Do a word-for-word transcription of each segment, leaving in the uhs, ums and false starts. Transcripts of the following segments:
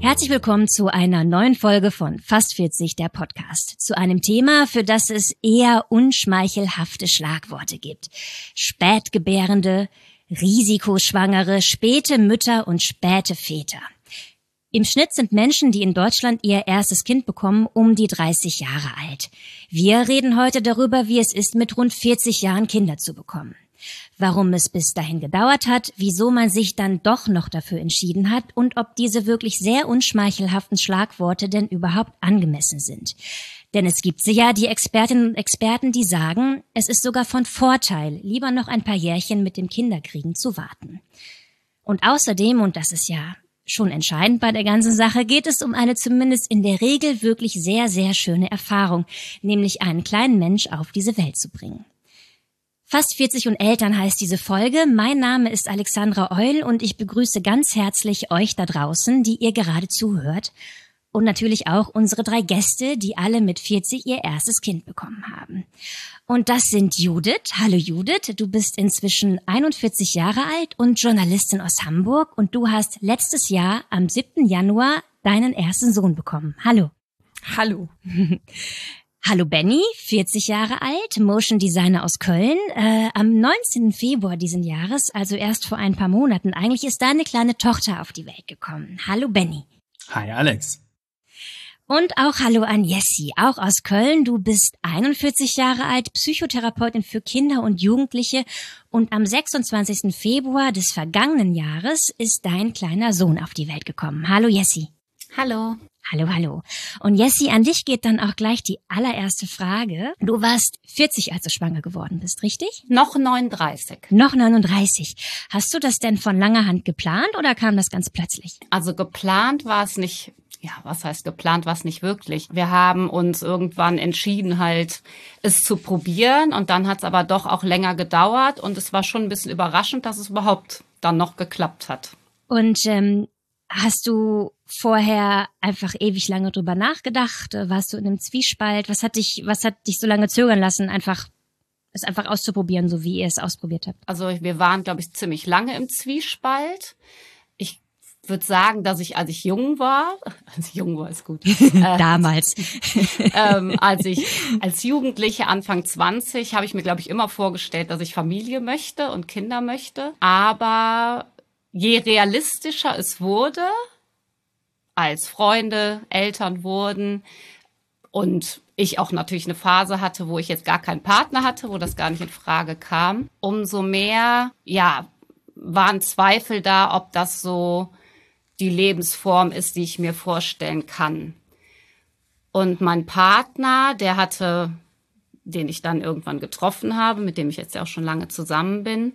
Herzlich willkommen zu einer neuen Folge von Fast vierzig, der Podcast. Zu einem Thema, für das es eher unschmeichelhafte Schlagworte gibt. Spätgebärende, Risikoschwangere, späte Mütter und späte Väter. Im Schnitt sind Menschen, die in Deutschland ihr erstes Kind bekommen, um die dreißig Jahre alt. Wir reden heute darüber, wie es ist, mit rund vierzig Jahren Kinder zu bekommen. Warum es bis dahin gedauert hat, wieso man sich dann doch noch dafür entschieden hat und ob diese wirklich sehr unschmeichelhaften Schlagworte denn überhaupt angemessen sind. Denn es gibt sie ja, die Expertinnen und Experten, die sagen, es ist sogar von Vorteil, lieber noch ein paar Jährchen mit dem Kinderkriegen zu warten. Und außerdem, und das ist ja schon entscheidend bei der ganzen Sache, geht es um eine zumindest in der Regel wirklich sehr, sehr schöne Erfahrung, nämlich einen kleinen Mensch auf diese Welt zu bringen. Fast vierzig und Eltern heißt diese Folge. Mein Name ist Alexandra Eul und ich begrüße ganz herzlich euch da draußen, die ihr gerade zuhört. Und natürlich auch unsere drei Gäste, die alle mit vierzig ihr erstes Kind bekommen haben. Und das sind Judith. Hallo Judith, du bist inzwischen einundvierzig Jahre alt und Journalistin aus Hamburg und du hast letztes Jahr am siebten Januar deinen ersten Sohn bekommen. Hallo. Hallo. Hallo Benny, vierzig Jahre alt, Motion Designer aus Köln. Äh, am neunzehnten Februar diesen Jahres, also erst vor ein paar Monaten, eigentlich ist deine kleine Tochter auf die Welt gekommen. Hallo Benny. Hi Alex. Und auch hallo an Jessie, auch aus Köln. Du bist einundvierzig Jahre alt, Psychotherapeutin für Kinder und Jugendliche und am sechsundzwanzigsten Februar des vergangenen Jahres ist dein kleiner Sohn auf die Welt gekommen. Hallo Jessie. Hallo. Hallo, hallo. Und Jessie, an dich geht dann auch gleich die allererste Frage. Du warst vierzig, als du schwanger geworden bist, richtig? Noch neununddreißig. Noch neununddreißig. Hast du das denn von langer Hand geplant oder kam das ganz plötzlich? Also geplant war es nicht. Ja, was heißt geplant, was nicht wirklich. Wir haben uns irgendwann entschieden, halt es zu probieren und dann hat es aber doch auch länger gedauert und es war schon ein bisschen überraschend, dass es überhaupt dann noch geklappt hat. Und ähm, hast du vorher einfach ewig lange drüber nachgedacht? Warst du in einem Zwiespalt? Was hat dich, was hat dich so lange zögern lassen, einfach es einfach auszuprobieren, so wie ihr es ausprobiert habt? Also wir waren, glaube ich, ziemlich lange im Zwiespalt. Ich würde sagen, dass ich, als ich jung war, als ich jung war, ist gut. äh, Damals. ähm, als ich, als Jugendliche, Anfang zwanzig, habe ich mir, glaube ich, immer vorgestellt, dass ich Familie möchte und Kinder möchte. Aber je realistischer es wurde, als Freunde, Eltern wurden und ich auch natürlich eine Phase hatte, wo ich jetzt gar keinen Partner hatte, wo das gar nicht in Frage kam, umso mehr, ja, waren Zweifel da, ob das so die Lebensform ist, die ich mir vorstellen kann. Und mein Partner, der hatte, den ich dann irgendwann getroffen habe, mit dem ich jetzt ja auch schon lange zusammen bin,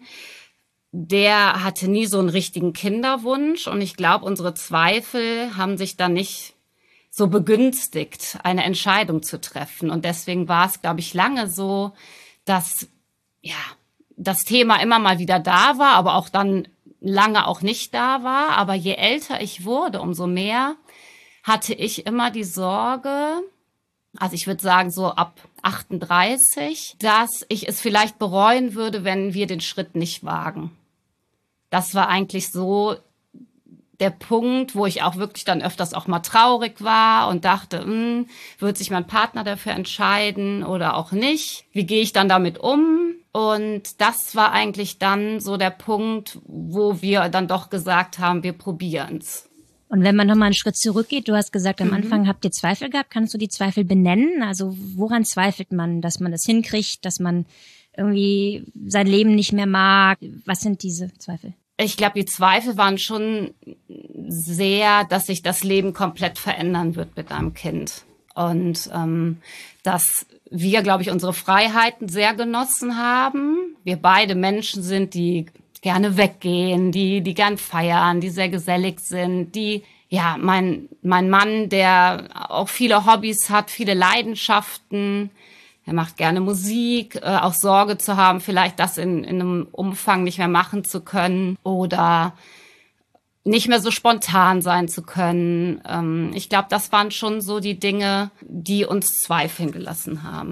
der hatte nie so einen richtigen Kinderwunsch. Und ich glaube, unsere Zweifel haben sich dann nicht so begünstigt, eine Entscheidung zu treffen. Und deswegen war es, glaube ich, lange so, dass ja das Thema immer mal wieder da war, aber auch dann lange auch nicht da war. Aber je älter ich wurde, umso mehr hatte ich immer die Sorge, also ich würde sagen so ab achtunddreißig, dass ich es vielleicht bereuen würde, wenn wir den Schritt nicht wagen. Das war eigentlich so der Punkt, wo ich auch wirklich dann öfters auch mal traurig war und dachte, hm, wird sich mein Partner dafür entscheiden oder auch nicht? Wie gehe ich dann damit um? Und das war eigentlich dann so der Punkt, wo wir dann doch gesagt haben, wir probieren's. Und wenn man nochmal einen Schritt zurückgeht, du hast gesagt, am mhm. Anfang habt ihr Zweifel gehabt. Kannst du die Zweifel benennen? Also woran zweifelt man, dass man das hinkriegt, dass man irgendwie sein Leben nicht mehr mag? Was sind diese Zweifel? Ich glaube, die Zweifel waren schon sehr, dass sich das Leben komplett verändern wird mit einem Kind. Und ähm, dass wir, glaube ich, unsere Freiheiten sehr genossen haben. Wir beide Menschen sind, die gerne weggehen, die die gern feiern, die sehr gesellig sind, die, ja, mein mein Mann, der auch viele Hobbys hat, viele Leidenschaften. Er macht gerne Musik, äh, auch Sorge zu haben, vielleicht das in, in einem Umfang nicht mehr machen zu können oder nicht mehr so spontan sein zu können. Ähm, ich glaube, das waren schon so die Dinge, die uns zweifeln gelassen haben.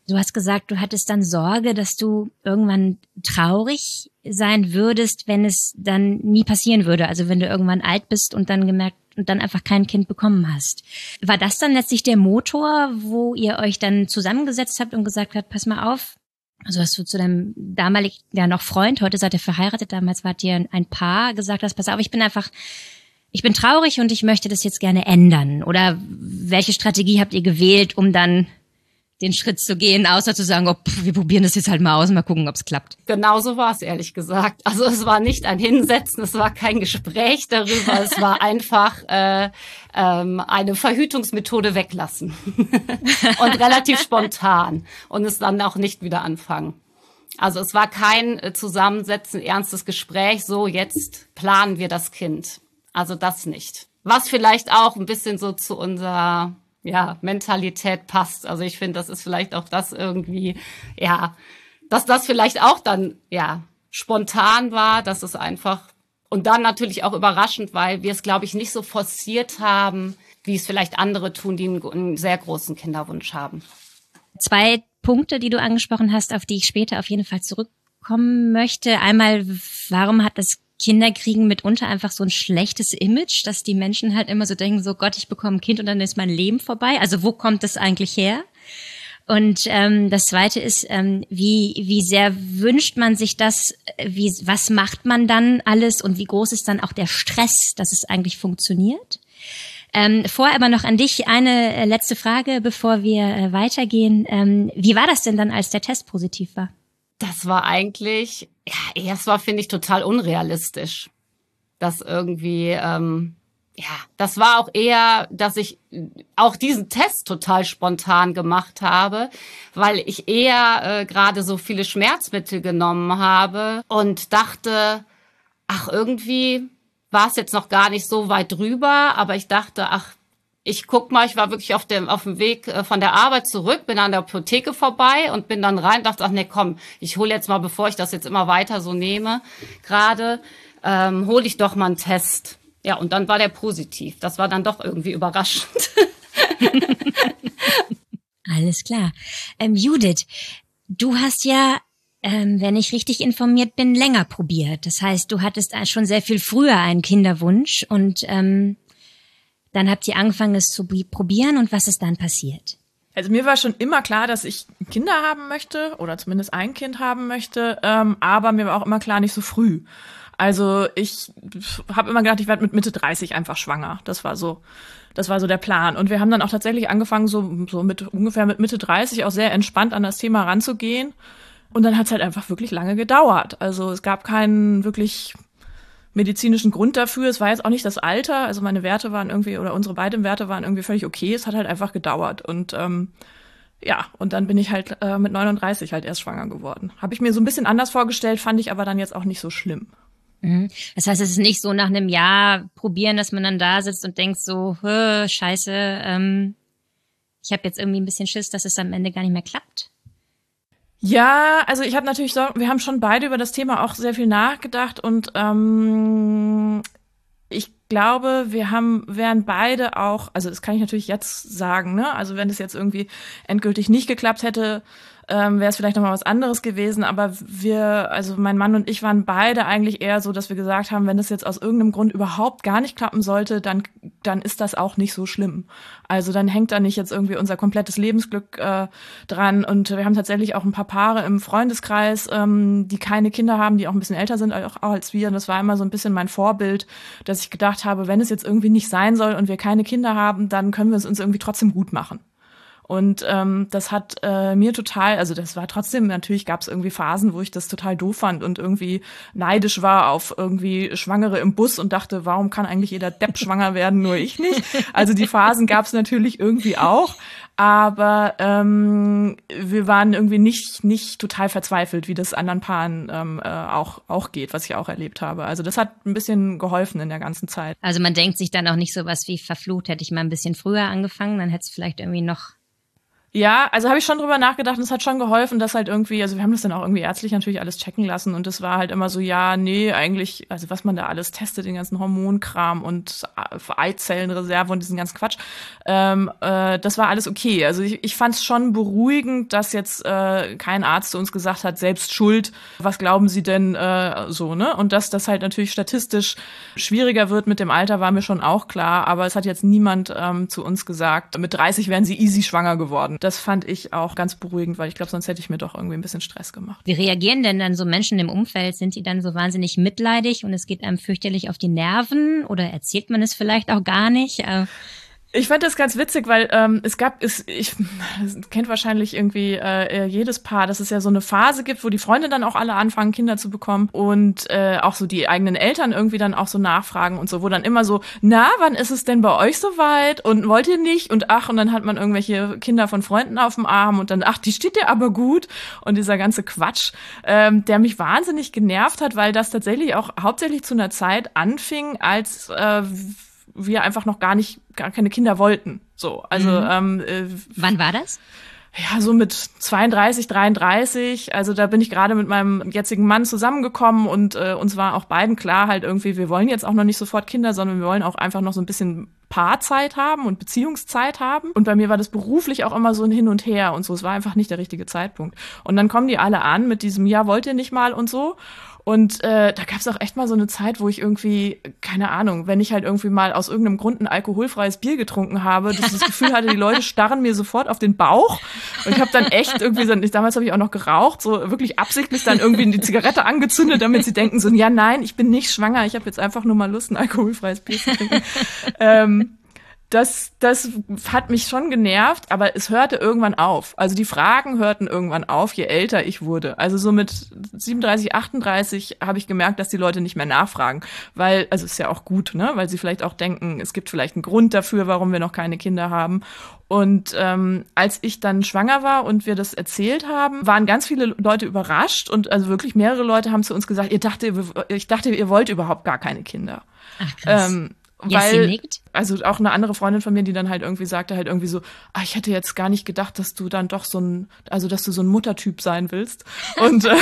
Du hast gesagt, du hattest dann Sorge, dass du irgendwann traurig sein würdest, wenn es dann nie passieren würde. Also wenn du irgendwann alt bist und dann gemerkt und dann einfach kein Kind bekommen hast. War das dann letztlich der Motor, wo ihr euch dann zusammengesetzt habt und gesagt habt, pass mal auf, also hast du zu deinem damaligen, ja noch Freund, heute seid ihr verheiratet, damals wart ihr ein Paar, gesagt hast, pass auf, ich bin einfach, ich bin traurig und ich möchte das jetzt gerne ändern. Oder welche Strategie habt ihr gewählt, um dann den Schritt zu gehen, außer zu sagen, oh, pff, wir probieren das jetzt halt mal aus und mal gucken, ob es klappt. Genau so war es, ehrlich gesagt. Also es war nicht ein Hinsetzen, es war kein Gespräch darüber, es war einfach äh, ähm, eine Verhütungsmethode weglassen. Und relativ spontan. Und es dann auch nicht wieder anfangen. Also es war kein äh, Zusammensetzen, ernstes Gespräch, so jetzt planen wir das Kind. Also das nicht. Was vielleicht auch ein bisschen so zu unserer ja, Mentalität passt. Also ich finde, das ist vielleicht auch das irgendwie, ja, dass das vielleicht auch dann, ja, spontan war, dass es einfach, und dann natürlich auch überraschend, weil wir es, glaube ich, nicht so forciert haben, wie es vielleicht andere tun, die einen, einen sehr großen Kinderwunsch haben. Zwei Punkte, die du angesprochen hast, auf die ich später auf jeden Fall zurückkommen möchte. Einmal, warum hat das Kinderkriegen mitunter einfach so ein schlechtes Image, dass die Menschen halt immer so denken, so Gott, ich bekomme ein Kind und dann ist mein Leben vorbei. Also wo kommt das eigentlich her? Und ähm, das Zweite ist, ähm, wie wie sehr wünscht man sich das, wie was macht man dann alles und wie groß ist dann auch der Stress, dass es eigentlich funktioniert? Ähm, vorher aber noch an dich eine äh, letzte Frage, bevor wir äh, weitergehen. Ähm, wie war das denn dann, als der Test positiv war? Das war eigentlich, ja, erst war, finde ich, total unrealistisch. Das irgendwie, ähm, ja, das war auch eher, dass ich auch diesen Test total spontan gemacht habe, weil ich eher äh, gerade so viele Schmerzmittel genommen habe und dachte, ach, irgendwie war es jetzt noch gar nicht so weit drüber, aber ich dachte, ach, ich guck mal, ich war wirklich auf dem auf dem Weg von der Arbeit zurück, bin an der Apotheke vorbei und bin dann rein, dachte, ach nee, komm, ich hole jetzt mal, bevor ich das jetzt immer weiter so nehme, gerade, ähm, hole ich doch mal einen Test. Ja, und dann war der positiv. Das war dann doch irgendwie überraschend. Alles klar. Ähm, Judith, du hast ja, ähm, wenn ich richtig informiert bin, länger probiert. Das heißt, du hattest schon sehr viel früher einen Kinderwunsch und ähm, dann habt ihr angefangen, es zu probieren und was ist dann passiert? Also mir war schon immer klar, dass ich Kinder haben möchte oder zumindest ein Kind haben möchte, ähm, aber mir war auch immer klar, nicht so früh. Also ich habe immer gedacht, ich werde mit Mitte dreißig einfach schwanger. Das war so, das war so der Plan. Und wir haben dann auch tatsächlich angefangen, so, so mit ungefähr mit Mitte dreißig auch sehr entspannt an das Thema ranzugehen. Und dann hat es halt einfach wirklich lange gedauert. Also es gab keinen wirklich medizinischen Grund dafür. Es war jetzt auch nicht das Alter. Also meine Werte waren irgendwie, oder unsere beiden Werte waren irgendwie völlig okay. Es hat halt einfach gedauert. Und ähm, ja, und dann bin ich halt äh, mit neununddreißig halt erst schwanger geworden. Habe ich mir so ein bisschen anders vorgestellt, fand ich aber dann jetzt auch nicht so schlimm. Das heißt, es ist nicht so nach einem Jahr probieren, dass man dann da sitzt und denkt so, scheiße, ähm, ich habe jetzt irgendwie ein bisschen Schiss, dass es am Ende gar nicht mehr klappt. Ja, also ich habe natürlich so, wir haben schon beide über das Thema auch sehr viel nachgedacht und ähm, ich glaube, wir haben, wären beide auch, also das kann ich natürlich jetzt sagen, ne? Also wenn es jetzt irgendwie endgültig nicht geklappt hätte, ähm, wäre es vielleicht nochmal was anderes gewesen, aber wir, also mein Mann und ich waren beide eigentlich eher so, dass wir gesagt haben, wenn es jetzt aus irgendeinem Grund überhaupt gar nicht klappen sollte, dann dann ist das auch nicht so schlimm. Also dann hängt da nicht jetzt irgendwie unser komplettes Lebensglück äh, dran und wir haben tatsächlich auch ein paar Paare im Freundeskreis, ähm, die keine Kinder haben, die auch ein bisschen älter sind auch, auch als wir und das war immer so ein bisschen mein Vorbild, dass ich gedacht habe, wenn es jetzt irgendwie nicht sein soll und wir keine Kinder haben, dann können wir es uns irgendwie trotzdem gut machen. Und ähm, das hat äh, mir total, also das war trotzdem, natürlich gab es irgendwie Phasen, wo ich das total doof fand und irgendwie neidisch war auf irgendwie Schwangere im Bus und dachte, warum kann eigentlich jeder Depp schwanger werden, nur ich nicht? Also die Phasen gab es natürlich irgendwie auch, aber ähm, wir waren irgendwie nicht nicht total verzweifelt, wie das anderen Paaren ähm, äh, auch auch geht, was ich auch erlebt habe. Also das hat ein bisschen geholfen in der ganzen Zeit. Also man denkt sich dann auch nicht so was wie verflucht, hätte ich mal ein bisschen früher angefangen, dann hätte es vielleicht irgendwie noch Ja, also habe ich schon drüber nachgedacht und es hat schon geholfen, dass halt irgendwie, also wir haben das dann auch irgendwie ärztlich natürlich alles checken lassen und es war halt immer so, ja, nee, eigentlich, also was man da alles testet, den ganzen Hormonkram und Eizellenreserve und diesen ganzen Quatsch, ähm, äh, das war alles okay. Also ich, ich fand es schon beruhigend, dass jetzt äh, kein Arzt zu uns gesagt hat, selbst schuld, was glauben Sie denn äh, so, ne? Und dass das halt natürlich statistisch schwieriger wird mit dem Alter, war mir schon auch klar, aber es hat jetzt niemand ähm, zu uns gesagt, mit dreißig wären sie easy schwanger geworden. Das fand ich auch ganz beruhigend, weil ich glaube, sonst hätte ich mir doch irgendwie ein bisschen Stress gemacht. Wie reagieren denn dann so Menschen im Umfeld? Sind die dann so wahnsinnig mitleidig und es geht einem fürchterlich auf die Nerven? Oder erzählt man es vielleicht auch gar nicht? Ich fand das ganz witzig, weil ähm, es gab, es, ich das kennt wahrscheinlich irgendwie äh, jedes Paar, dass es ja so eine Phase gibt, wo die Freunde dann auch alle anfangen, Kinder zu bekommen und äh, auch so die eigenen Eltern irgendwie dann auch so nachfragen und so, wo dann immer so, na, wann ist es denn bei euch soweit und wollt ihr nicht? Und ach, und dann hat man irgendwelche Kinder von Freunden auf dem Arm und dann, ach, die steht dir aber gut und dieser ganze Quatsch, ähm, der mich wahnsinnig genervt hat, weil das tatsächlich auch hauptsächlich zu einer Zeit anfing, als äh, wir einfach noch gar nicht, gar keine Kinder wollten. So, also mhm. ähm, äh, wann war das? Ja, so mit zweiunddreißig, dreiunddreißig. Also da bin ich gerade mit meinem jetzigen Mann zusammengekommen und äh, uns war auch beiden klar halt irgendwie, wir wollen jetzt auch noch nicht sofort Kinder, sondern wir wollen auch einfach noch so ein bisschen Paarzeit haben und Beziehungszeit haben. Und bei mir war das beruflich auch immer so ein Hin und Her und so. Es war einfach nicht der richtige Zeitpunkt. Und dann kommen die alle an mit diesem, ja, wollt ihr nicht mal und so. Und äh, da gab es auch echt mal so eine Zeit, wo ich irgendwie, keine Ahnung, wenn ich halt irgendwie mal aus irgendeinem Grund ein alkoholfreies Bier getrunken habe, dass ich das Gefühl hatte, die Leute starren mir sofort auf den Bauch. Und ich habe dann echt irgendwie, so, damals habe ich auch noch geraucht, so wirklich absichtlich dann irgendwie die Zigarette angezündet, damit sie denken so, ja nein, ich bin nicht schwanger, ich habe jetzt einfach nur mal Lust, ein alkoholfreies Bier zu trinken. ähm, Das, das hat mich schon genervt, aber es hörte irgendwann auf. Also die Fragen hörten irgendwann auf, je älter ich wurde. Also so mit siebenunddreißig, achtunddreißig habe ich gemerkt, dass die Leute nicht mehr nachfragen. Weil, also ist ja auch gut, ne? Weil sie vielleicht auch denken, es gibt vielleicht einen Grund dafür, warum wir noch keine Kinder haben. Und ähm, als ich dann schwanger war und wir das erzählt haben, waren ganz viele Leute überrascht. Und also wirklich mehrere Leute haben zu uns gesagt, ihr dachte, ich dachte, ihr wollt überhaupt gar keine Kinder. Ach krass. Ähm, Jessie weil, nickt. also auch eine andere Freundin von mir, die dann halt irgendwie sagte halt irgendwie so, ah, ich hätte jetzt gar nicht gedacht, dass du dann doch so ein, also dass du so ein Muttertyp sein willst. Und äh,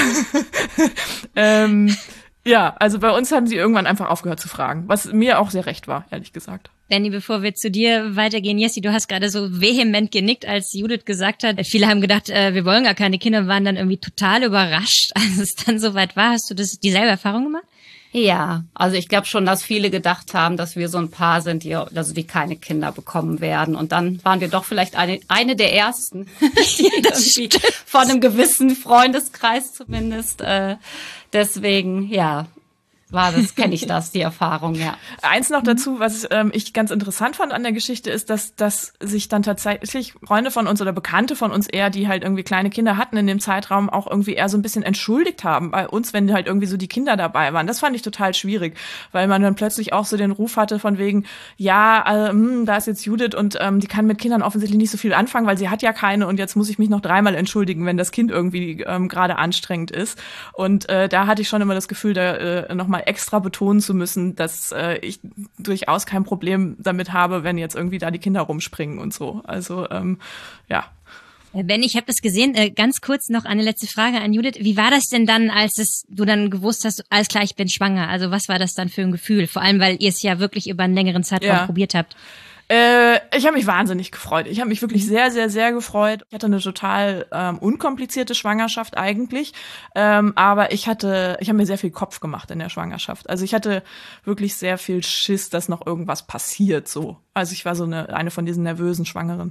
ähm, ja, also bei uns haben sie irgendwann einfach aufgehört zu fragen, was mir auch sehr recht war, ehrlich gesagt. Danny, bevor wir zu dir weitergehen, Jessie, du hast gerade so vehement genickt, als Judith gesagt hat, viele haben gedacht, äh, wir wollen gar keine Kinder, waren dann irgendwie total überrascht, als es dann soweit war. Hast du das dieselbe Erfahrung gemacht? Ja, also ich glaube schon, dass viele gedacht haben, dass wir so ein Paar sind, die, also die keine Kinder bekommen werden. Und dann waren wir doch vielleicht eine, eine der ersten, die irgendwie von einem gewissen Freundeskreis zumindest. Äh, deswegen, ja. War das, kenne ich das, die Erfahrung, ja. Eins noch dazu, was ähm, ich ganz interessant fand an der Geschichte, ist, dass, dass sich dann tatsächlich Freunde von uns oder Bekannte von uns eher, die halt irgendwie kleine Kinder hatten in dem Zeitraum, auch irgendwie eher so ein bisschen entschuldigt haben bei uns, wenn halt irgendwie so die Kinder dabei waren. Das fand ich total schwierig, weil man dann plötzlich auch so den Ruf hatte von wegen, ja, äh, hm, da ist jetzt Judith und ähm, die kann mit Kindern offensichtlich nicht so viel anfangen, weil sie hat ja keine und jetzt muss ich mich noch dreimal entschuldigen, wenn das Kind irgendwie ähm, gerade anstrengend ist. Und äh, da hatte ich schon immer das Gefühl, da äh, nochmal extra betonen zu müssen, dass äh, ich durchaus kein Problem damit habe, wenn jetzt irgendwie da die Kinder rumspringen und so. Also ähm, ja. Benni, ich habe das gesehen. Äh, ganz kurz noch eine letzte Frage an Judith. Wie war das denn dann, als es, du dann gewusst hast, alles klar, ich bin schwanger? Also was war das dann für ein Gefühl? Vor allem, weil ihr es ja wirklich über einen längeren Zeitraum ja. probiert habt. Äh, ich habe mich wahnsinnig gefreut. Ich habe mich wirklich sehr, sehr, sehr gefreut. Ich hatte eine total ähm, unkomplizierte Schwangerschaft eigentlich, ähm, aber ich hatte, ich habe mir sehr viel Kopf gemacht in der Schwangerschaft. Also ich hatte wirklich sehr viel Schiss, dass noch irgendwas passiert. So, also ich war so eine eine von diesen nervösen Schwangeren.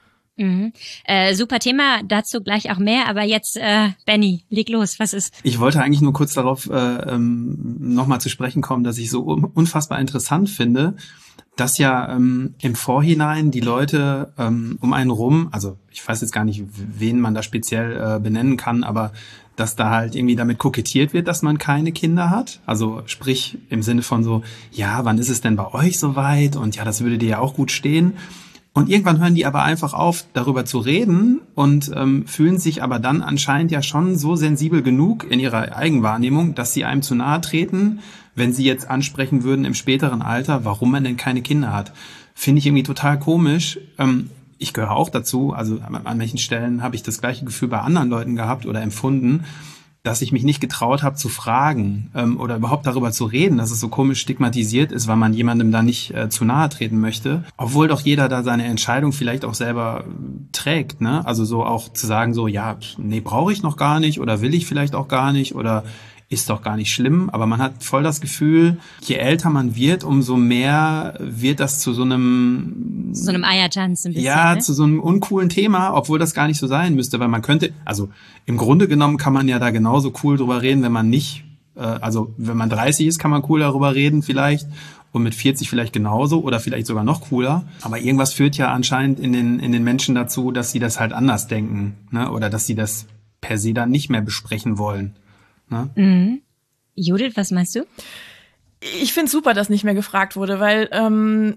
Mhm. Äh, super Thema, dazu gleich auch mehr, aber jetzt, äh, Benni, leg los, was ist? Ich wollte eigentlich nur kurz darauf äh, ähm, nochmal zu sprechen kommen, dass ich so unfassbar interessant finde, dass ja ähm, im Vorhinein die Leute ähm, um einen rum, also ich weiß jetzt gar nicht, wen man da speziell äh, benennen kann, aber dass da halt irgendwie damit kokettiert wird, dass man keine Kinder hat. Also sprich im Sinne von so, ja, wann ist es denn bei euch soweit? Und ja, das würde dir ja auch gut stehen. Und irgendwann hören die aber einfach auf, darüber zu reden und ähm, fühlen sich aber dann anscheinend ja schon so sensibel genug in ihrer Eigenwahrnehmung, dass sie einem zu nahe treten, wenn sie jetzt ansprechen würden im späteren Alter, warum man denn keine Kinder hat. Finde ich irgendwie total komisch. Ähm, ich gehöre auch dazu, also an, an manchen Stellen habe ich das gleiche Gefühl bei anderen Leuten gehabt oder empfunden, dass ich mich nicht getraut habe zu fragen ähm, oder überhaupt darüber zu reden, dass es so komisch stigmatisiert ist, weil man jemandem da nicht äh, zu nahe treten möchte. Obwohl doch jeder da seine Entscheidung vielleicht auch selber äh, trägt, ne? Also so auch zu sagen so, ja, nee, brauche ich noch gar nicht oder will ich vielleicht auch gar nicht oder ist doch gar nicht schlimm. Aber man hat voll das Gefühl, je älter man wird, umso mehr wird das zu so einem... So einem Eiertanz ein bisschen, Ja, ne? zu so einem uncoolen Thema, obwohl das gar nicht so sein müsste, weil man könnte, also im Grunde genommen kann man ja da genauso cool drüber reden, wenn man nicht, äh, also wenn man dreißig ist, kann man cool darüber reden vielleicht und mit vierzig vielleicht genauso oder vielleicht sogar noch cooler. Aber irgendwas führt ja anscheinend in den, in den Menschen dazu, dass sie das halt anders denken, ne? Oder dass sie das per se dann nicht mehr besprechen wollen. Ne? Mhm. Judith, was meinst du? Ich finde super, dass nicht mehr gefragt wurde, weil ähm,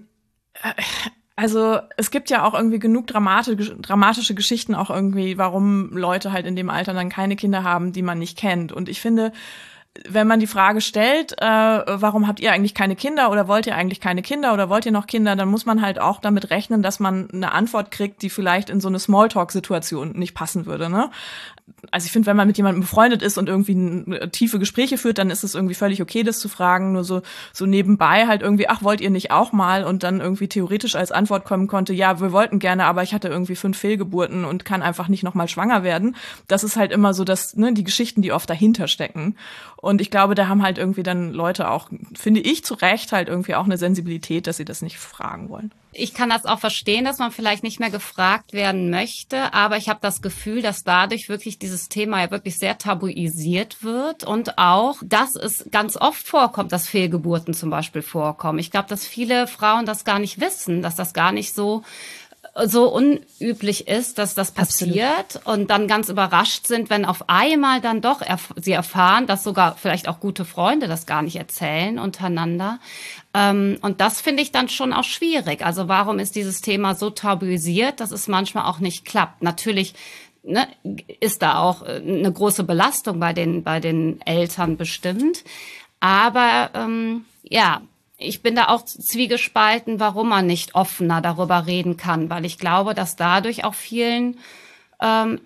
also es gibt ja auch irgendwie genug dramatische, dramatische Geschichten auch irgendwie, warum Leute halt in dem Alter dann keine Kinder haben, die man nicht kennt. Und ich finde, wenn man die Frage stellt, äh, warum habt ihr eigentlich keine Kinder oder wollt ihr eigentlich keine Kinder oder wollt ihr noch Kinder, dann muss man halt auch damit rechnen, dass man eine Antwort kriegt, die vielleicht in so eine Smalltalk-Situation nicht passen würde, ne? Also ich finde, wenn man mit jemandem befreundet ist und irgendwie tiefe Gespräche führt, dann ist es irgendwie völlig okay, das zu fragen. Nur so so nebenbei halt irgendwie, ach, wollt ihr nicht auch mal? Und dann irgendwie theoretisch als Antwort kommen konnte, ja, wir wollten gerne, aber ich hatte irgendwie fünf Fehlgeburten und kann einfach nicht nochmal schwanger werden. Das ist halt immer so, dass, ne, die Geschichten, die oft dahinter stecken. Und ich glaube, da haben halt irgendwie dann Leute auch, finde ich zu Recht, halt irgendwie auch eine Sensibilität, dass sie das nicht fragen wollen. Ich kann das auch verstehen, dass man vielleicht nicht mehr gefragt werden möchte, aber ich habe das Gefühl, dass dadurch wirklich dieses Thema ja wirklich sehr tabuisiert wird und auch, dass es ganz oft vorkommt, dass Fehlgeburten zum Beispiel vorkommen. Ich glaube, dass viele Frauen das gar nicht wissen, dass das gar nicht so so unüblich ist, dass das passiert. Absolut. Und dann ganz überrascht sind, wenn auf einmal dann doch erf- sie erfahren, dass sogar vielleicht auch gute Freunde das gar nicht erzählen untereinander. Ähm, und das finde ich dann schon auch schwierig. Also warum ist dieses Thema so tabuisiert, dass es manchmal auch nicht klappt? Natürlich, ne, ist da auch eine große Belastung bei den bei den Eltern bestimmt. Aber ähm, ja, ich bin da auch zwiegespalten, warum man nicht offener darüber reden kann, weil ich glaube, dass dadurch auch vielen ähm,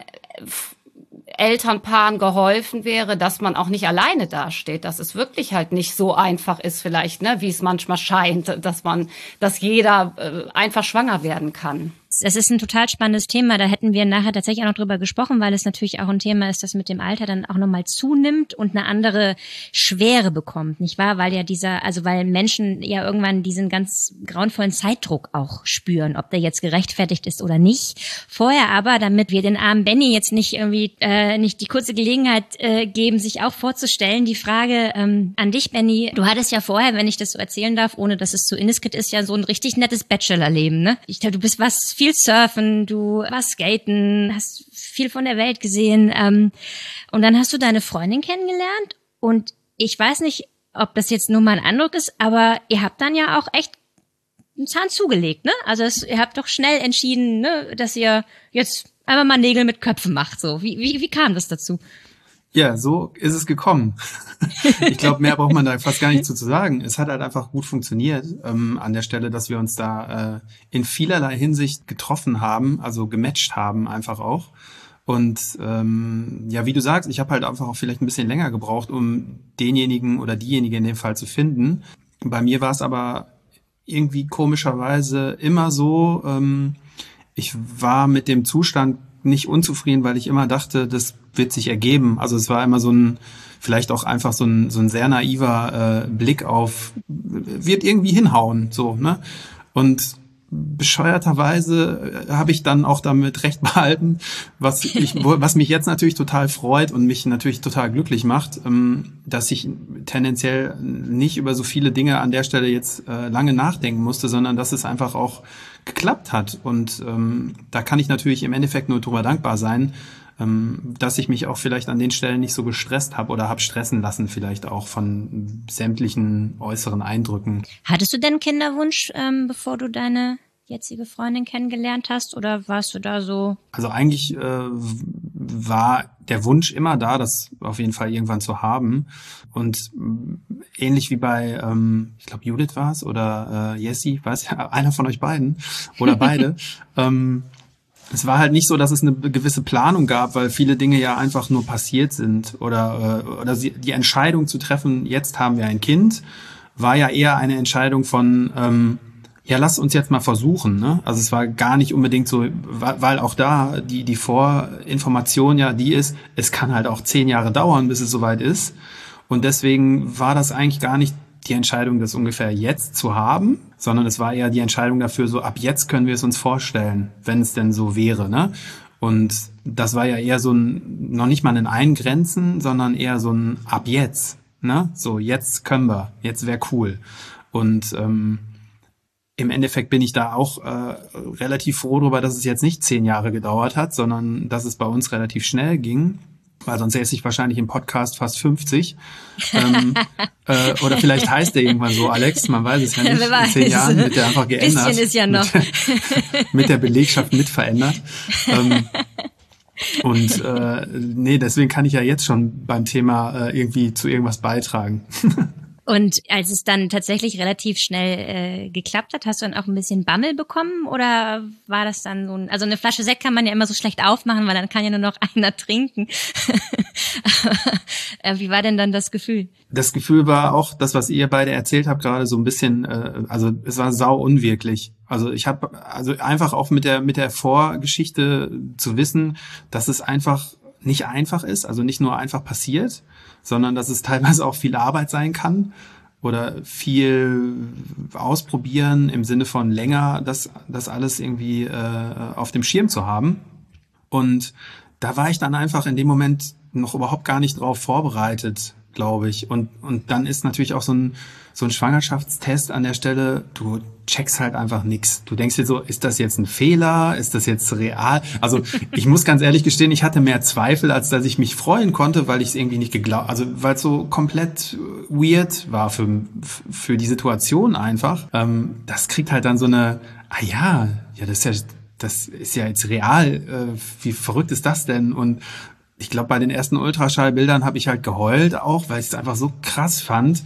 Elternpaaren geholfen wäre, dass man auch nicht alleine dasteht, dass es wirklich halt nicht so einfach ist vielleicht, ne, wie es manchmal scheint, dass man, dass jeder äh, einfach schwanger werden kann. Das ist ein total spannendes Thema. Da hätten wir nachher tatsächlich auch noch drüber gesprochen, weil es natürlich auch ein Thema ist, das mit dem Alter dann auch nochmal zunimmt und eine andere Schwere bekommt, nicht wahr? Weil ja dieser, also weil Menschen ja irgendwann diesen ganz grauenvollen Zeitdruck auch spüren, ob der jetzt gerechtfertigt ist oder nicht. Vorher aber, damit wir den armen Benny jetzt nicht irgendwie äh, nicht die kurze Gelegenheit äh, geben, sich auch vorzustellen, die Frage ähm, an dich, Benny. Du hattest ja vorher, wenn ich das so erzählen darf, ohne dass es zu indiskret ist, ja so ein richtig nettes Bachelorleben, ne? Ich glaube, du bist was viel surfen, du warst skaten, hast viel von der Welt gesehen, ähm, und dann hast du deine Freundin kennengelernt und ich weiß nicht, ob das jetzt nur mal ein Eindruck ist, aber ihr habt dann ja auch echt einen Zahn zugelegt, ne? Also es, ihr habt doch schnell entschieden, ne, dass ihr jetzt einfach mal Nägel mit Köpfen macht, so. Wie, wie, wie kam das dazu? Ja, so ist es gekommen. Ich glaube, mehr braucht man da fast gar nicht zu sagen. Es hat halt einfach gut funktioniert ähm, an der Stelle, dass wir uns da äh, in vielerlei Hinsicht getroffen haben, also gematcht haben einfach auch. Und ähm, ja, wie du sagst, ich habe halt einfach auch vielleicht ein bisschen länger gebraucht, um denjenigen oder diejenige in dem Fall zu finden. Bei mir war es aber irgendwie komischerweise immer so, ähm, ich war mit dem Zustand nicht unzufrieden, weil ich immer dachte, das wird sich ergeben. Also es war immer so ein, vielleicht auch einfach so ein, so ein sehr naiver äh, Blick auf, wird irgendwie hinhauen, so, ne? Und bescheuerterweise habe ich dann auch damit recht behalten, was ich, was mich jetzt natürlich total freut und mich natürlich total glücklich macht, dass ich tendenziell nicht über so viele Dinge an der Stelle jetzt lange nachdenken musste, sondern dass es einfach auch geklappt hat. Und ähm, da kann ich natürlich im Endeffekt nur drüber dankbar sein, ähm, dass ich mich auch vielleicht an den Stellen nicht so gestresst habe oder habe stressen lassen, vielleicht auch von sämtlichen äußeren Eindrücken. Hattest du denn Kinderwunsch, ähm, bevor du deine jetzige Freundin kennengelernt hast, oder warst du da so? Also eigentlich äh, war der Wunsch immer da, das auf jeden Fall irgendwann zu haben. Und ähnlich wie bei, ähm, ich glaube Judith war es oder äh, Jessie, weiß ja, einer von euch beiden oder beide. ähm, es war halt nicht so, dass es eine gewisse Planung gab, weil viele Dinge ja einfach nur passiert sind oder äh, oder sie, die Entscheidung zu treffen, jetzt haben wir ein Kind, war ja eher eine Entscheidung von ähm, ja, lass uns jetzt mal versuchen, ne? Also es war gar nicht unbedingt so, weil auch da die die Vorinformation ja die ist, es kann halt auch zehn Jahre dauern, bis es soweit ist. Und deswegen war das eigentlich gar nicht die Entscheidung, das ungefähr jetzt zu haben, sondern es war eher die Entscheidung dafür, so ab jetzt können wir es uns vorstellen, wenn es denn so wäre, ne? Und das war ja eher so ein, noch nicht mal ein Eingrenzen, sondern eher so ein ab jetzt, ne? So, jetzt können wir, jetzt wäre cool. Und ähm, im Endeffekt bin ich da auch äh, relativ froh darüber, dass es jetzt nicht zehn Jahre gedauert hat, sondern dass es bei uns relativ schnell ging, weil sonst säße ich wahrscheinlich im Podcast fast fünfzig. ähm, äh, oder vielleicht heißt der irgendwann so, Alex, man weiß es ja nicht. In zehn Jahren wird der einfach geändert. Bisschen ist ja noch. Mit, mit der Belegschaft mit verändert. ähm, und äh, nee, deswegen kann ich ja jetzt schon beim Thema äh, irgendwie zu irgendwas beitragen. Und als es dann tatsächlich relativ schnell äh, geklappt hat, hast du dann auch ein bisschen Bammel bekommen oder war das dann so ein, also eine Flasche Sekt kann man ja immer so schlecht aufmachen, weil dann kann ja nur noch einer trinken. Aber, wie war denn dann das Gefühl? Das Gefühl war auch das, was ihr beide erzählt habt, gerade so ein bisschen, äh, also es war sau unwirklich. Also ich habe also einfach auch mit der mit der Vorgeschichte zu wissen, dass es einfach nicht einfach ist, also nicht nur einfach passiert, sondern dass es teilweise auch viel Arbeit sein kann oder viel ausprobieren im Sinne von länger, das das alles irgendwie äh, auf dem Schirm zu haben. Und da war ich dann einfach in dem Moment noch überhaupt gar nicht drauf vorbereitet, glaube ich. Und und dann ist natürlich auch so ein so ein Schwangerschaftstest an der Stelle, du checkst halt einfach nix. Du denkst dir so, ist das jetzt ein Fehler? Ist das jetzt real? Also ich muss ganz ehrlich gestehen, ich hatte mehr Zweifel, als dass ich mich freuen konnte, weil ich es irgendwie nicht geglaubt, also weil es so komplett weird war für für die Situation einfach. Ähm, das kriegt halt dann so eine, ah ja, ja, das ist ja, das ist ja jetzt real. Äh, wie verrückt ist das denn? Und ich glaube, bei den ersten Ultraschallbildern habe ich halt geheult auch, weil ich es einfach so krass fand.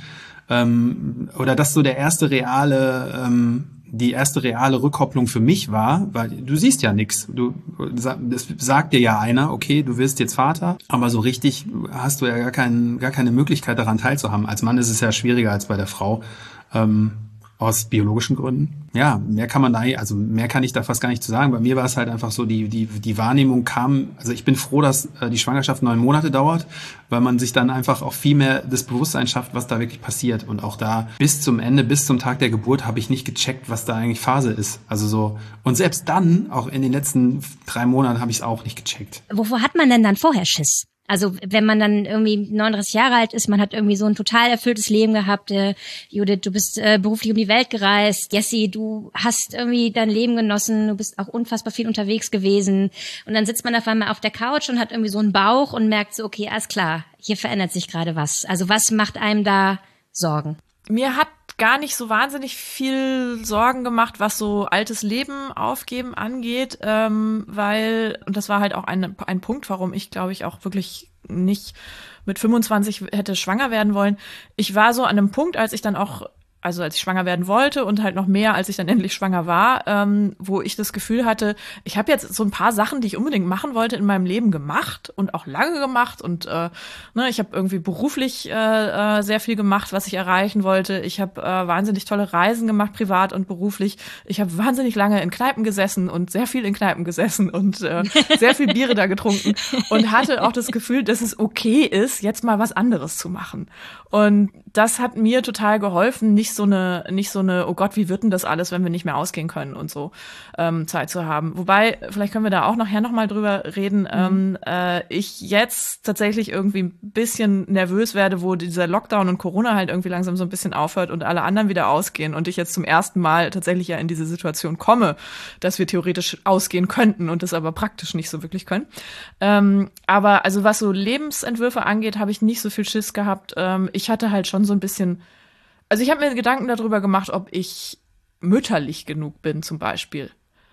Ähm, oder dass so der erste reale, ähm, die erste reale Rückkopplung für mich war, weil du siehst ja nichts. Du, das sagt dir ja einer, okay, du wirst jetzt Vater, aber so richtig hast du ja gar keinen, gar keine Möglichkeit daran teilzuhaben. Als Mann ist es ja schwieriger als bei der Frau. Ähm, aus biologischen Gründen. Ja, mehr kann man da, also mehr kann ich da fast gar nicht zu sagen. Bei mir war es halt einfach so, die die die Wahrnehmung kam, also ich bin froh, dass äh, die Schwangerschaft neun Monate dauert, weil man sich dann einfach auch viel mehr das Bewusstsein schafft, was da wirklich passiert. Und auch da bis zum Ende, bis zum Tag der Geburt habe ich nicht gecheckt, was da eigentlich Phase ist. Also so, und selbst dann, auch in den letzten drei Monaten, habe ich es auch nicht gecheckt. Wovor hat man denn dann vorher Schiss? Also wenn man dann irgendwie neununddreißig Jahre alt ist, man hat irgendwie so ein total erfülltes Leben gehabt. Äh, Judith, du bist äh, beruflich um die Welt gereist. Jessie, du hast irgendwie dein Leben genossen. Du bist auch unfassbar viel unterwegs gewesen. Und dann sitzt man auf einmal auf der Couch und hat irgendwie so einen Bauch und merkt so, okay, alles klar, hier verändert sich gerade was. Also was macht einem da Sorgen? Mir hat gar nicht so wahnsinnig viel Sorgen gemacht, was so altes Leben aufgeben angeht, ähm, weil, und das war halt auch ein, ein Punkt, warum ich, glaube ich, auch wirklich nicht mit fünfundzwanzig hätte schwanger werden wollen. Ich war so an einem Punkt, als ich dann auch, also als ich schwanger werden wollte und halt noch mehr, als ich dann endlich schwanger war, ähm, wo ich das Gefühl hatte, ich habe jetzt so ein paar Sachen, die ich unbedingt machen wollte, in meinem Leben gemacht und auch lange gemacht und äh, ne, ich habe irgendwie beruflich äh, sehr viel gemacht, was ich erreichen wollte. Ich habe äh, wahnsinnig tolle Reisen gemacht, privat und beruflich. Ich habe wahnsinnig lange in Kneipen gesessen und sehr viel in Kneipen gesessen und äh, sehr viel Biere da getrunken und hatte auch das Gefühl, dass es okay ist, jetzt mal was anderes zu machen. Und das hat mir total geholfen, nicht so eine, nicht so eine, oh Gott, wie wird denn das alles, wenn wir nicht mehr ausgehen können und so ähm, Zeit zu haben. Wobei, vielleicht können wir da auch nachher nochmal drüber reden, mhm. ähm, äh, ich jetzt tatsächlich irgendwie ein bisschen nervös werde, wo dieser Lockdown und Corona halt irgendwie langsam so ein bisschen aufhört und alle anderen wieder ausgehen und ich jetzt zum ersten Mal tatsächlich ja in diese Situation komme, dass wir theoretisch ausgehen könnten und das aber praktisch nicht so wirklich können. Ähm, aber also was so Lebensentwürfe angeht, habe ich nicht so viel Schiss gehabt. Ähm, ich hatte halt schon so ein bisschen, also ich habe mir Gedanken darüber gemacht, ob ich mütterlich genug bin zum Beispiel.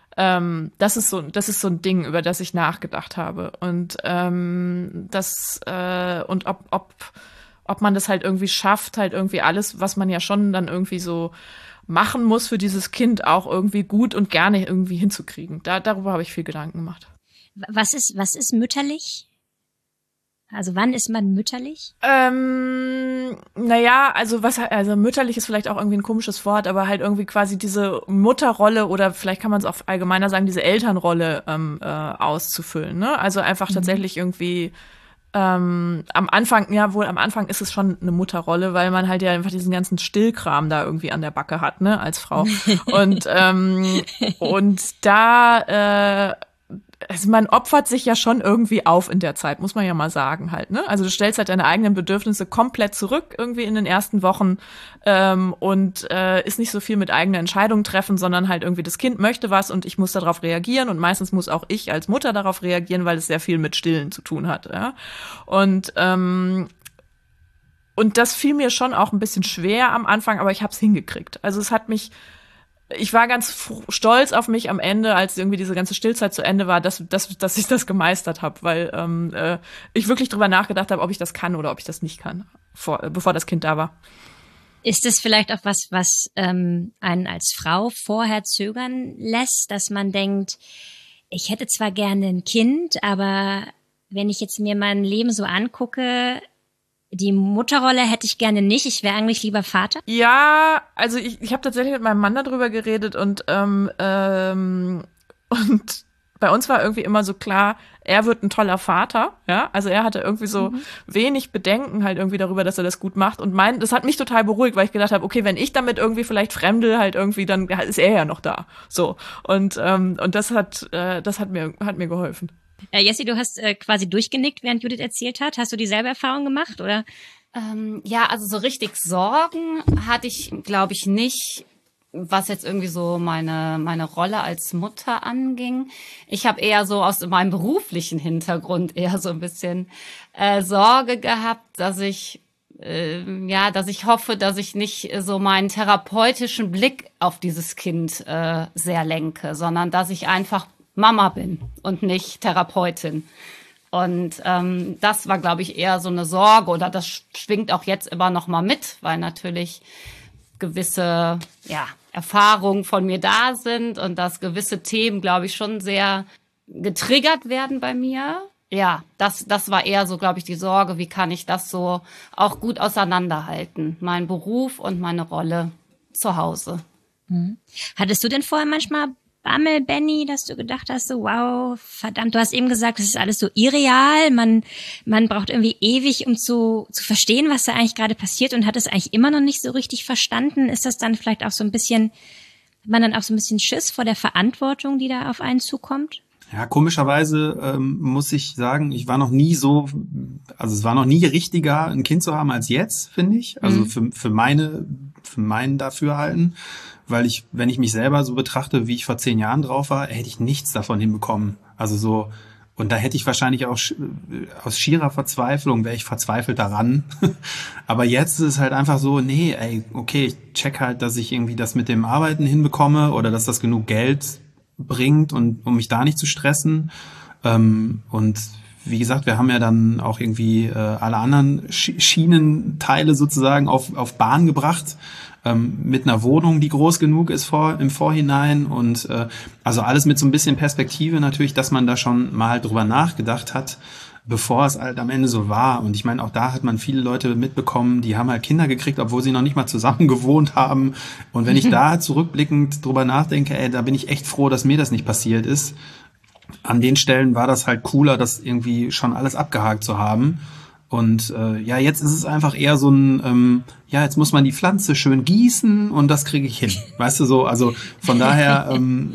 Ähm, das ist so, das ist so ein Ding, über das ich nachgedacht habe und ähm, das äh, und ob ob ob man das halt irgendwie schafft, halt irgendwie alles, was man ja schon dann irgendwie so machen muss für dieses Kind, auch irgendwie gut und gerne irgendwie hinzukriegen. Da, darüber habe ich viel Gedanken gemacht. Was ist, was ist mütterlich? Also wann ist man mütterlich? Ähm, naja, also was, also mütterlich ist vielleicht auch irgendwie ein komisches Wort, aber halt irgendwie quasi diese Mutterrolle oder vielleicht kann man es auch allgemeiner sagen, diese Elternrolle ähm, äh, auszufüllen, ne? Also einfach mhm. tatsächlich irgendwie ähm, am Anfang, ja wohl am Anfang ist es schon eine Mutterrolle, weil man halt ja einfach diesen ganzen Stillkram da irgendwie an der Backe hat, ne, als Frau. und ähm, und da äh, also man opfert sich ja schon irgendwie auf in der Zeit, muss man ja mal sagen halt, ne? Also du stellst halt deine eigenen Bedürfnisse komplett zurück irgendwie in den ersten Wochen ähm, und äh, ist nicht so viel mit eigenen Entscheidungen treffen, sondern halt irgendwie das Kind möchte was und ich muss darauf reagieren und meistens muss auch ich als Mutter darauf reagieren, weil es sehr viel mit Stillen zu tun hat, ja? Und ähm, und das fiel mir schon auch ein bisschen schwer am Anfang, aber ich habe es hingekriegt. Also es hat mich Ich war ganz f- stolz auf mich am Ende, als irgendwie diese ganze Stillzeit zu Ende war, dass, dass, dass ich das gemeistert habe, weil ähm, äh, ich wirklich drüber nachgedacht habe, ob ich das kann oder ob ich das nicht kann, vor, äh, bevor das Kind da war. Ist es vielleicht auch was, was ähm, einen als Frau vorher zögern lässt, dass man denkt, ich hätte zwar gerne ein Kind, aber wenn ich jetzt mir mein Leben so angucke, die Mutterrolle hätte ich gerne nicht. Ich wäre eigentlich lieber Vater. Ja, also ich, ich habe tatsächlich mit meinem Mann darüber geredet und ähm, ähm, und bei uns war irgendwie immer so klar, er wird ein toller Vater, ja. Also er hatte irgendwie so mhm. wenig Bedenken halt irgendwie darüber, dass er das gut macht. Und mein, das hat mich total beruhigt, weil ich gedacht habe, okay, wenn ich damit irgendwie vielleicht fremdel halt irgendwie, dann ist er ja noch da. So und ähm, und das hat äh, das hat mir hat mir geholfen. Äh, Jessie, du hast äh, quasi durchgenickt, während Judith erzählt hat. Hast du dieselbe Erfahrung gemacht, oder? Ähm, ja, also so richtig Sorgen hatte ich, glaube ich, nicht, was jetzt irgendwie so meine meine Rolle als Mutter anging. Ich habe eher so aus meinem beruflichen Hintergrund eher so ein bisschen äh, Sorge gehabt, dass ich äh, ja, dass ich hoffe, dass ich nicht so meinen therapeutischen Blick auf dieses Kind äh, sehr lenke, sondern dass ich einfach Mama bin und nicht Therapeutin. Und ähm, das war, glaube ich, eher so eine Sorge oder das schwingt auch jetzt immer noch mal mit, weil natürlich gewisse ja, Erfahrungen von mir da sind und dass gewisse Themen, glaube ich, schon sehr getriggert werden bei mir. Ja, das das war eher so, glaube ich, die Sorge, wie kann ich das so auch gut auseinanderhalten, mein Beruf und meine Rolle zu Hause. Mhm. Hattest du denn vorher manchmal Bammel, Benni, dass du gedacht hast, so wow, verdammt, du hast eben gesagt, es ist alles so irreal, man man braucht irgendwie ewig, um zu zu verstehen, was da eigentlich gerade passiert und hat es eigentlich immer noch nicht so richtig verstanden. Ist das dann vielleicht auch so ein bisschen, hat man dann auch so ein bisschen Schiss vor der Verantwortung, die da auf einen zukommt? Ja, komischerweise ähm, muss ich sagen, ich war noch nie so, also es war noch nie richtiger, ein Kind zu haben als jetzt, finde ich. Also mhm. für für meine, für mein Dafürhalten. Weil ich, wenn ich mich selber so betrachte, wie ich vor zehn Jahren drauf war, hätte ich nichts davon hinbekommen. Also so, und da hätte ich wahrscheinlich auch aus schierer Verzweiflung, wäre ich verzweifelt daran. Aber jetzt ist es halt einfach so, nee, ey, okay, ich check halt, dass ich irgendwie das mit dem Arbeiten hinbekomme oder dass das genug Geld bringt und um mich da nicht zu stressen. Und wie gesagt, wir haben ja dann auch irgendwie äh, alle anderen Schienenteile sozusagen auf, auf Bahn gebracht. Ähm, mit einer Wohnung, die groß genug ist vor, im Vorhinein und äh, also alles mit so ein bisschen Perspektive natürlich, dass man da schon mal drüber nachgedacht hat, bevor es halt am Ende so war. Und ich meine, auch da hat man viele Leute mitbekommen, die haben halt Kinder gekriegt, obwohl sie noch nicht mal zusammen gewohnt haben. Und wenn ich da zurückblickend drüber nachdenke, ey, da bin ich echt froh, dass mir das nicht passiert ist. An den Stellen war das halt cooler, das irgendwie schon alles abgehakt zu haben. Und äh, ja, jetzt ist es einfach eher so ein, ähm, ja, jetzt muss man die Pflanze schön gießen und das kriege ich hin. Weißt du so, also von daher, ähm,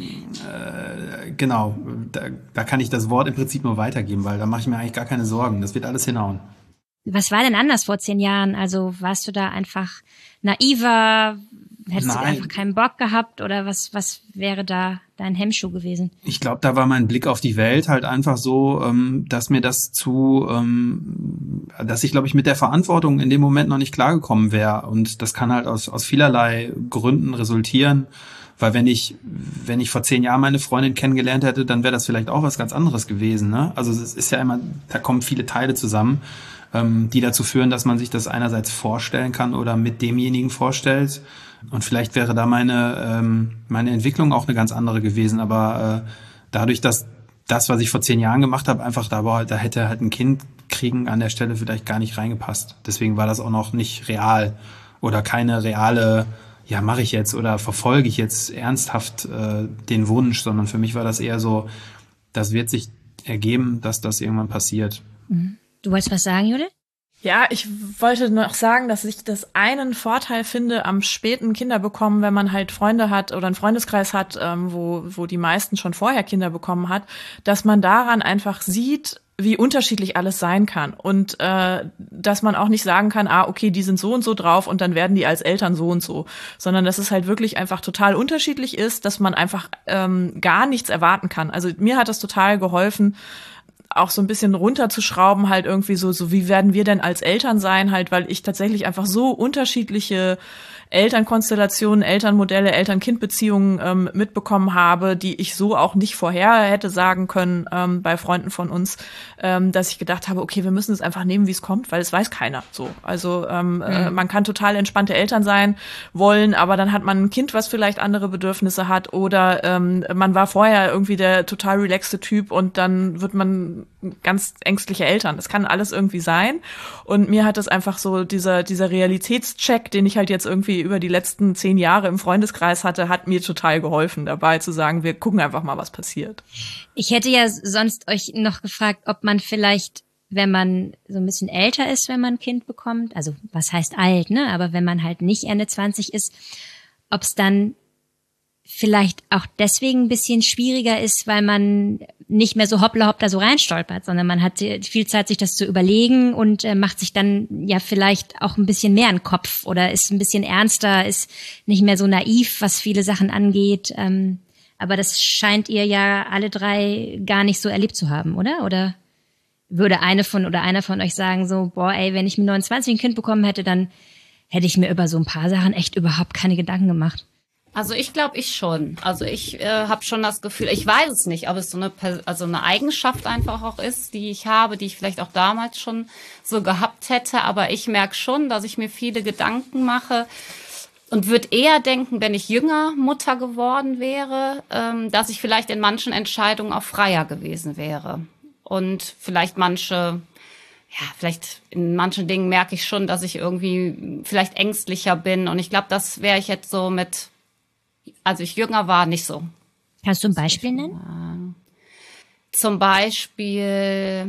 äh, genau, da, da kann ich das Wort im Prinzip nur weitergeben, weil da mache ich mir eigentlich gar keine Sorgen. Das wird alles hinhauen. Was war denn anders vor zehn Jahren? Also warst du da einfach naiver? Hättest Nein. du einfach keinen Bock gehabt oder was was wäre da dein Hemmschuh gewesen? Ich glaube, da war mein Blick auf die Welt halt einfach so, ähm, dass mir das zu, ähm, dass ich glaube ich mit der Verantwortung in dem Moment noch nicht klargekommen wäre und das kann halt aus aus vielerlei Gründen resultieren. Weil wenn ich, wenn ich vor zehn Jahren meine Freundin kennengelernt hätte, dann wäre das vielleicht auch was ganz anderes gewesen, ne? Also es ist ja immer, da kommen viele Teile zusammen, ähm, die dazu führen, dass man sich das einerseits vorstellen kann oder mit demjenigen vorstellt. Und vielleicht wäre da meine, ähm, meine Entwicklung auch eine ganz andere gewesen. Aber äh, dadurch, dass das, was ich vor zehn Jahren gemacht habe, einfach da war, da hätte halt ein Kind kriegen an der Stelle vielleicht gar nicht reingepasst. Deswegen war das auch noch nicht real oder keine reale, ja, mache ich jetzt oder verfolge ich jetzt ernsthaft äh, den Wunsch, sondern für mich war das eher so, das wird sich ergeben, dass das irgendwann passiert. Du wolltest was sagen, Judith? Ja, ich wollte noch sagen, dass ich das einen Vorteil finde am späten Kinderbekommen, wenn man halt Freunde hat oder einen Freundeskreis hat, ähm, wo wo die meisten schon vorher Kinder bekommen hat, dass man daran einfach sieht, wie unterschiedlich alles sein kann und äh, dass man auch nicht sagen kann, ah, okay, die sind so und so drauf und dann werden die als Eltern so und so, sondern dass es halt wirklich einfach total unterschiedlich ist, dass man einfach ähm, gar nichts erwarten kann. Also mir hat das total geholfen, auch so ein bisschen runterzuschrauben, halt irgendwie so, so wie werden wir denn als Eltern sein, halt, weil ich tatsächlich einfach so unterschiedliche Elternkonstellationen, Elternmodelle, Eltern-Kind-Beziehungen ähm, mitbekommen habe, die ich so auch nicht vorher hätte sagen können ähm, bei Freunden von uns, ähm, dass ich gedacht habe, okay, wir müssen es einfach nehmen, wie es kommt, weil es weiß keiner so. Also ähm, mhm. äh, man kann total entspannte Eltern sein wollen, aber dann hat man ein Kind, was vielleicht andere Bedürfnisse hat oder ähm, man war vorher irgendwie der total relaxte Typ und dann wird man ganz ängstliche Eltern. Das kann alles irgendwie sein. Und mir hat das einfach so, dieser, dieser Realitätscheck, den ich halt jetzt irgendwie über die letzten zehn Jahre im Freundeskreis hatte, hat mir total geholfen, dabei zu sagen, wir gucken einfach mal, was passiert. Ich hätte ja sonst euch noch gefragt, ob man vielleicht, wenn man so ein bisschen älter ist, wenn man ein Kind bekommt, also was heißt alt, ne? Aber wenn man halt nicht Ende zwanzig ist, ob es dann vielleicht auch deswegen ein bisschen schwieriger ist, weil man nicht mehr so hoppla hopp da so reinstolpert, sondern man hat viel Zeit, sich das zu überlegen und äh, macht sich dann ja vielleicht auch ein bisschen mehr in den Kopf oder ist ein bisschen ernster, ist nicht mehr so naiv, was viele Sachen angeht. Ähm, aber das scheint ihr ja alle drei gar nicht so erlebt zu haben, oder? Oder würde eine von oder einer von euch sagen so, boah, ey, wenn ich mit neunundzwanzig ein Kind bekommen hätte, dann hätte ich mir über so ein paar Sachen echt überhaupt keine Gedanken gemacht. Also ich glaube, ich schon. Also ich äh, habe schon das Gefühl, ich weiß es nicht, ob es so eine also eine Eigenschaft einfach auch ist, die ich habe, die ich vielleicht auch damals schon so gehabt hätte. Aber ich merke schon, dass ich mir viele Gedanken mache und würde eher denken, wenn ich jünger Mutter geworden wäre, ähm, dass ich vielleicht in manchen Entscheidungen auch freier gewesen wäre. Und vielleicht manche, ja, vielleicht in manchen Dingen merke ich schon, dass ich irgendwie vielleicht ängstlicher bin. Und ich glaube, das wäre ich jetzt so mit, als ich jünger war, nicht so. Kannst du ein Beispiel nennen? Zum Beispiel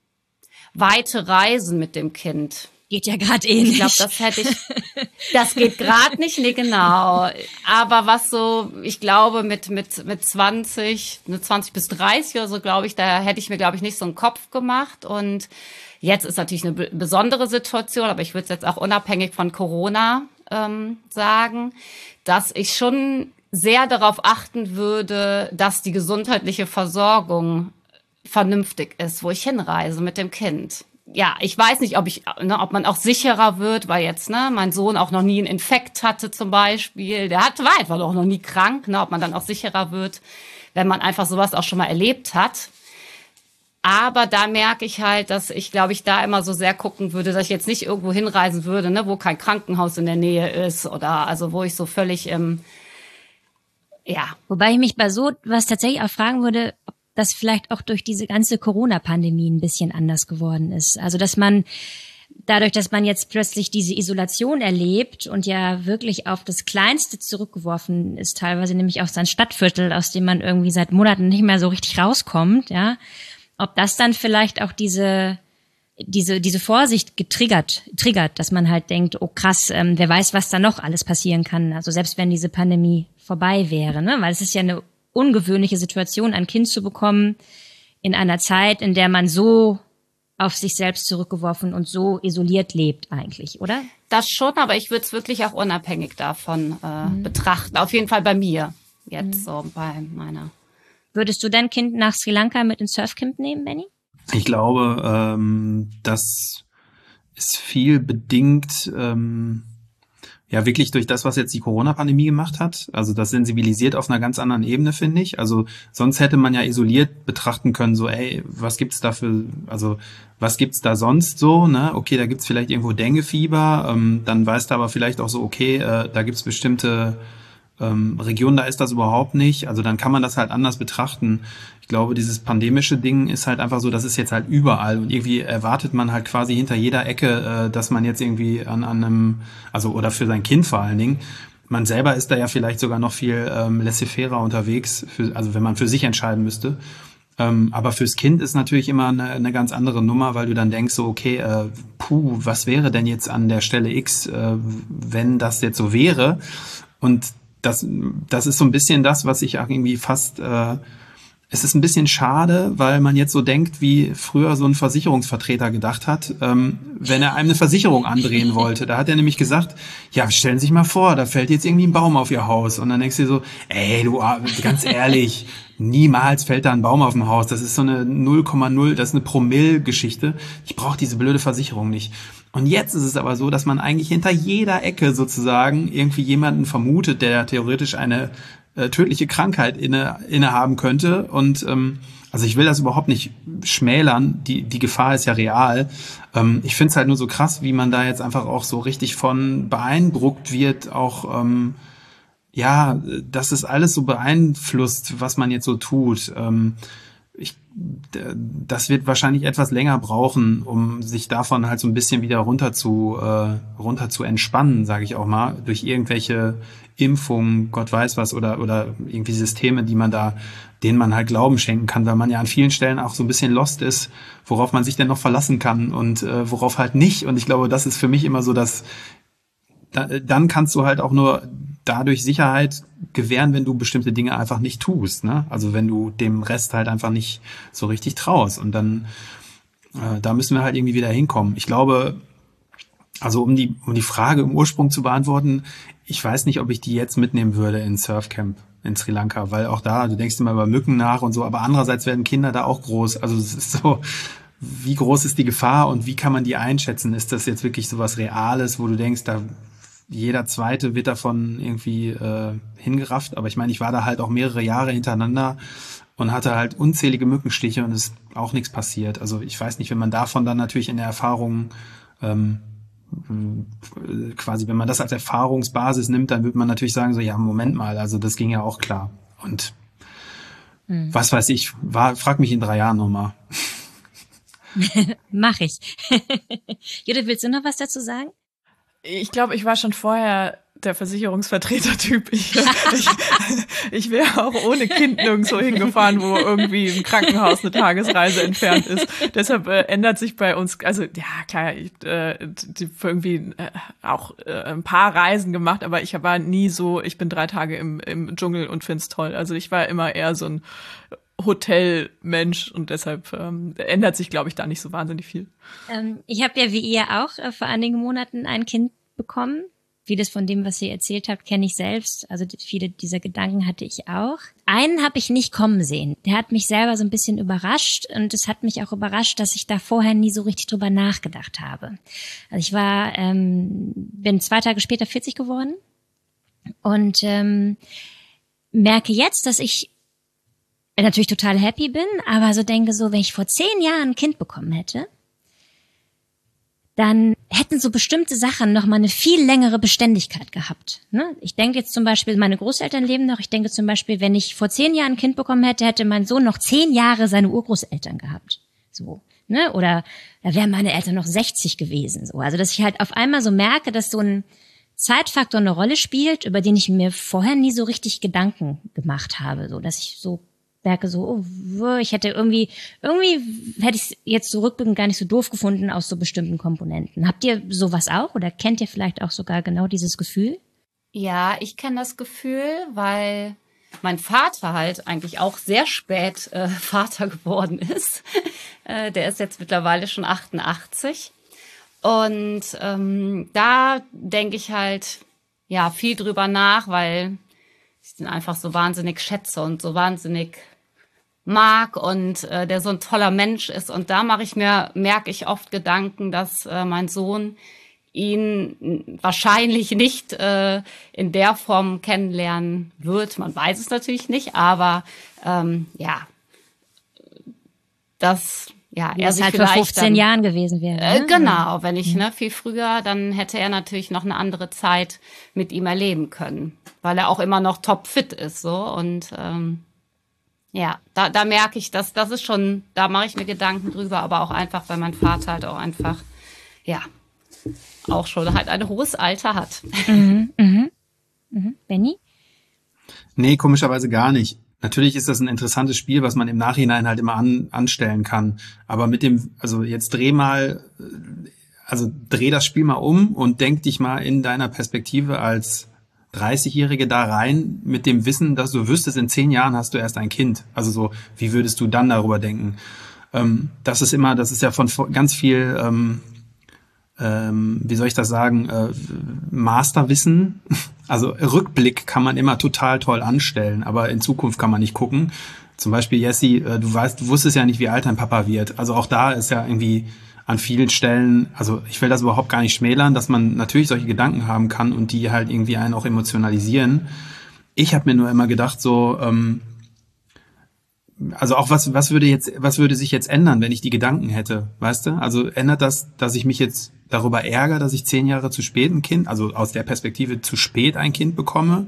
weite Reisen mit dem Kind. Geht ja gerade eh nicht. Ich glaube, das hätte ich, das geht gerade nicht, nee, genau. Aber was so, ich glaube, mit, mit, mit zwanzig, ne, zwanzig bis dreißig oder so, glaube ich, da hätte ich mir, glaube ich, nicht so einen Kopf gemacht. Und jetzt ist natürlich eine besondere Situation, aber ich würde es jetzt auch unabhängig von Corona ähm, sagen, dass ich schon sehr darauf achten würde, dass die gesundheitliche Versorgung vernünftig ist, wo ich hinreise mit dem Kind. Ja, ich weiß nicht, ob ich, ne, ob man auch sicherer wird, weil jetzt, ne, mein Sohn auch noch nie einen Infekt hatte zum Beispiel. Der hat, war einfach auch noch nie krank, ne, ob man dann auch sicherer wird, wenn man einfach sowas auch schon mal erlebt hat. Aber da merke ich halt, dass ich, glaube ich, da immer so sehr gucken würde, dass ich jetzt nicht irgendwo hinreisen würde, ne, wo kein Krankenhaus in der Nähe ist oder also wo ich so völlig im, ja. Wobei ich mich bei so was tatsächlich auch fragen würde, ob das vielleicht auch durch diese ganze Corona-Pandemie ein bisschen anders geworden ist. Also dass man dadurch, dass man jetzt plötzlich diese Isolation erlebt und ja wirklich auf das Kleinste zurückgeworfen ist, teilweise nämlich auf sein Stadtviertel, aus dem man irgendwie seit Monaten nicht mehr so richtig rauskommt, ja, ob das dann vielleicht auch diese diese diese Vorsicht getriggert, triggert, dass man halt denkt, oh krass, ähm, wer weiß, was da noch alles passieren kann. Also selbst wenn diese Pandemie vorbei wäre, ne, weil es ist ja eine ungewöhnliche Situation, ein Kind zu bekommen in einer Zeit, in der man so auf sich selbst zurückgeworfen und so isoliert lebt eigentlich, oder? Das schon, aber ich würde es wirklich auch unabhängig davon äh, mhm. betrachten. Auf jeden Fall bei mir jetzt mhm. so bei meiner. Würdest du dein Kind nach Sri Lanka mit ins Surfcamp nehmen, Benny? Ich glaube, ähm, das ist viel bedingt, ähm, ja wirklich durch das, was jetzt die Corona-Pandemie gemacht hat. Also das sensibilisiert auf einer ganz anderen Ebene, finde ich. Also sonst hätte man ja isoliert betrachten können, so ey, was gibt's da für, also was gibt's da sonst so, ne? Okay, da gibt's vielleicht irgendwo Denguefieber, ähm, dann weißt du aber vielleicht auch so, okay, äh, da gibt's bestimmte ähm, Regionen, da ist das überhaupt nicht. Also dann kann man das halt anders betrachten. Ich glaube, dieses pandemische Ding ist halt einfach so, das ist jetzt halt überall und irgendwie erwartet man halt quasi hinter jeder Ecke, äh, dass man jetzt irgendwie an, an einem, also oder für sein Kind vor allen Dingen, man selber ist da ja vielleicht sogar noch viel ähm, laissez-faire unterwegs, für, also wenn man für sich entscheiden müsste. Ähm, aber fürs Kind ist natürlich immer eine, eine ganz andere Nummer, weil du dann denkst so, okay, äh, puh, was wäre denn jetzt an der Stelle X, äh, wenn das jetzt so wäre? Und das, das ist so ein bisschen das, was ich auch irgendwie fast, äh, es ist ein bisschen schade, weil man jetzt so denkt, wie früher so ein Versicherungsvertreter gedacht hat, ähm, wenn er einem eine Versicherung andrehen wollte. Da hat er nämlich gesagt, ja, stellen Sie sich mal vor, da fällt jetzt irgendwie ein Baum auf Ihr Haus. Und dann denkst du dir so, ey, du, ganz ehrlich, niemals fällt da ein Baum auf dem Haus. Das ist so eine null Komma null, das ist eine Promille-Geschichte. Ich brauche diese blöde Versicherung nicht. Und jetzt ist es aber so, dass man eigentlich hinter jeder Ecke sozusagen irgendwie jemanden vermutet, der theoretisch eine äh, tödliche Krankheit inne innehaben könnte. Und ähm, also ich will das überhaupt nicht schmälern. Die die Gefahr ist ja real. Ähm, ich finde es halt nur so krass, wie man da jetzt einfach auch so richtig von beeindruckt wird, auch ähm, ja, dass es alles so beeinflusst, was man jetzt so tut. Ähm, ich, das wird wahrscheinlich etwas länger brauchen, um sich davon halt so ein bisschen wieder runter zu äh, runter zu entspannen, sage ich auch mal, durch irgendwelche Impfungen, Gott weiß was, oder oder irgendwie Systeme, die man da, denen man halt Glauben schenken kann, weil man ja an vielen Stellen auch so ein bisschen lost ist, worauf man sich denn noch verlassen kann und äh, worauf halt nicht. Und ich glaube, das ist für mich immer so, dass da, dann kannst du halt auch nur dadurch Sicherheit gewähren, wenn du bestimmte Dinge einfach nicht tust, ne? Also wenn du dem Rest halt einfach nicht so richtig traust. Und dann, äh, da müssen wir halt irgendwie wieder hinkommen. Ich glaube, also um die, um die Frage im Ursprung zu beantworten, ich weiß nicht, ob ich die jetzt mitnehmen würde in Surfcamp in Sri Lanka, weil auch da, du denkst immer über Mücken nach und so, aber andererseits werden Kinder da auch groß. Also es ist so, wie groß ist die Gefahr und wie kann man die einschätzen? Ist das jetzt wirklich so was Reales, wo du denkst, da jeder Zweite wird davon irgendwie äh, hingerafft. Aber ich meine, ich war da halt auch mehrere Jahre hintereinander und hatte halt unzählige Mückenstiche und es ist auch nichts passiert. Also ich weiß nicht, wenn man davon dann natürlich in der Erfahrung ähm, quasi, wenn man das als Erfahrungsbasis nimmt, dann würde man natürlich sagen, so ja, Moment mal, also das ging ja auch klar. Und hm. was weiß ich, war, frag mich in drei Jahren nochmal. Mach ich. Judith, willst du noch was dazu sagen? Ich glaube, ich war schon vorher der Versicherungsvertreter-Typ. Ich, ich, ich wäre auch ohne Kind nirgendwo hingefahren, wo irgendwie ein Krankenhaus eine Tagesreise entfernt ist. Deshalb äh, ändert sich bei uns, also ja klar, ich äh, die, irgendwie äh, auch äh, ein paar Reisen gemacht, aber ich war nie so, ich bin drei Tage im, im Dschungel und find's toll. Also ich war immer eher so ein Hotelmensch und deshalb ähm, ändert sich, glaube ich, da nicht so wahnsinnig viel. Ähm, ich habe ja wie ihr auch äh, vor einigen Monaten ein Kind bekommen. Vieles von dem, was ihr erzählt habt, kenne ich selbst. Also viele dieser Gedanken hatte ich auch. Einen habe ich nicht kommen sehen. Der hat mich selber so ein bisschen überrascht und es hat mich auch überrascht, dass ich da vorher nie so richtig drüber nachgedacht habe. Also ich war, ähm, bin zwei Tage später vierzig geworden und ähm, merke jetzt, dass ich natürlich total happy bin, aber so denke so, wenn ich vor zehn Jahren ein Kind bekommen hätte, dann hätten so bestimmte Sachen noch mal eine viel längere Beständigkeit gehabt. Ne? Ich denke jetzt zum Beispiel, meine Großeltern leben noch, ich denke zum Beispiel, wenn ich vor zehn Jahren ein Kind bekommen hätte, hätte mein Sohn noch zehn Jahre seine Urgroßeltern gehabt. So, ne? Oder da wären meine Eltern noch sechzig gewesen. So, also dass ich halt auf einmal so merke, dass so ein Zeitfaktor eine Rolle spielt, über den ich mir vorher nie so richtig Gedanken gemacht habe. So, dass ich so merke so, oh, ich hätte irgendwie, irgendwie hätte ich es jetzt zurückblickend gar nicht so doof gefunden aus so bestimmten Komponenten. Habt ihr sowas auch oder kennt ihr vielleicht auch sogar genau dieses Gefühl? Ja, ich kenne das Gefühl, weil mein Vater halt eigentlich auch sehr spät äh, Vater geworden ist. äh, der ist jetzt mittlerweile schon achtundachtzig. Und ähm, da denke ich halt ja viel drüber nach, weil ich den einfach so wahnsinnig schätze und so wahnsinnig mag und äh, der so ein toller Mensch ist. Und da mache ich mir, merke ich oft Gedanken, dass äh, mein Sohn ihn wahrscheinlich nicht äh, in der Form kennenlernen wird. Man weiß es natürlich nicht, aber ähm, ja, das ja, Wie er es sich halt vor vielleicht fünfzehn dann, Jahren gewesen wäre. Äh, Ne? genau, wenn ich ne viel früher, dann hätte er natürlich noch eine andere Zeit mit ihm erleben können, weil er auch immer noch topfit ist so und ähm, ja, da da merke ich, dass das ist schon, da mache ich mir Gedanken drüber, aber auch einfach, weil mein Vater halt auch einfach ja auch schon halt ein hohes Alter hat. Mhm, mhm, mhm. Benni? Nee, komischerweise gar nicht. Natürlich ist das ein interessantes Spiel, was man im Nachhinein halt immer an, anstellen kann. Aber mit dem, also jetzt dreh mal, also dreh das Spiel mal um und denk dich mal in deiner Perspektive als dreißigjährige da rein mit dem Wissen, dass du wüsstest, in zehn Jahren hast du erst ein Kind. Also so, wie würdest du dann darüber denken? Ähm, das ist immer, das ist ja von ganz viel, ähm, ähm, wie soll ich das sagen, äh, Masterwissen. Also Rückblick kann man immer total toll anstellen, aber in Zukunft kann man nicht gucken. Zum Beispiel, Jessie, äh, du weißt, du wusstest ja nicht, wie alt dein Papa wird. Also auch da ist ja irgendwie an vielen Stellen, also ich will das überhaupt gar nicht schmälern, dass man natürlich solche Gedanken haben kann und die halt irgendwie einen auch emotionalisieren. Ich habe mir nur immer gedacht, so, ähm, also auch was, was würde jetzt, was würde sich jetzt ändern, wenn ich die Gedanken hätte, weißt du? Also ändert das, dass ich mich jetzt darüber ärgere, dass ich zehn Jahre zu spät ein Kind, also aus der Perspektive zu spät ein Kind bekomme?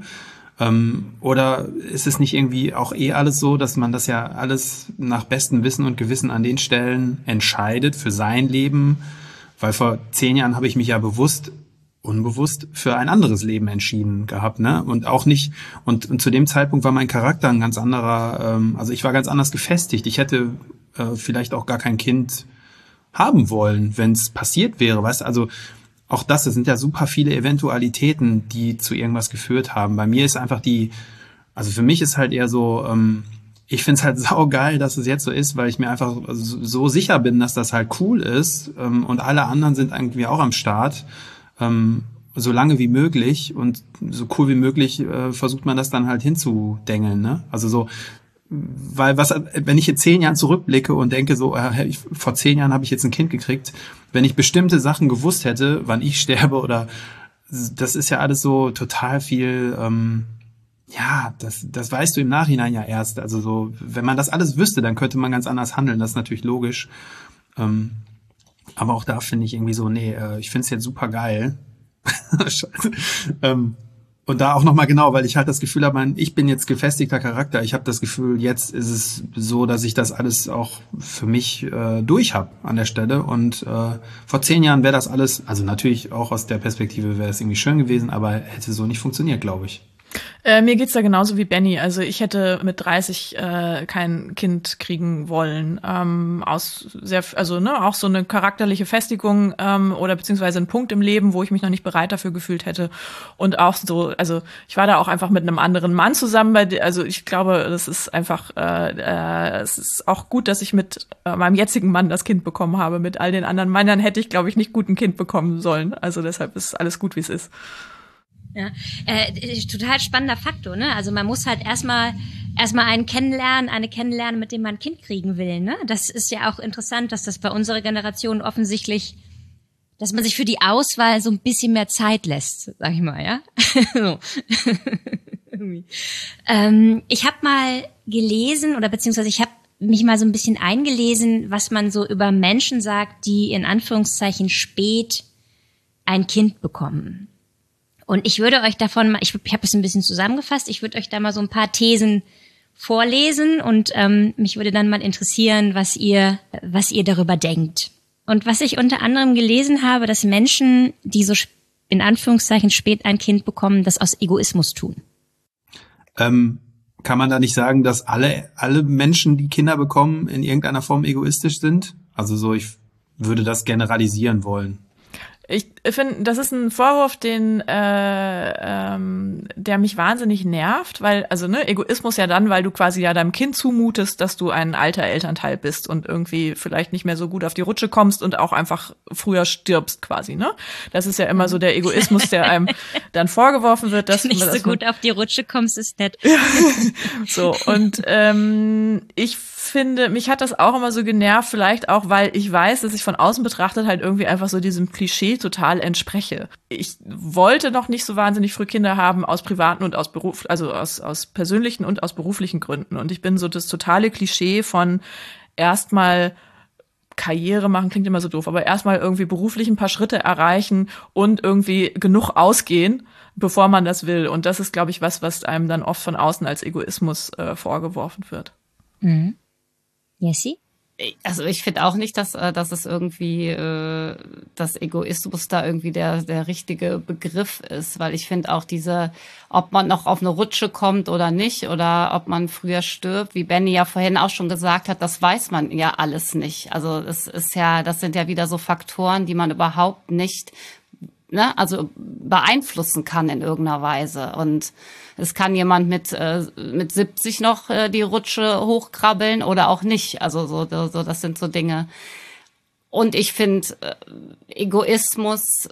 Ähm, oder ist es nicht irgendwie auch eh alles so, dass man das ja alles nach bestem Wissen und Gewissen an den Stellen entscheidet für sein Leben? Weil vor zehn Jahren habe ich mich ja bewusst unbewusst für ein anderes Leben entschieden gehabt, ne? Und auch nicht, und, und zu dem Zeitpunkt war mein Charakter ein ganz anderer, ähm, also ich war ganz anders gefestigt. Ich hätte äh, vielleicht auch gar kein Kind haben wollen, wenn es passiert wäre, weißt du? Also auch das, es sind ja super viele Eventualitäten, die zu irgendwas geführt haben. Bei mir ist einfach die, also für mich ist halt eher so, ähm, ich find's halt saugeil, dass es jetzt so ist, weil ich mir einfach so, so sicher bin, dass das halt cool ist, ähm, und alle anderen sind irgendwie auch am Start. Ähm, so lange wie möglich und so cool wie möglich äh, versucht man das dann halt hinzudengeln, ne? Also so, weil was, wenn ich jetzt zehn Jahren zurückblicke und denke so, äh, ich, vor zehn Jahren habe ich jetzt ein Kind gekriegt, wenn ich bestimmte Sachen gewusst hätte, wann ich sterbe oder, das ist ja alles so total viel, ähm, ja, das, das weißt du im Nachhinein ja erst. Also so, wenn man das alles wüsste, dann könnte man ganz anders handeln, das ist natürlich logisch. Ähm, Aber auch da finde ich irgendwie so, nee, äh, ich finde es jetzt super geil. Scheiße. Ähm, und da auch nochmal genau, weil ich halt das Gefühl habe, mein, ich bin jetzt gefestigter Charakter. Ich habe das Gefühl, jetzt ist es so, dass ich das alles auch für mich äh, durch habe an der Stelle. Und äh, vor zehn Jahren wäre das alles, also natürlich auch aus der Perspektive wäre es irgendwie schön gewesen, aber hätte so nicht funktioniert, glaube ich. Äh, mir geht's da genauso wie Benni. Also ich hätte mit dreißig äh, kein Kind kriegen wollen. Ähm, aus sehr, also ne, auch so eine charakterliche Festigung ähm, oder beziehungsweise ein Punkt im Leben, wo ich mich noch nicht bereit dafür gefühlt hätte. Und auch so, also ich war da auch einfach mit einem anderen Mann zusammen. Bei, also ich glaube, das ist einfach, äh, äh, es ist auch gut, dass ich mit äh, meinem jetzigen Mann das Kind bekommen habe. Mit all den anderen Männern hätte ich, glaube ich, nicht gut ein Kind bekommen sollen. Also deshalb ist alles gut, wie es ist. Ja, äh, total spannender Faktor, ne? Also man muss halt erstmal erstmal einen kennenlernen, eine kennenlernen, mit dem man ein Kind kriegen will, ne? Das ist ja auch interessant, dass das bei unserer Generation offensichtlich, dass man sich für die Auswahl so ein bisschen mehr Zeit lässt, sag ich mal, ja? So. ähm, ich habe mal gelesen oder beziehungsweise ich habe mich mal so ein bisschen eingelesen, was man so über Menschen sagt, die in Anführungszeichen spät ein Kind bekommen. Und ich würde euch davon mal, ich, ich habe es ein bisschen zusammengefasst, ich würde euch da mal so ein paar Thesen vorlesen und ähm, mich würde dann mal interessieren, was ihr, was ihr darüber denkt. Und was ich unter anderem gelesen habe, dass Menschen, die so in Anführungszeichen spät ein Kind bekommen, das aus Egoismus tun. Ähm, kann man da nicht sagen, dass alle, alle Menschen, die Kinder bekommen, in irgendeiner Form egoistisch sind? Also so, ich würde das generalisieren wollen. Ich finde, das ist ein Vorwurf, den äh, ähm, der mich wahnsinnig nervt, weil, also ne, Egoismus ja dann, weil du quasi ja deinem Kind zumutest, dass du ein alter Elternteil bist und irgendwie vielleicht nicht mehr so gut auf die Rutsche kommst und auch einfach früher stirbst quasi, ne? Das ist ja immer so der Egoismus, der einem dann vorgeworfen wird, dass nicht dass so gut auf die Rutsche kommst, ist nett. So, und ähm, ich finde, mich hat das auch immer so genervt, vielleicht auch, weil ich weiß, dass ich von außen betrachtet halt irgendwie einfach so diesem Klischee Klischee total entspreche. Ich wollte noch nicht so wahnsinnig früh Kinder haben, aus privaten und aus Beruf, also aus, aus persönlichen und aus beruflichen Gründen. Und ich bin so das totale Klischee von erstmal Karriere machen, klingt immer so doof, aber erstmal irgendwie beruflich ein paar Schritte erreichen und irgendwie genug ausgehen, bevor man das will. Und das ist, glaube ich, was, was einem dann oft von außen als Egoismus äh, vorgeworfen wird. Mhm. Jessie? Also ich finde auch nicht, dass, dass es irgendwie, äh, dass Egoismus da irgendwie der, der richtige Begriff ist, weil ich finde auch diese, ob man noch auf eine Rutsche kommt oder nicht oder ob man früher stirbt, wie Benny ja vorhin auch schon gesagt hat, das weiß man ja alles nicht. Also es ist ja, das sind ja wieder so Faktoren, die man überhaupt nicht, ne, also beeinflussen kann in irgendeiner Weise. Und es kann jemand mit äh, mit siebzig noch äh, die Rutsche hochkrabbeln oder auch nicht. Also so, so das sind so Dinge. Und ich finde, äh, Egoismus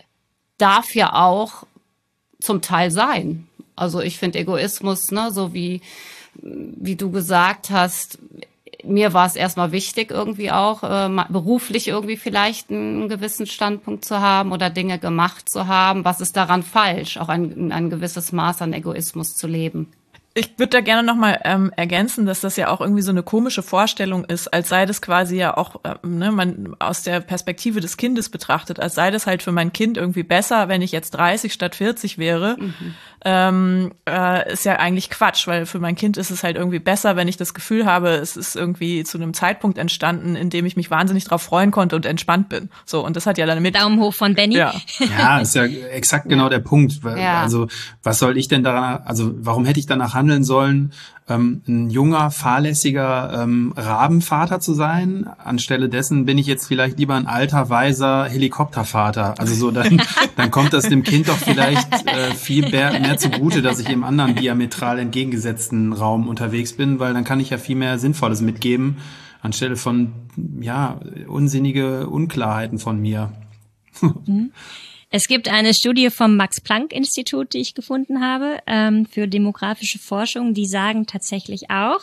darf ja auch zum Teil sein. Also ich finde Egoismus, ne, so wie wie du gesagt hast, mir war es erstmal wichtig, irgendwie auch äh, beruflich irgendwie vielleicht einen gewissen Standpunkt zu haben oder Dinge gemacht zu haben. Was ist daran falsch, auch ein, ein gewisses Maß an Egoismus zu leben? Ich würde da gerne nochmal ähm, ergänzen, dass das ja auch irgendwie so eine komische Vorstellung ist, als sei das quasi ja auch, ähm, ne, man aus der Perspektive des Kindes betrachtet, als sei das halt für mein Kind irgendwie besser, wenn ich jetzt dreißig statt vierzig wäre. Mhm. Ähm, äh, ist ja eigentlich Quatsch, weil für mein Kind ist es halt irgendwie besser, wenn ich das Gefühl habe, es ist irgendwie zu einem Zeitpunkt entstanden, in dem ich mich wahnsinnig drauf freuen konnte und entspannt bin. So, und das hat ja dann mit Daumen hoch von Benny. Ja, ja, ist ja exakt genau der Punkt. Ja. Also was soll ich denn daran, also warum hätte ich danach handeln sollen, ähm, ein junger, fahrlässiger ähm, Rabenvater zu sein? Anstelle dessen bin ich jetzt vielleicht lieber ein alter, weiser Helikoptervater. Also so, dann, dann kommt das dem Kind doch vielleicht äh, viel mehr, mehr zugute, dass ich im anderen diametral entgegengesetzten Raum unterwegs bin, weil dann kann ich ja viel mehr Sinnvolles mitgeben, anstelle von, ja, unsinnige Unklarheiten von mir. Mhm. Es gibt eine Studie vom Max-Planck-Institut, die ich gefunden habe, ähm, für demografische Forschung, die sagen tatsächlich auch,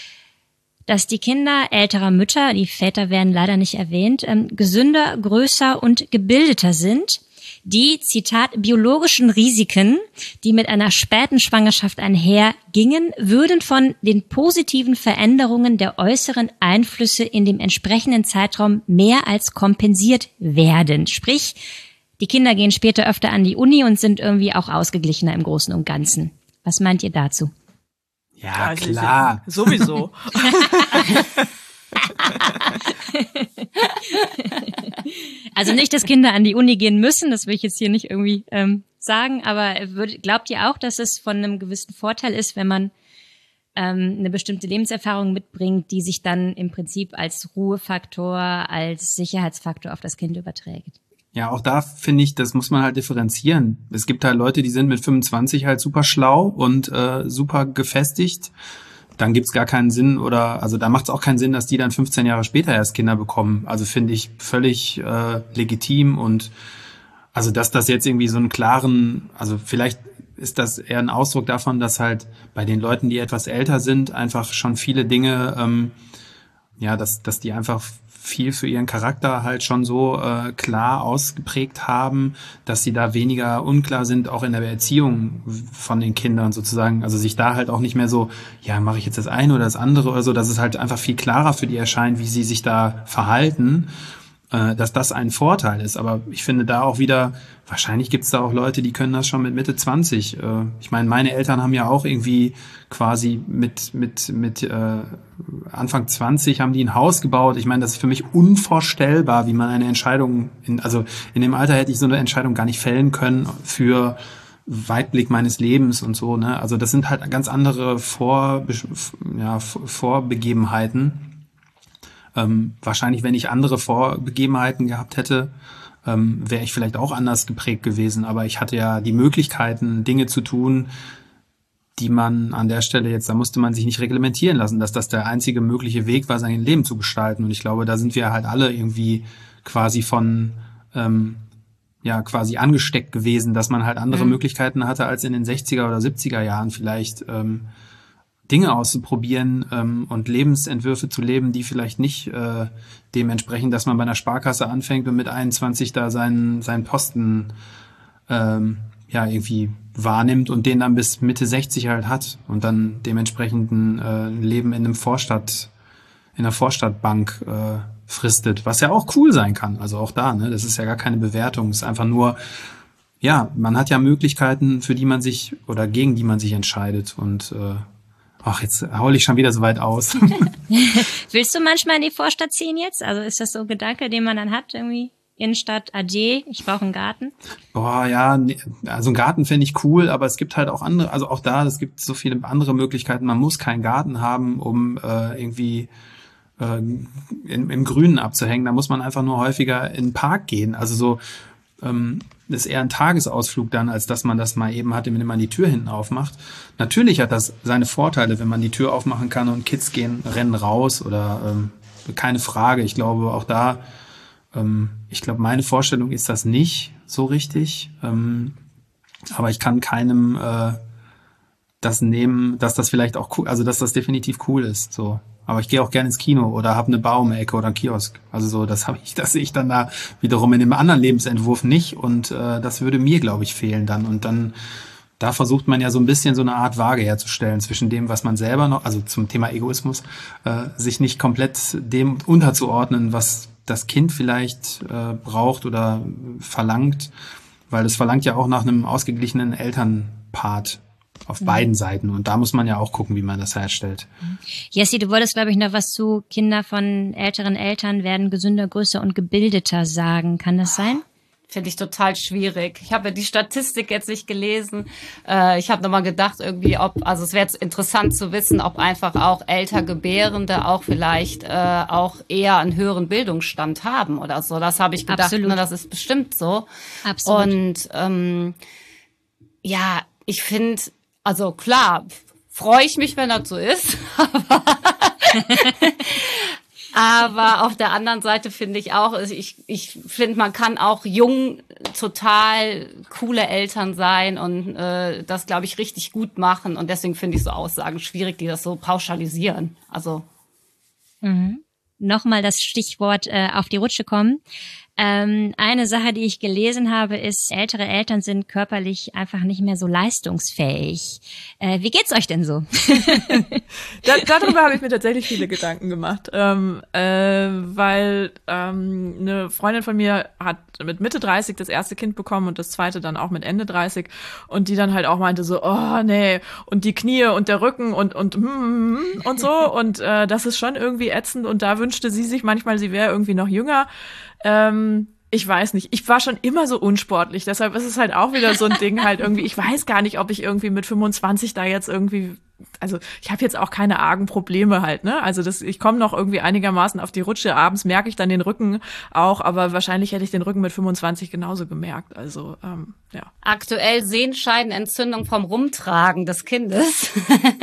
dass die Kinder älterer Mütter, die Väter werden leider nicht erwähnt, ähm, gesünder, größer und gebildeter sind. Die, Zitat, biologischen Risiken, die mit einer späten Schwangerschaft einhergingen, würden von den positiven Veränderungen der äußeren Einflüsse in dem entsprechenden Zeitraum mehr als kompensiert werden. Sprich, die Kinder gehen später öfter an die Uni und sind irgendwie auch ausgeglichener im Großen und Ganzen. Was meint ihr dazu? Ja, also klar. Sowieso. Also nicht, dass Kinder an die Uni gehen müssen, das will ich jetzt hier nicht irgendwie ähm, sagen, aber würd, glaubt ihr auch, dass es von einem gewissen Vorteil ist, wenn man ähm, eine bestimmte Lebenserfahrung mitbringt, die sich dann im Prinzip als Ruhefaktor, als Sicherheitsfaktor auf das Kind überträgt? Ja, auch da finde ich, das muss man halt differenzieren. Es gibt halt Leute, die sind mit fünfundzwanzig halt super schlau und äh, super gefestigt. Dann gibt's gar keinen Sinn oder, also da macht's auch keinen Sinn, dass die dann fünfzehn Jahre später erst Kinder bekommen. Also finde ich völlig äh, legitim und also dass das jetzt irgendwie so einen klaren, also vielleicht ist das eher ein Ausdruck davon, dass halt bei den Leuten, die etwas älter sind, einfach schon viele Dinge, ähm, ja, dass dass die einfach viel für ihren Charakter halt schon so äh, klar ausgeprägt haben, dass sie da weniger unklar sind, auch in der Erziehung von den Kindern sozusagen. Also sich da halt auch nicht mehr so, ja, mache ich jetzt das eine oder das andere oder so, dass es halt einfach viel klarer für die erscheint, wie sie sich da verhalten, äh, dass das ein Vorteil ist. Aber ich finde da auch wieder, wahrscheinlich gibt es da auch Leute, die können das schon mit Mitte zwanzig. Äh, ich meine, meine Eltern haben ja auch irgendwie quasi mit mit mit äh, Anfang zwanzig haben die ein Haus gebaut. Ich meine, das ist für mich unvorstellbar, wie man eine Entscheidung, in, also in dem Alter hätte ich so eine Entscheidung gar nicht fällen können für Weitblick meines Lebens und so. Ne? Also das sind halt ganz andere Vor, ja, Vorbegebenheiten. Ähm, wahrscheinlich, wenn ich andere Vorbegebenheiten gehabt hätte, ähm, wäre ich vielleicht auch anders geprägt gewesen. Aber ich hatte ja die Möglichkeiten, Dinge zu tun, die man an der Stelle jetzt, da musste man sich nicht reglementieren lassen, dass das der einzige mögliche Weg war, sein Leben zu gestalten. Und ich glaube, da sind wir halt alle irgendwie quasi von, ähm, ja, quasi angesteckt gewesen, dass man halt andere mhm. Möglichkeiten hatte als in den sechziger oder siebziger Jahren vielleicht, ähm, Dinge auszuprobieren ähm, und Lebensentwürfe zu leben, die vielleicht nicht äh, dementsprechend, dass man bei einer Sparkasse anfängt und mit einundzwanzig da seinen seinen Posten ähm, ja irgendwie wahrnimmt und den dann bis Mitte sechzig halt hat und dann dementsprechend ein äh, Leben in einem Vorstadt, in einer Vorstadtbank äh, fristet, was ja auch cool sein kann. Also auch da, ne, das ist ja gar keine Bewertung, es ist einfach nur, ja, man hat ja Möglichkeiten, für die man sich oder gegen die man sich entscheidet und äh, ach, jetzt hole ich schon wieder so weit aus. Willst du manchmal in die Vorstadt ziehen jetzt? Also ist das so ein Gedanke, den man dann hat irgendwie? Innenstadt, adieu, ich brauche einen Garten. Boah, ja, also einen Garten fände ich cool, aber es gibt halt auch andere, also auch da, es gibt so viele andere Möglichkeiten. Man muss keinen Garten haben, um äh, irgendwie äh, in, im Grünen abzuhängen. Da muss man einfach nur häufiger in den Park gehen. Also so ähm, ist eher ein Tagesausflug dann, als dass man das mal eben hat, indem man die Tür hinten aufmacht. Natürlich hat das seine Vorteile, wenn man die Tür aufmachen kann und Kids gehen, rennen raus oder ähm, keine Frage. Ich glaube, auch da ich glaube, meine Vorstellung ist das nicht so richtig. Ähm, aber ich kann keinem äh, das nehmen, dass das vielleicht auch cool, also dass das definitiv cool ist. So, aber ich gehe auch gerne ins Kino oder habe eine Bar um die Ecke oder einen Kiosk. Also so, das habe ich, das sehe ich dann da wiederum in dem anderen Lebensentwurf nicht. Und äh, das würde mir, glaube ich, fehlen dann. Und dann da versucht man ja so ein bisschen so eine Art Waage herzustellen zwischen dem, was man selber noch, also zum Thema Egoismus, äh, sich nicht komplett dem unterzuordnen, was das Kind vielleicht äh, braucht oder verlangt, weil es verlangt ja auch nach einem ausgeglichenen Elternpart auf mhm. beiden Seiten und da muss man ja auch gucken, wie man das herstellt. Jessie, du wolltest, glaube ich, noch was zu Kinder von älteren Eltern werden gesünder, größer und gebildeter sagen. Kann das sein? Finde ich total schwierig. Ich habe ja die Statistik jetzt nicht gelesen. Äh, ich habe nochmal gedacht, irgendwie, ob, also es wäre jetzt interessant zu wissen, ob einfach auch älter Gebärende auch vielleicht äh, auch eher einen höheren Bildungsstand haben oder so. Das habe ich gedacht, ne, das ist bestimmt so. Absolut. Und ähm, ja, ich finde, also klar, freue ich mich, wenn das so ist. Aber auf der anderen Seite finde ich auch, ich, ich finde, man kann auch jung total coole Eltern sein und äh, das, glaube ich, richtig gut machen. Und deswegen finde ich so Aussagen schwierig, die das so pauschalisieren. Also mhm. Nochmal das Stichwort äh, auf die Rutsche kommen. Ähm, eine Sache, die ich gelesen habe, ist, ältere Eltern sind körperlich einfach nicht mehr so leistungsfähig. Äh, wie geht's euch denn so? da, darüber habe ich mir tatsächlich viele Gedanken gemacht, ähm, äh, weil ähm, eine Freundin von mir hat mit Mitte dreißig das erste Kind bekommen und das zweite dann auch mit Ende dreißig und die dann halt auch meinte so, oh nee, und die Knie und der Rücken und und mm, und so und äh, das ist schon irgendwie ätzend und da wünschte sie sich manchmal, sie wäre irgendwie noch jünger. Ähm, ich weiß nicht. Ich war schon immer so unsportlich. Deshalb ist es halt auch wieder so ein Ding halt irgendwie. Ich weiß gar nicht, ob ich irgendwie mit fünfundzwanzig da jetzt irgendwie, also ich habe jetzt auch keine argen Probleme halt, ne? Also das, ich komme noch irgendwie einigermaßen auf die Rutsche. Abends merke ich dann den Rücken auch, aber wahrscheinlich hätte ich den Rücken mit fünfundzwanzig genauso gemerkt. Also, ähm, ja. Aktuell Sehenscheidenentzündung vom Rumtragen des Kindes.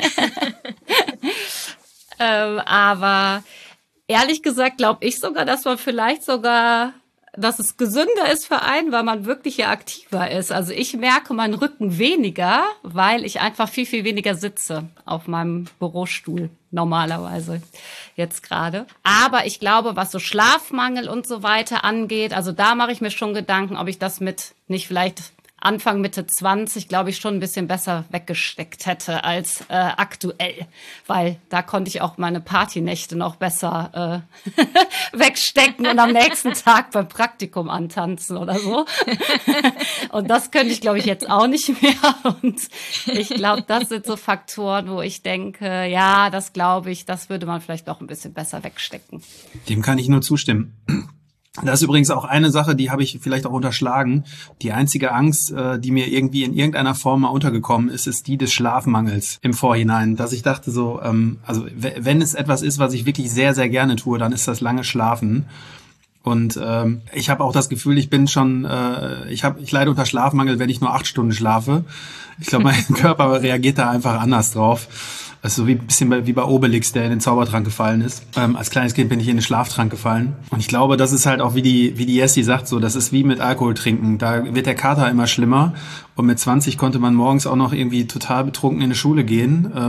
ähm, aber ehrlich gesagt glaube ich sogar, dass man vielleicht sogar, dass es gesünder ist für einen, weil man wirklich ja aktiver ist. Also ich merke meinen Rücken weniger, weil ich einfach viel, viel weniger sitze auf meinem Bürostuhl normalerweise jetzt gerade. Aber ich glaube, was so Schlafmangel und so weiter angeht, also da mache ich mir schon Gedanken, ob ich das mit nicht vielleicht Anfang, Mitte zwanzig, glaube ich, schon ein bisschen besser weggesteckt hätte als äh, aktuell. Weil da konnte ich auch meine Partynächte noch besser äh, wegstecken und am nächsten Tag beim Praktikum antanzen oder so. Und das könnte ich, glaube ich, jetzt auch nicht mehr. Und ich glaube, das sind so Faktoren, wo ich denke, ja, das glaube ich, das würde man vielleicht doch ein bisschen besser wegstecken. Dem kann ich nur zustimmen. Das ist übrigens auch eine Sache, die habe ich vielleicht auch unterschlagen. Die einzige Angst, die mir irgendwie in irgendeiner Form mal untergekommen ist, ist die des Schlafmangels im Vorhinein. Dass ich dachte so, also wenn es etwas ist, was ich wirklich sehr, sehr gerne tue, dann ist das lange Schlafen. Und ähm, ich habe auch das Gefühl, ich bin schon, äh, ich habe, ich leide unter Schlafmangel, wenn ich nur acht Stunden schlafe. Ich glaube, mein Körper reagiert da einfach anders drauf. Also wie ein bisschen wie bei Obelix, der in den Zaubertrank gefallen ist. Ähm, als kleines Kind bin ich in den Schlaftrank gefallen. Und ich glaube, das ist halt auch, wie die wie die Jessie sagt, so, das ist wie mit Alkohol trinken. Da wird der Kater immer schlimmer. Und mit zwanzig konnte man morgens auch noch irgendwie total betrunken in die Schule gehen. Ähm,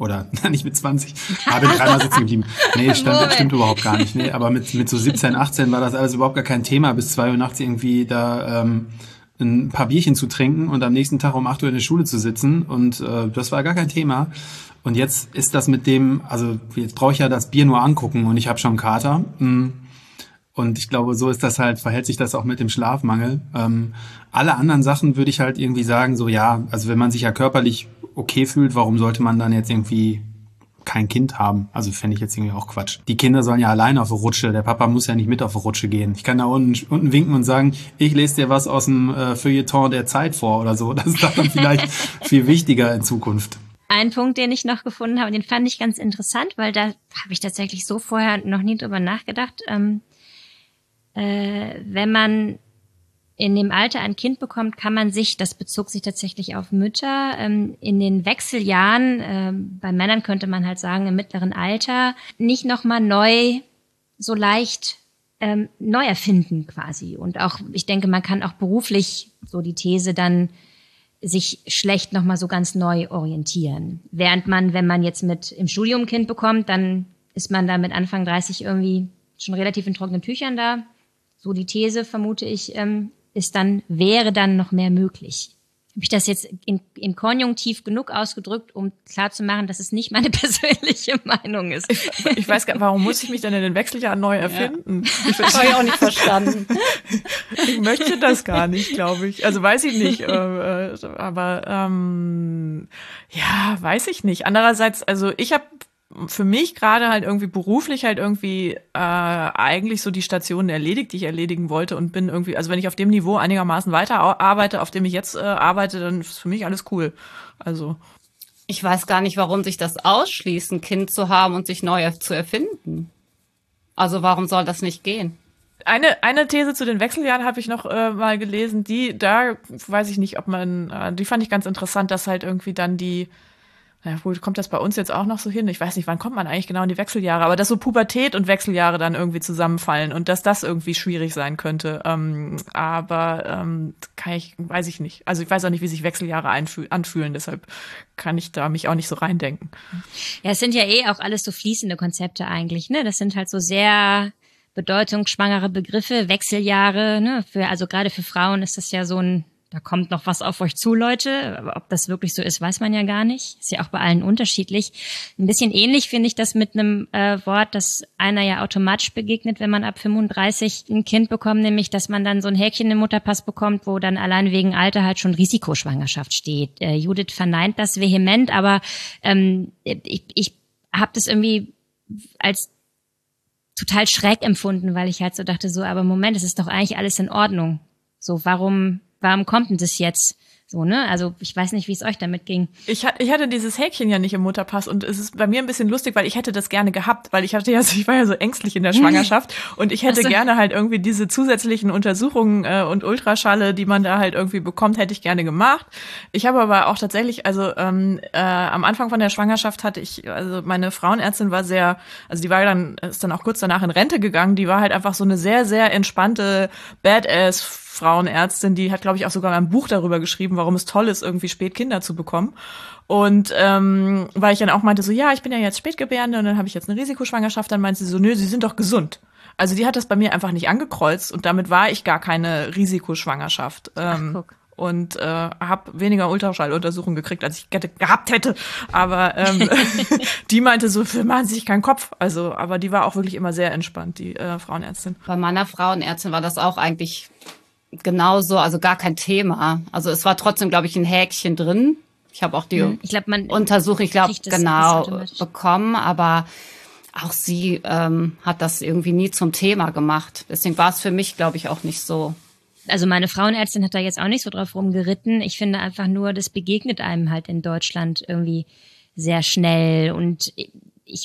Oder nicht mit zwanzig. Ah, bin dreimal sitzen geblieben. Nee, stimmt, stimmt überhaupt gar nicht. Nee, aber mit, mit so siebzehn, achtzehn war das alles überhaupt gar kein Thema, bis zwei Uhr nachts irgendwie da ähm, ein paar Bierchen zu trinken und am nächsten Tag um acht Uhr in der Schule zu sitzen. Und äh, das war gar kein Thema. Und jetzt ist das mit dem, also jetzt brauche ich ja das Bier nur angucken und ich habe schon einen Kater. Und ich glaube, so ist das halt, verhält sich das auch mit dem Schlafmangel. Ähm, alle anderen Sachen würde ich halt irgendwie sagen, so ja, also wenn man sich ja körperlich okay fühlt, warum sollte man dann jetzt irgendwie kein Kind haben? Also fände ich jetzt irgendwie auch Quatsch. Die Kinder sollen ja alleine auf der Rutsche, der Papa muss ja nicht mit auf der Rutsche gehen. Ich kann da unten, unten winken und sagen, ich lese dir was aus dem äh, Feuilleton der Zeit vor oder so. Das ist dann vielleicht viel wichtiger in Zukunft. Ein Punkt, den ich noch gefunden habe, den fand ich ganz interessant, weil da habe ich tatsächlich so vorher noch nie drüber nachgedacht. Ähm, äh, wenn man in dem Alter ein Kind bekommt, kann man sich, das bezog sich tatsächlich auf Mütter, ähm, in den Wechseljahren, äh, bei Männern könnte man halt sagen, im mittleren Alter, nicht nochmal neu, so leicht ähm, neu erfinden quasi. Und auch, ich denke, man kann auch beruflich so die These dann sich schlecht nochmal so ganz neu orientieren. Während man, wenn man jetzt mit im Studium ein Kind bekommt, dann ist man da mit Anfang dreißig irgendwie schon relativ in trockenen Tüchern da. So die These, vermute ich, ähm, ist dann, wäre dann noch mehr möglich. Habe ich das jetzt in, in Konjunktiv genug ausgedrückt, um klarzumachen, dass es nicht meine persönliche Meinung ist? Ich, ich weiß gar nicht, warum muss ich mich denn in den Wechseljahren neu erfinden? Ja. Das habe ich auch nicht verstanden. Ich möchte das gar nicht, glaube ich. Also weiß ich nicht. Äh, aber ähm, ja, weiß ich nicht. Andererseits, also ich habe für mich gerade halt irgendwie beruflich halt irgendwie äh, eigentlich so die Stationen erledigt, die ich erledigen wollte und bin irgendwie, also wenn ich auf dem Niveau einigermaßen weiter arbeite, auf dem ich jetzt äh, arbeite, dann ist für mich alles cool. Also ich weiß gar nicht, warum sich das ausschließt, ein Kind zu haben und sich neu zu erfinden. Also warum soll das nicht gehen? Eine eine These zu den Wechseljahren habe ich noch äh, mal gelesen, die da weiß ich nicht, ob man, äh, die fand ich ganz interessant, dass halt irgendwie dann die Ja, wohl kommt das bei uns jetzt auch noch so hin? Ich weiß nicht, wann kommt man eigentlich genau in die Wechseljahre? Aber dass so Pubertät und Wechseljahre dann irgendwie zusammenfallen und dass das irgendwie schwierig sein könnte. Ähm, aber ähm, kann ich, weiß ich nicht. Also ich weiß auch nicht, wie sich Wechseljahre einfühl- anfühlen. Deshalb kann ich da mich auch nicht so reindenken. Ja, es sind ja eh auch alles so fließende Konzepte eigentlich, ne? Das sind halt so sehr bedeutungsschwangere Begriffe, Wechseljahre, ne? Für, also gerade für Frauen ist das ja so ein, da kommt noch was auf euch zu, Leute. Aber ob das wirklich so ist, weiß man ja gar nicht. Ist ja auch bei allen unterschiedlich. Ein bisschen ähnlich finde ich das mit einem äh, Wort, das einer ja automatisch begegnet, wenn man ab fünfunddreißig ein Kind bekommt, nämlich, dass man dann so ein Häkchen im Mutterpass bekommt, wo dann allein wegen Alter halt schon Risikoschwangerschaft steht. Äh, Judith verneint das vehement, aber ähm, ich, ich habe das irgendwie als total schräg empfunden, weil ich halt so dachte, so, aber Moment, es ist doch eigentlich alles in Ordnung. So, warum... Warum kommt denn das jetzt? So, ne? Also ich weiß nicht, wie es euch damit ging. Ich, ich hatte dieses Häkchen ja nicht im Mutterpass und es ist bei mir ein bisschen lustig, weil ich hätte das gerne gehabt, weil ich hatte ja, ich war ja so ängstlich in der Schwangerschaft und ich hätte also gerne halt irgendwie diese zusätzlichen Untersuchungen äh, und Ultraschalle, die man da halt irgendwie bekommt, hätte ich gerne gemacht. Ich habe aber auch tatsächlich, also ähm, äh, am Anfang von der Schwangerschaft hatte ich, also meine Frauenärztin war sehr, also die war dann, ist dann auch kurz danach in Rente gegangen, die war halt einfach so eine sehr, sehr entspannte Badass Frauenärztin, die hat, glaube ich, auch sogar ein Buch darüber geschrieben, warum es toll ist, irgendwie spät Kinder zu bekommen. Und ähm, weil ich dann auch meinte, so ja, ich bin ja jetzt Spätgebärende und dann habe ich jetzt eine Risikoschwangerschaft, dann meinte sie so, nö, sie sind doch gesund. Also die hat das bei mir einfach nicht angekreuzt und damit war ich gar keine Risikoschwangerschaft. Ähm, Ach, guck. Und äh, habe weniger Ultraschalluntersuchungen gekriegt, als ich hätte, gehabt hätte. Aber ähm, die meinte so, für machen Sie sich keinen Kopf. Also, aber die war auch wirklich immer sehr entspannt, die äh, Frauenärztin. Bei meiner Frauenärztin war das auch eigentlich genauso, also gar kein Thema. Also es war trotzdem, glaube ich, ein Häkchen drin. Ich habe auch die ich glaub, man Untersuchung, ich glaube, genau bekommen, aber auch sie ähm, hat das irgendwie nie zum Thema gemacht. Deswegen war es für mich, glaube ich, auch nicht so. Also meine Frauenärztin hat da jetzt auch nicht so drauf rumgeritten. Ich finde einfach nur, das begegnet einem halt in Deutschland irgendwie sehr schnell. Und ich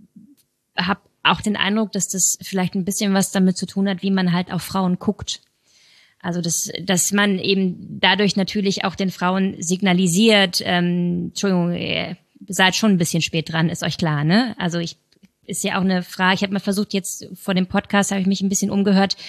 habe auch den Eindruck, dass das vielleicht ein bisschen was damit zu tun hat, wie man halt auf Frauen guckt. Also dass, dass man eben dadurch natürlich auch den Frauen signalisiert, ähm, Entschuldigung, ihr seid schon ein bisschen spät dran, ist euch klar, ne? Also ich ist ja auch eine Frage, ich habe mal versucht, jetzt vor dem Podcast habe ich mich ein bisschen umgehört,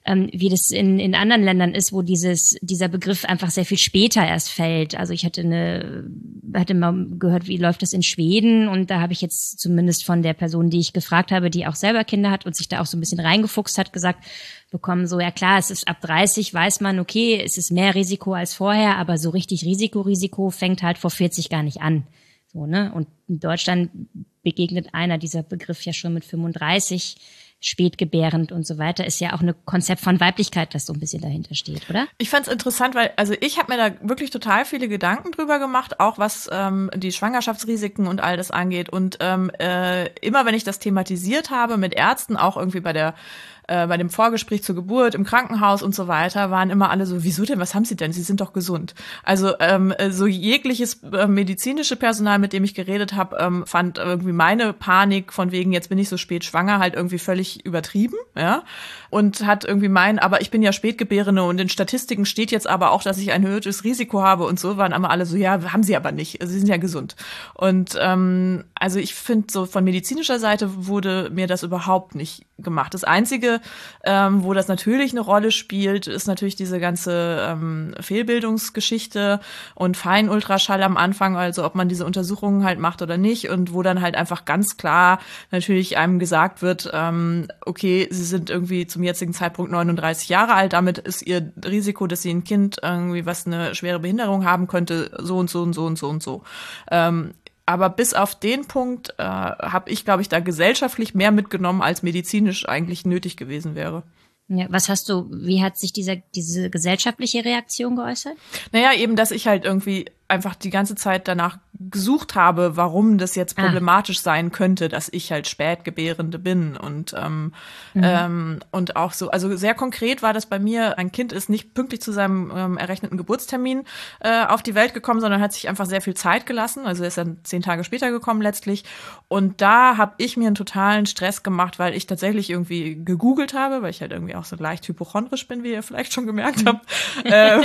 ähm, wie das in, in anderen Ländern ist, wo dieses, dieser Begriff einfach sehr viel später erst fällt. Also ich hatte eine, hatte mal gehört, wie läuft das in Schweden, und da habe ich jetzt zumindest von der Person, die ich gefragt habe, die auch selber Kinder hat und sich da auch so ein bisschen reingefuchst hat, gesagt bekommen, so, ja klar, es ist ab dreißig, weiß man, okay, es ist mehr Risiko als vorher, aber so richtig Risiko, Risiko fängt halt vor vierzig gar nicht an. So, ne? Und in Deutschland begegnet einer dieser Begriff ja schon mit fünfunddreißig, spätgebärend und so weiter, ist ja auch ein Konzept von Weiblichkeit, das so ein bisschen dahinter steht, oder? Ich fand's interessant, weil also ich habe mir da wirklich total viele Gedanken drüber gemacht, auch was ähm, die Schwangerschaftsrisiken und all das angeht. Und ähm, äh, immer wenn ich das thematisiert habe mit Ärzten, auch irgendwie bei der äh, bei dem Vorgespräch zur Geburt im Krankenhaus und so weiter, waren immer alle so, wieso denn, was haben Sie denn? Sie sind doch gesund. Also ähm, so jegliches äh, medizinische Personal, mit dem ich geredet habe, ähm, fand irgendwie meine Panik von wegen, jetzt bin ich so spät schwanger, halt irgendwie völlig übertrieben, ja, und hat irgendwie mein, aber ich bin ja Spätgebärende und in Statistiken steht jetzt aber auch, dass ich ein erhöhtes Risiko habe und so, waren immer alle so, ja, haben Sie aber nicht, also Sie sind ja gesund. Und ähm, also ich finde, so von medizinischer Seite wurde mir das überhaupt nicht gemacht. Das Einzige, ähm, wo das natürlich eine Rolle spielt, ist natürlich diese ganze ähm, Fehlbildungsgeschichte und Feinultraschall am Anfang, also ob man diese Untersuchungen halt macht oder nicht, und wo dann halt einfach ganz klar natürlich einem gesagt wird, ähm, okay, Sie sind irgendwie zum jetzigen Zeitpunkt neununddreißig Jahre alt, damit ist Ihr Risiko, dass Sie ein Kind irgendwie, was eine schwere Behinderung haben könnte, so und so und so und so und so. Ähm, Aber bis auf den Punkt äh, habe ich, glaube ich, da gesellschaftlich mehr mitgenommen, als medizinisch eigentlich nötig gewesen wäre. Ja, was hast du, wie hat sich dieser, diese gesellschaftliche Reaktion geäußert? Naja, eben, dass ich halt irgendwie einfach die ganze Zeit danach gesucht habe, warum das jetzt problematisch ah. sein könnte, dass ich halt Spätgebärende bin und ähm, mhm. ähm, und auch so, also sehr konkret war das bei mir, ein Kind ist nicht pünktlich zu seinem ähm, errechneten Geburtstermin äh, auf die Welt gekommen, sondern hat sich einfach sehr viel Zeit gelassen, also er ist dann zehn Tage später gekommen letztlich, und da habe ich mir einen totalen Stress gemacht, weil ich tatsächlich irgendwie gegoogelt habe, weil ich halt irgendwie auch so leicht hypochondrisch bin, wie ihr vielleicht schon gemerkt habt, ähm,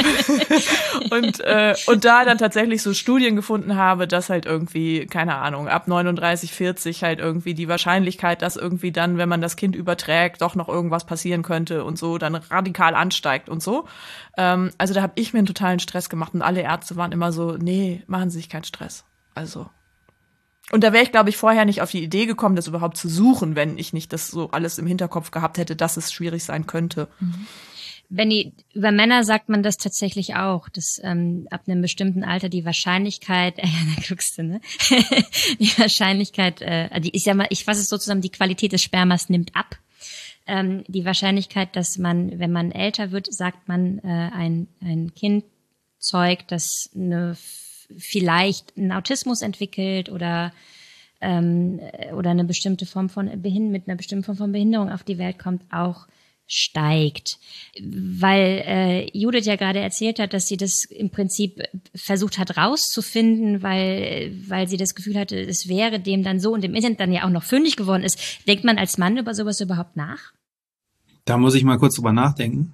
und äh, und da dann tatsächlich tatsächlich so Studien gefunden habe, dass halt irgendwie, keine Ahnung, ab neununddreißig, vierzig halt irgendwie die Wahrscheinlichkeit, dass irgendwie dann, wenn man das Kind überträgt, doch noch irgendwas passieren könnte und so, dann radikal ansteigt und so. Ähm, also da habe ich mir einen totalen Stress gemacht und alle Ärzte waren immer so, nee, machen Sie sich keinen Stress. Also. Und da wäre ich, glaube ich, vorher nicht auf die Idee gekommen, das überhaupt zu suchen, wenn ich nicht das so alles im Hinterkopf gehabt hätte, dass es schwierig sein könnte. Mhm. Wenn die, über Männer sagt man das tatsächlich auch, dass ähm, ab einem bestimmten Alter die Wahrscheinlichkeit, äh, da guckst du, ne? die Wahrscheinlichkeit, äh, die, ich sag mal, ich fasse es so zusammen, die Qualität des Spermas nimmt ab. Ähm, die Wahrscheinlichkeit, dass man, wenn man älter wird, sagt man, äh, ein, ein Kind zeugt, das eine, vielleicht einen Autismus entwickelt oder ähm, oder eine bestimmte Form von Behinderung, mit einer bestimmten Form von Behinderung auf die Welt kommt, auch steigt. Weil äh, Judith ja gerade erzählt hat, dass sie das im Prinzip versucht hat rauszufinden, weil weil sie das Gefühl hatte, es wäre dem dann so und im Internet dann ja auch noch fündig geworden ist. Denkt man als Mann über sowas überhaupt nach? Da muss ich mal kurz drüber nachdenken.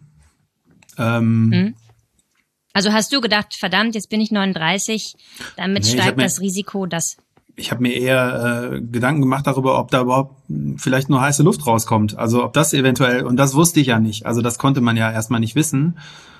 Ähm, hm. Also hast du gedacht, verdammt, jetzt bin ich neununddreißig, damit nee, steigt das Risiko, dass... Ich habe mir eher äh, Gedanken gemacht darüber, ob da überhaupt vielleicht nur heiße Luft rauskommt. Also ob das eventuell, und das wusste ich ja nicht. Also das konnte man ja erstmal nicht wissen.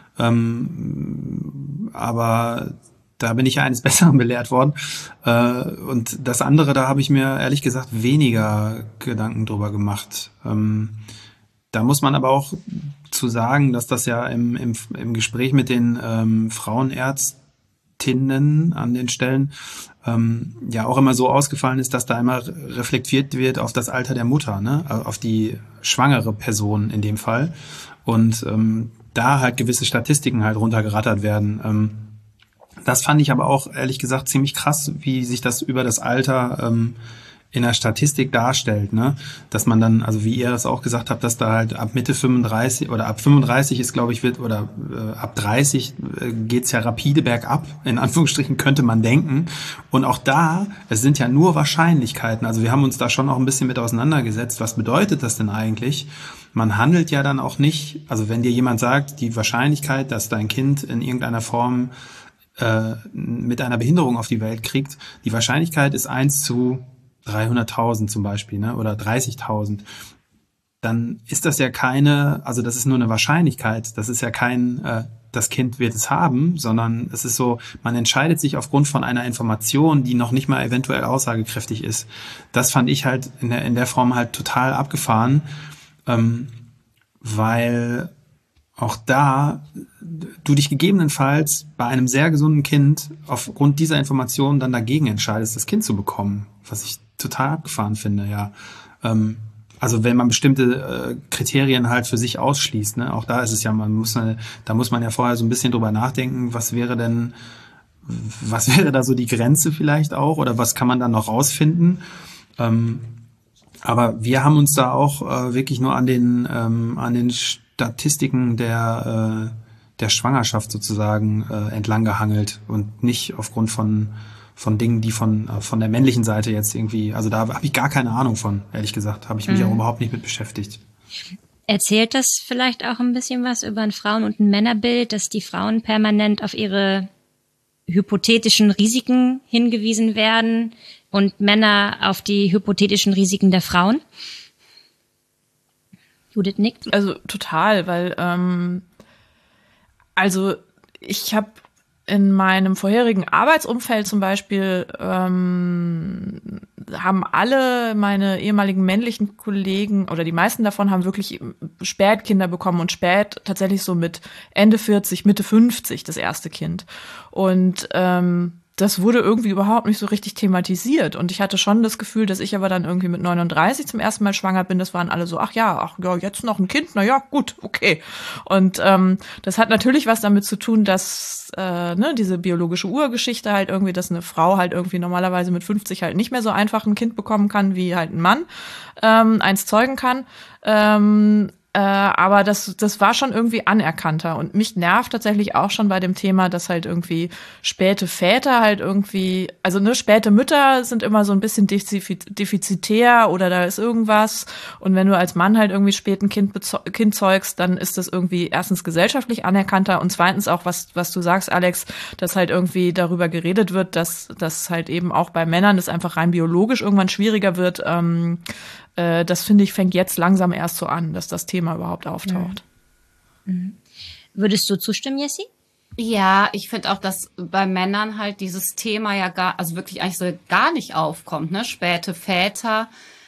Ähm, aber da bin ich ja eines Besseren belehrt worden. Äh, und das andere, da habe ich mir ehrlich gesagt weniger Gedanken drüber gemacht. Ähm, da muss man aber auch zu sagen, dass das ja im, im, im Gespräch mit den ähm, Frauenärztinnen an den Stellen ähm, ja auch immer so ausgefallen ist, dass da immer reflektiert wird auf das Alter der Mutter, ne, auf die schwangere Person in dem Fall, und ähm, da halt gewisse Statistiken halt runtergerattert werden. Ähm, das fand ich aber auch ehrlich gesagt ziemlich krass, wie sich das über das Alter ähm, in der Statistik darstellt, ne, dass man dann, also wie ihr das auch gesagt habt, dass da halt ab Mitte fünfunddreißig oder ab fünfunddreißig ist, glaube ich, wird, oder äh, ab dreißig äh, geht's ja rapide bergab, in Anführungsstrichen könnte man denken. Und auch da, es sind ja nur Wahrscheinlichkeiten, also wir haben uns da schon auch ein bisschen mit auseinandergesetzt, was bedeutet das denn eigentlich? Man handelt ja dann auch nicht, also wenn dir jemand sagt, die Wahrscheinlichkeit, dass dein Kind in irgendeiner Form äh, mit einer Behinderung auf die Welt kriegt, die Wahrscheinlichkeit ist eins zu dreihunderttausend zum Beispiel, ne, oder dreißigtausend. dann ist das ja keine, also das ist nur eine Wahrscheinlichkeit, das ist ja kein, äh, das Kind wird es haben, sondern es ist so, man entscheidet sich aufgrund von einer Information, die noch nicht mal eventuell aussagekräftig ist. Das fand ich halt in der, in der Form halt total abgefahren, ähm, weil auch da du dich gegebenenfalls bei einem sehr gesunden Kind aufgrund dieser Information dann dagegen entscheidest, das Kind zu bekommen, was ich total abgefahren finde, ja. Ähm, Also wenn man bestimmte äh, Kriterien halt für sich ausschließt, ne, auch da ist es ja, man muss, eine, da muss man ja vorher so ein bisschen drüber nachdenken, was wäre denn, was wäre da so die Grenze vielleicht auch, oder was kann man dann noch rausfinden? Ähm, aber wir haben uns da auch äh, wirklich nur an den ähm, an den Statistiken der äh, der Schwangerschaft sozusagen äh, entlang gehangelt und nicht aufgrund von von Dingen, die von von der männlichen Seite jetzt irgendwie, also da habe ich gar keine Ahnung von, ehrlich gesagt, habe ich mich mhm. auch überhaupt nicht mit beschäftigt. Erzählt das vielleicht auch ein bisschen was über ein Frauen- und ein Männerbild, dass die Frauen permanent auf ihre hypothetischen Risiken hingewiesen werden und Männer auf die hypothetischen Risiken der Frauen? Judith nickt. Also total, weil ähm, also ich habe in meinem vorherigen Arbeitsumfeld zum Beispiel ähm, haben alle meine ehemaligen männlichen Kollegen oder die meisten davon haben wirklich spät Kinder bekommen und spät tatsächlich so mit Ende vierzig, Mitte fünfzig das erste Kind. Und ähm, das wurde irgendwie überhaupt nicht so richtig thematisiert. Und ich hatte schon das Gefühl, dass ich aber dann irgendwie mit neununddreißig zum ersten Mal schwanger bin. Das waren alle so, ach ja, ach ja, jetzt noch ein Kind, na ja, gut, okay. Und ähm, das hat natürlich was damit zu tun, dass äh, ne, diese biologische Urgeschichte halt irgendwie, dass eine Frau halt irgendwie normalerweise mit fünfzig halt nicht mehr so einfach ein Kind bekommen kann, wie halt ein Mann ähm, eins zeugen kann. Ähm, Äh, aber das das war schon irgendwie anerkannter. Und mich nervt tatsächlich auch schon bei dem Thema, dass halt irgendwie späte Väter halt irgendwie, also ne, späte Mütter sind immer so ein bisschen defizitär oder da ist irgendwas. Und wenn du als Mann halt irgendwie spät ein Kind, kind zeugst, dann ist das irgendwie erstens gesellschaftlich anerkannter und zweitens auch, was was du sagst, Alex, dass halt irgendwie darüber geredet wird, dass dass halt eben auch bei Männern das einfach rein biologisch irgendwann schwieriger wird, ähm, das finde ich, fängt jetzt langsam erst so an, dass das Thema überhaupt auftaucht. Mhm. Würdest du zustimmen, Jessie? Ja, ich finde auch, dass bei Männern halt dieses Thema ja gar, also wirklich eigentlich so gar nicht aufkommt, ne? Späte Väter,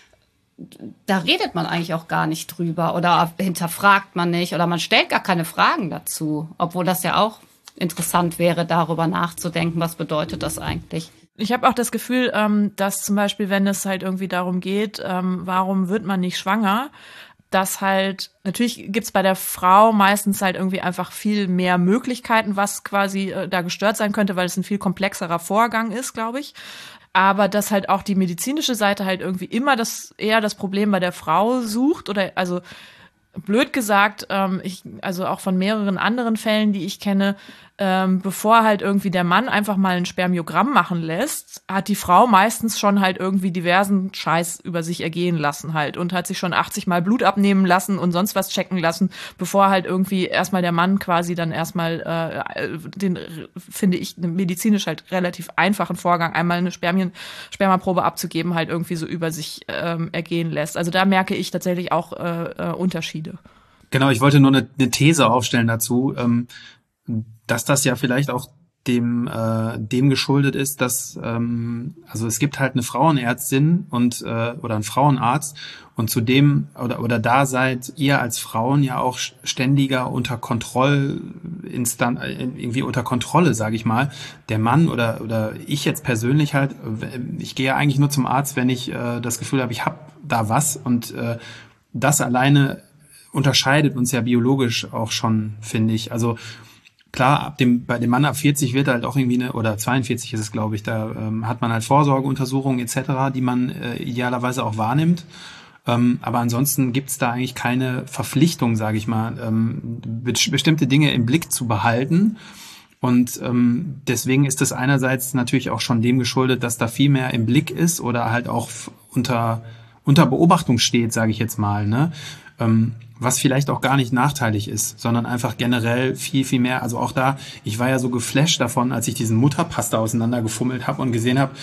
da redet man eigentlich auch gar nicht drüber oder hinterfragt man nicht oder man stellt gar keine Fragen dazu, obwohl das ja auch interessant wäre, darüber nachzudenken, was bedeutet das eigentlich? Ich habe auch das Gefühl, ähm, dass zum Beispiel, wenn es halt irgendwie darum geht, ähm, warum wird man nicht schwanger, dass halt, natürlich gibt's bei der Frau meistens halt irgendwie einfach viel mehr Möglichkeiten, was quasi äh, da gestört sein könnte, weil es ein viel komplexerer Vorgang ist, glaube ich. Aber dass halt auch die medizinische Seite halt irgendwie immer das eher das Problem bei der Frau sucht oder also blöd gesagt, ähm, ich, also auch von mehreren anderen Fällen, die ich kenne, ähm, bevor halt irgendwie der Mann einfach mal ein Spermiogramm machen lässt, hat die Frau meistens schon halt irgendwie diversen Scheiß über sich ergehen lassen halt und hat sich schon achtzig Mal Blut abnehmen lassen und sonst was checken lassen, bevor halt irgendwie erstmal der Mann quasi dann erstmal äh, den, finde ich, medizinisch halt relativ einfachen Vorgang, einmal eine Spermien, Spermaprobe abzugeben, halt irgendwie so über sich ähm, ergehen lässt. Also da merke ich tatsächlich auch äh, äh, Unterschiede. Genau, ich wollte nur eine, eine These aufstellen dazu, ähm, dass das ja vielleicht auch dem äh, dem geschuldet ist, dass ähm, also es gibt halt eine Frauenärztin und äh, oder einen Frauenarzt und zudem oder oder da seid ihr als Frauen ja auch ständiger unter Kontrollinstan irgendwie unter Kontrolle, sage ich mal. Der Mann oder oder ich jetzt persönlich halt, ich gehe ja eigentlich nur zum Arzt, wenn ich äh, das Gefühl habe, ich habe da was und äh, das alleine unterscheidet uns ja biologisch auch schon, finde ich. Also klar, ab dem, bei dem Mann ab vierzig wird halt auch irgendwie eine, oder zweiundvierzig ist es, glaube ich, da ähm, hat man halt Vorsorgeuntersuchungen et cetera, die man äh, idealerweise auch wahrnimmt. Ähm, aber ansonsten gibt's da eigentlich keine Verpflichtung, sage ich mal, ähm, be- bestimmte Dinge im Blick zu behalten. Und ähm, deswegen ist es einerseits natürlich auch schon dem geschuldet, dass da viel mehr im Blick ist oder halt auch f- unter unter Beobachtung steht, sage ich jetzt mal, ne? Ähm, was vielleicht auch gar nicht nachteilig ist, sondern einfach generell viel, viel mehr. Also auch da, ich war ja so geflasht davon, als ich diesen Mutterpasta auseinandergefummelt habe und gesehen habe,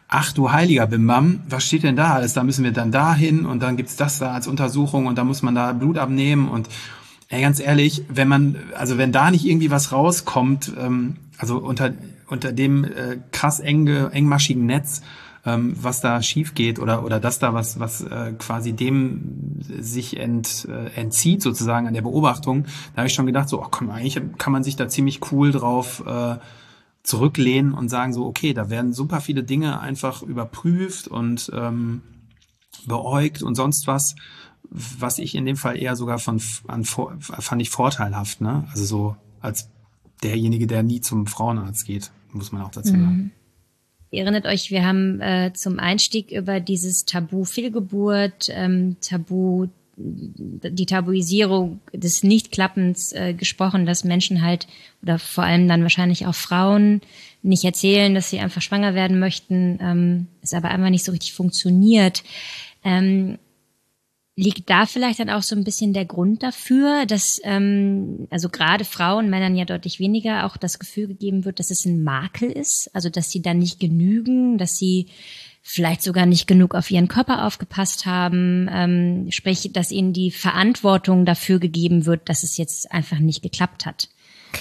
ach du heiliger Bimbam, was steht denn da alles? Da müssen wir dann da hin und dann gibt's das da als Untersuchung und da muss man da Blut abnehmen und ey, ganz ehrlich, wenn man, also wenn da nicht irgendwie was rauskommt, ähm, also unter unter dem äh, krass enge, engmaschigen Netz, ähm, was da schief geht oder oder dass da was was äh, quasi dem sich ent, äh, entzieht sozusagen an der Beobachtung, da habe ich schon gedacht, so, ach komm, eigentlich kann man sich da ziemlich cool drauf äh, zurücklehnen und sagen so, okay, da werden super viele Dinge einfach überprüft und ähm, beäugt und sonst was, was ich in dem Fall eher sogar von an fand ich vorteilhaft, ne? Also so als derjenige, der nie zum Frauenarzt geht, muss man auch dazu sagen. Mhm. Ihr erinnert euch, wir haben äh, zum Einstieg über dieses Tabu Fehlgeburt, ähm, Tabu, die Tabuisierung des Nichtklappens äh, gesprochen, dass Menschen halt, oder vor allem dann wahrscheinlich auch Frauen, nicht erzählen, dass sie einfach schwanger werden möchten, ähm, es aber einfach nicht so richtig funktioniert. Ähm, Liegt da vielleicht dann auch so ein bisschen der Grund dafür, dass ähm, also gerade Frauen, Männern ja deutlich weniger, auch das Gefühl gegeben wird, dass es ein Makel ist, also dass sie dann nicht genügen, dass sie vielleicht sogar nicht genug auf ihren Körper aufgepasst haben, ähm, sprich, dass ihnen die Verantwortung dafür gegeben wird, dass es jetzt einfach nicht geklappt hat.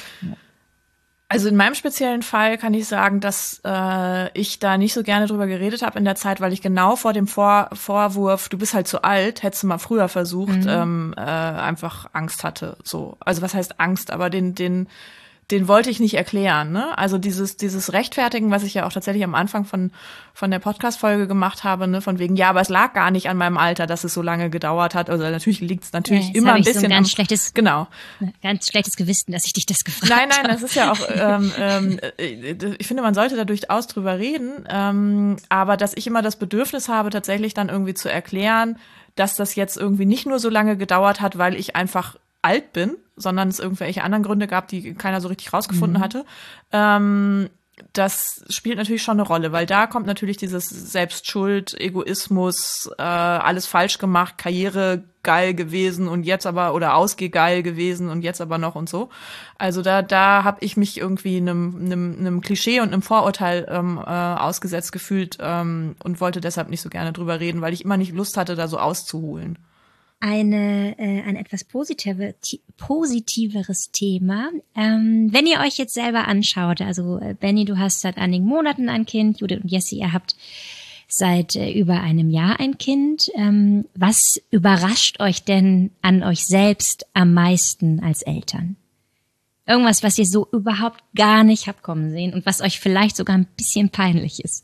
Also in meinem speziellen Fall kann ich sagen, dass äh, ich da nicht so gerne drüber geredet habe in der Zeit, weil ich genau vor dem Vor- Vorwurf, du bist halt zu alt, hättest du mal früher versucht, mhm. ähm, äh, einfach Angst hatte. So, also was heißt Angst? Aber den, den, den wollte ich nicht erklären. Ne? Also dieses, dieses Rechtfertigen, was ich ja auch tatsächlich am Anfang von von der Podcast-Folge gemacht habe, ne, von wegen, ja, aber es lag gar nicht an meinem Alter, dass es so lange gedauert hat. Also natürlich liegt es natürlich ja, immer ein ich bisschen so ein ganz am, schlechtes, genau, ganz schlechtes Gewissen, dass ich dich das gefragt habe. Nein, nein, habe. das ist ja auch, ähm, ähm, ich finde, man sollte da durchaus drüber reden, ähm, aber dass ich immer das Bedürfnis habe, tatsächlich dann irgendwie zu erklären, dass das jetzt irgendwie nicht nur so lange gedauert hat, weil ich einfach alt bin, sondern es irgendwelche anderen Gründe gab, die keiner so richtig rausgefunden mhm. hatte. Ähm, das spielt natürlich schon eine Rolle, weil da kommt natürlich dieses Selbstschuld, Egoismus, äh, alles falsch gemacht, Karriere geil gewesen und jetzt aber, oder Ausgeh geil gewesen und jetzt aber noch und so. Also da da habe ich mich irgendwie einem, einem, einem Klischee und einem Vorurteil ähm, äh, ausgesetzt gefühlt ähm, und wollte deshalb nicht so gerne drüber reden, weil ich immer nicht Lust hatte, da so auszuholen. Eine, äh, ein etwas positive, t- positiveres Thema. Ähm, wenn ihr euch jetzt selber anschaut, also äh, Benni, du hast seit einigen Monaten ein Kind, Judith und Jessie, ihr habt seit äh, über einem Jahr ein Kind. Ähm, was überrascht euch denn an euch selbst am meisten als Eltern? Irgendwas, was ihr so überhaupt gar nicht habt kommen sehen und was euch vielleicht sogar ein bisschen peinlich ist.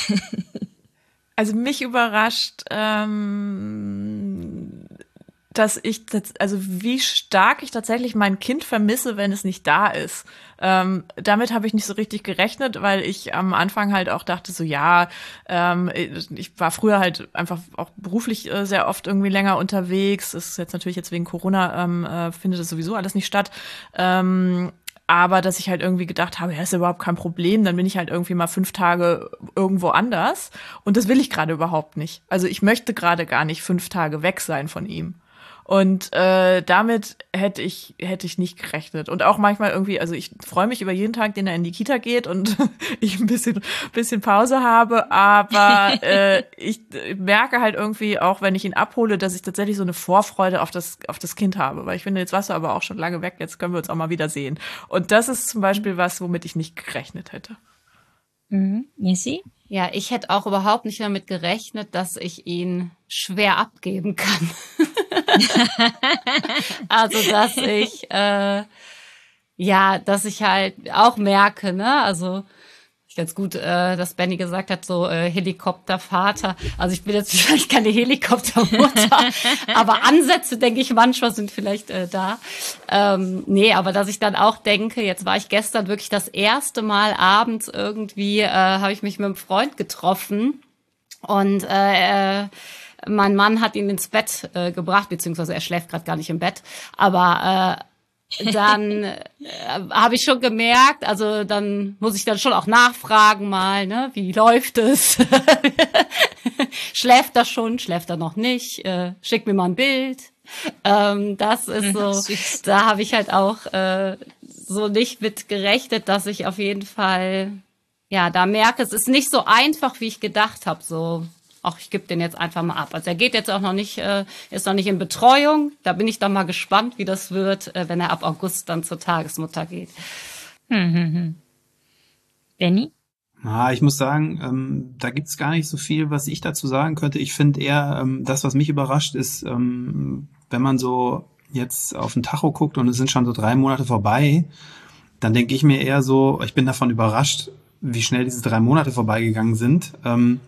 Also mich überrascht, ähm, dass ich, also wie stark ich tatsächlich mein Kind vermisse, wenn es nicht da ist. Ähm, damit habe ich nicht so richtig gerechnet, weil ich am Anfang halt auch dachte so, ja, ähm, ich war früher halt einfach auch beruflich äh, sehr oft irgendwie länger unterwegs. Das ist jetzt natürlich jetzt wegen Corona, ähm, äh, findet das sowieso alles nicht statt. Ähm, Aber dass ich halt irgendwie gedacht habe, ja, ist überhaupt kein Problem, dann bin ich halt irgendwie mal fünf Tage irgendwo anders. Und das will ich gerade überhaupt nicht. Also ich möchte gerade gar nicht fünf Tage weg sein von ihm. Und äh, damit hätte ich hätte ich nicht gerechnet. Und auch manchmal irgendwie, also ich freue mich über jeden Tag, den er in die Kita geht und ich ein bisschen bisschen Pause habe. Aber äh, ich merke halt irgendwie auch, wenn ich ihn abhole, dass ich tatsächlich so eine Vorfreude auf das auf das Kind habe. Weil ich finde, jetzt warst du aber auch schon lange weg, jetzt können wir uns auch mal wieder sehen. Und das ist zum Beispiel was, womit ich nicht gerechnet hätte. Mhm. Jessie? Ja, ich hätte auch überhaupt nicht damit gerechnet, dass ich ihn schwer abgeben kann. Also, dass ich, äh, ja, dass ich halt auch merke, ne, also ganz gut, äh, dass Benni gesagt hat, so äh, Helikoptervater. Also ich bin jetzt vielleicht keine Helikoptermutter, aber Ansätze, denke ich, manchmal sind vielleicht äh, da. Ähm, nee, aber dass ich dann auch denke, jetzt war ich gestern wirklich das erste Mal abends irgendwie, äh, habe ich mich mit einem Freund getroffen und äh, mein Mann hat ihn ins Bett äh, gebracht, beziehungsweise er schläft gerade gar nicht im Bett, aber äh, dann äh, habe ich schon gemerkt, also dann muss ich dann schon auch nachfragen mal, ne, wie läuft es? Schläft er schon, schläft er noch nicht? Äh, schick mir mal ein Bild. Ähm, das ist so, süß. Da habe ich halt auch äh, so nicht mit gerechnet, dass ich auf jeden Fall ja, da merke, es ist nicht so einfach, wie ich gedacht habe, so, ach, ich gebe den jetzt einfach mal ab. Also er geht jetzt auch noch nicht, äh, ist noch nicht in Betreuung. Da bin ich dann mal gespannt, wie das wird, äh, wenn er ab August dann zur Tagesmutter geht. Hm, hm, hm. Benni? Ah, ich muss sagen, ähm, da gibt's gar nicht so viel, was ich dazu sagen könnte. Ich finde eher, ähm, das, was mich überrascht, ist, ähm, wenn man so jetzt auf den Tacho guckt und es sind schon so drei Monate vorbei, dann denke ich mir eher so, ich bin davon überrascht, wie schnell diese drei Monate vorbeigegangen sind. Ähm,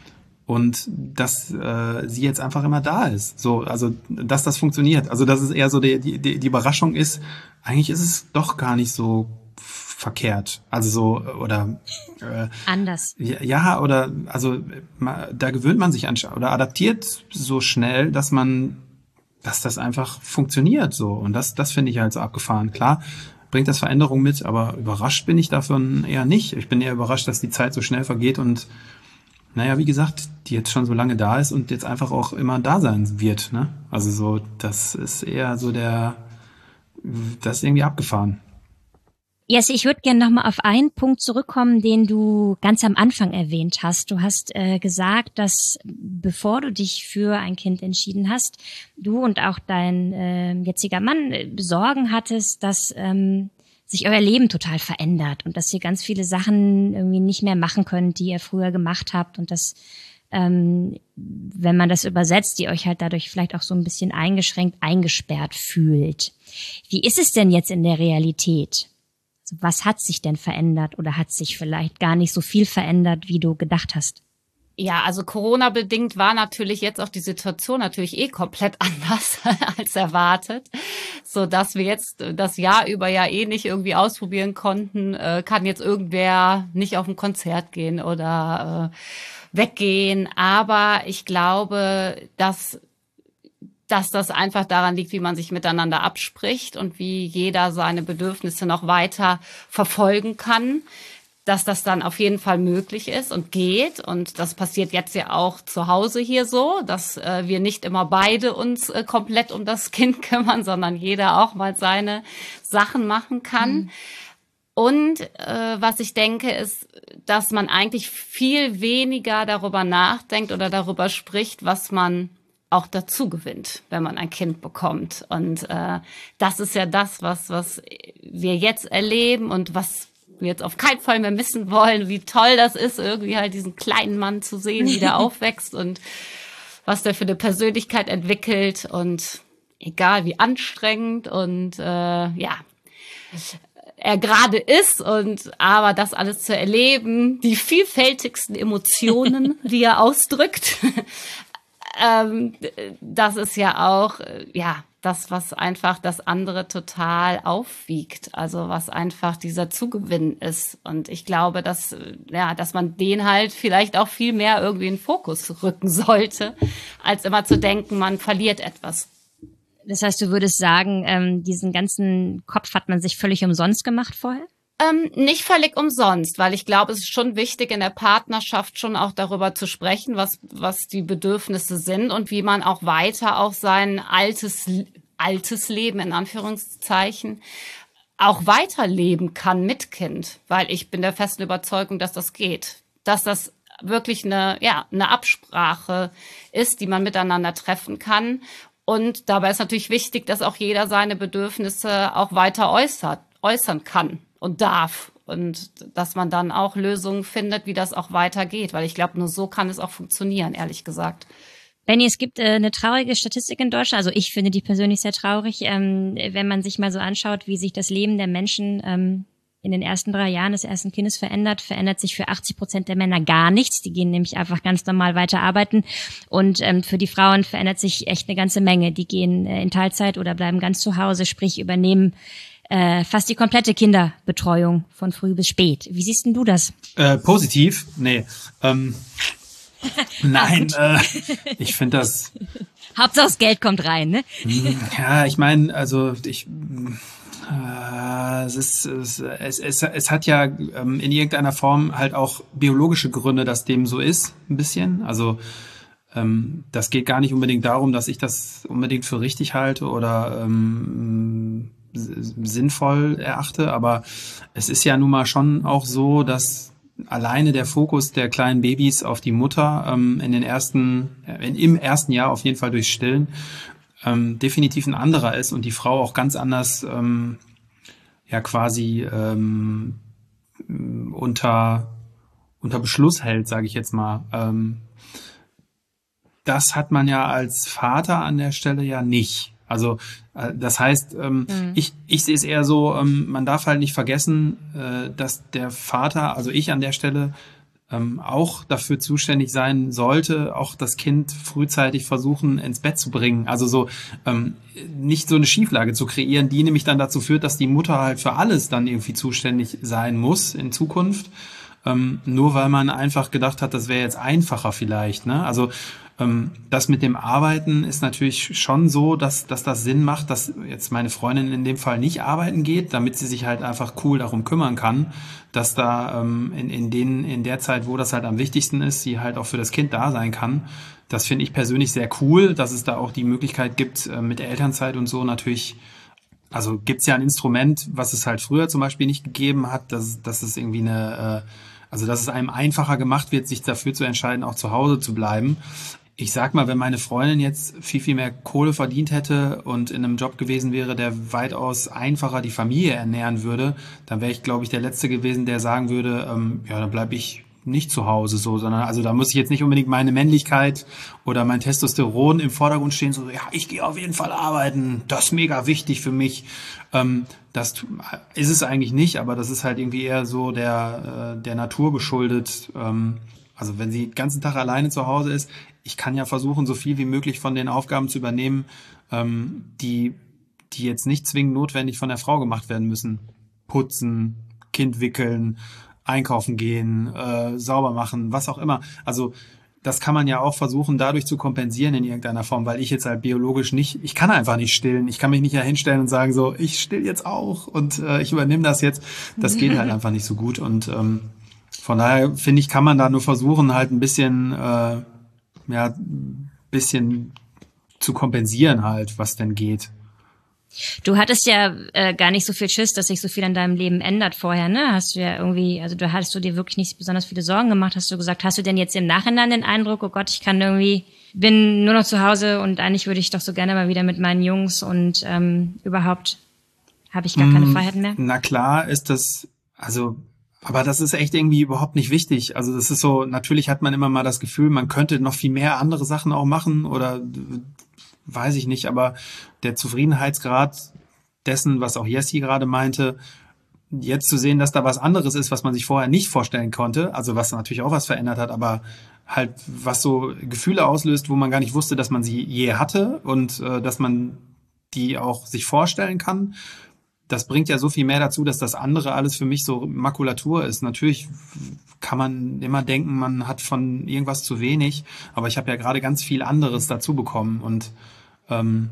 Und dass äh, sie jetzt einfach immer da ist. So, also dass das funktioniert. Also dass es eher so die, die, die Überraschung ist, eigentlich ist es doch gar nicht so verkehrt. Also so, oder äh, anders. Ja, oder also da gewöhnt man sich an oder adaptiert so schnell, dass man, dass das einfach funktioniert so. Und das, das finde ich halt so abgefahren. Klar, bringt das Veränderung mit, aber überrascht bin ich davon eher nicht. Ich bin eher überrascht, dass die Zeit so schnell vergeht und naja, wie gesagt, die jetzt schon so lange da ist und jetzt einfach auch immer da sein wird, ne? Also so, das ist eher so der, das ist irgendwie abgefahren. Yes, ich würde gerne nochmal auf einen Punkt zurückkommen, den du ganz am Anfang erwähnt hast. Du hast äh, gesagt, dass bevor du dich für ein Kind entschieden hast, du und auch dein äh, jetziger Mann äh, Sorgen hattest, dass ähm, sich euer Leben total verändert und dass ihr ganz viele Sachen irgendwie nicht mehr machen könnt, die ihr früher gemacht habt und dass, ähm, wenn man das übersetzt, ihr euch halt dadurch vielleicht auch so ein bisschen eingeschränkt, eingesperrt fühlt. Wie ist es denn jetzt in der Realität? Also was hat sich denn verändert oder hat sich vielleicht gar nicht so viel verändert, wie du gedacht hast? Ja, also Corona-bedingt war natürlich jetzt auch die Situation natürlich eh komplett anders als erwartet, so dass wir jetzt das Jahr über ja eh nicht irgendwie ausprobieren konnten, äh, kann jetzt irgendwer nicht auf ein Konzert gehen oder äh, weggehen. Aber ich glaube, dass dass das einfach daran liegt, wie man sich miteinander abspricht und wie jeder seine Bedürfnisse noch weiter verfolgen kann, dass das dann auf jeden Fall möglich ist und geht. Und das passiert jetzt ja auch zu Hause hier so, dass äh, wir nicht immer beide uns äh, komplett um das Kind kümmern, sondern jeder auch mal seine Sachen machen kann. Mhm. Und äh, was ich denke, ist, dass man eigentlich viel weniger darüber nachdenkt oder darüber spricht, was man auch dazu gewinnt, wenn man ein Kind bekommt. Und äh, das ist ja das, was was wir jetzt erleben und was wir jetzt auf keinen Fall mehr missen wollen, wie toll das ist, irgendwie halt diesen kleinen Mann zu sehen, wie der aufwächst und was der für eine Persönlichkeit entwickelt und egal wie anstrengend und äh, ja er gerade ist und aber das alles zu erleben, die vielfältigsten Emotionen, die er ausdrückt, ähm, das ist ja auch ja das, was einfach das andere total aufwiegt, also was einfach dieser Zugewinn ist. Und ich glaube, dass ja, dass man den halt vielleicht auch viel mehr irgendwie in den Fokus rücken sollte, als immer zu denken, man verliert etwas. Das heißt, du würdest sagen, ähm, diesen ganzen Kopf hat man sich völlig umsonst gemacht vorher? Ähm, nicht völlig umsonst, weil ich glaube, es ist schon wichtig, in der Partnerschaft schon auch darüber zu sprechen, was was die Bedürfnisse sind und wie man auch weiter auch sein altes altes Leben in Anführungszeichen auch weiterleben kann mit Kind, weil ich bin der festen Überzeugung, dass das geht, dass das wirklich eine ja eine Absprache ist, die man miteinander treffen kann. Und dabei ist natürlich wichtig, dass auch jeder seine Bedürfnisse auch weiter äußert, äußern kann und darf. Und dass man dann auch Lösungen findet, wie das auch weitergeht. Weil ich glaube, nur so kann es auch funktionieren, ehrlich gesagt. Benni, es gibt äh, eine traurige Statistik in Deutschland. Also ich finde die persönlich sehr traurig, ähm, wenn man sich mal so anschaut, wie sich das Leben der Menschen ähm, in den ersten drei Jahren des ersten Kindes verändert, verändert sich für achtzig Prozent der Männer gar nichts. Die gehen nämlich einfach ganz normal weiter arbeiten. Und ähm, für die Frauen verändert sich echt eine ganze Menge. Die gehen äh, in Teilzeit oder bleiben ganz zu Hause, sprich übernehmen äh, fast die komplette Kinderbetreuung von früh bis spät. Wie siehst denn du das? Äh, positiv? Nee. Ähm, nein, äh, ich finde das... Hauptsache das Geld kommt rein, ne? Ja, ich meine, also ich... Es, ist, es, es, es, es hat ja ähm, in irgendeiner Form halt auch biologische Gründe, dass dem so ist, ein bisschen. Also ähm, das geht gar nicht unbedingt darum, dass ich das unbedingt für richtig halte oder ähm, sinnvoll erachte, aber es ist ja nun mal schon auch so, dass alleine der Fokus der kleinen Babys auf die Mutter ähm, in den ersten, äh, im ersten Jahr auf jeden Fall durch Stillen ähm, definitiv ein anderer ist und die Frau auch ganz anders ähm, ja quasi ähm, unter unter Beschluss hält, sage ich jetzt mal. Ähm, das hat man ja als Vater an der Stelle ja nicht. Also äh, das heißt, ähm, mhm. ich ich sehe es eher so, ähm, man darf halt nicht vergessen, äh, dass der Vater, also ich an der Stelle, ähm, auch dafür zuständig sein sollte, auch das Kind frühzeitig versuchen ins Bett zu bringen. Also so ähm, nicht so eine Schieflage zu kreieren, die nämlich dann dazu führt, dass die Mutter halt für alles dann irgendwie zuständig sein muss in Zukunft. Ähm, nur weil man einfach gedacht hat, das wäre jetzt einfacher vielleicht, ne? Also ähm, das mit dem Arbeiten ist natürlich schon so, dass dass das Sinn macht, dass jetzt meine Freundin in dem Fall nicht arbeiten geht, damit sie sich halt einfach cool darum kümmern kann, dass da ähm, in in den in der Zeit, wo das halt am wichtigsten ist, sie halt auch für das Kind da sein kann. Das finde ich persönlich sehr cool, dass es da auch die Möglichkeit gibt, äh, mit Elternzeit und so natürlich. Also gibt's ja ein Instrument, was es halt früher zum Beispiel nicht gegeben hat, dass, dass es irgendwie eine, äh, also dass es einem einfacher gemacht wird, sich dafür zu entscheiden, auch zu Hause zu bleiben. Ich sag mal, wenn meine Freundin jetzt viel, viel mehr Kohle verdient hätte und in einem Job gewesen wäre, der weitaus einfacher die Familie ernähren würde, dann wäre ich, glaube ich, der Letzte gewesen, der sagen würde, ähm, ja, dann bleibe ich nicht zu Hause so, sondern also da muss ich jetzt nicht unbedingt meine Männlichkeit oder mein Testosteron im Vordergrund stehen, so ja, ich gehe auf jeden Fall arbeiten, das ist mega wichtig für mich. Ähm, das ist es eigentlich nicht, aber das ist halt irgendwie eher so der der Natur geschuldet. Ähm, also wenn sie den ganzen Tag alleine zu Hause ist, ich kann ja versuchen, so viel wie möglich von den Aufgaben zu übernehmen, ähm, die die jetzt nicht zwingend notwendig von der Frau gemacht werden müssen. Putzen, Kind wickeln, einkaufen gehen, äh, sauber machen, was auch immer. Also das kann man ja auch versuchen, dadurch zu kompensieren in irgendeiner Form, weil ich jetzt halt biologisch nicht, ich kann einfach nicht stillen. Ich kann mich nicht ja hinstellen und sagen so, ich still jetzt auch und äh, ich übernehme das jetzt. Das geht halt einfach nicht so gut und ähm, von daher finde ich, kann man da nur versuchen, halt ein bisschen, äh, ja, ein bisschen zu kompensieren halt, was denn geht. Du hattest ja äh, gar nicht so viel Schiss, dass sich so viel an deinem Leben ändert vorher, ne? Hast du ja irgendwie, also du hattest du dir wirklich nicht besonders viele Sorgen gemacht, hast du gesagt. Hast du denn jetzt im Nachhinein den Eindruck, oh Gott, ich kann irgendwie, bin nur noch zu Hause und eigentlich würde ich doch so gerne mal wieder mit meinen Jungs und ähm, überhaupt habe ich gar keine Mm, Freiheiten mehr? Na klar ist das, also, aber das ist echt irgendwie überhaupt nicht wichtig. Also das ist so, natürlich hat man immer mal das Gefühl, man könnte noch viel mehr andere Sachen auch machen oder weiß ich nicht, aber der Zufriedenheitsgrad dessen, was auch Jessie gerade meinte, jetzt zu sehen, dass da was anderes ist, was man sich vorher nicht vorstellen konnte, also was natürlich auch was verändert hat, aber halt was so Gefühle auslöst, wo man gar nicht wusste, dass man sie je hatte und äh, dass man die auch sich vorstellen kann. Das bringt ja so viel mehr dazu, dass das andere alles für mich so Makulatur ist. Natürlich kann man immer denken, man hat von irgendwas zu wenig, aber ich habe ja gerade ganz viel anderes dazu bekommen und ähm,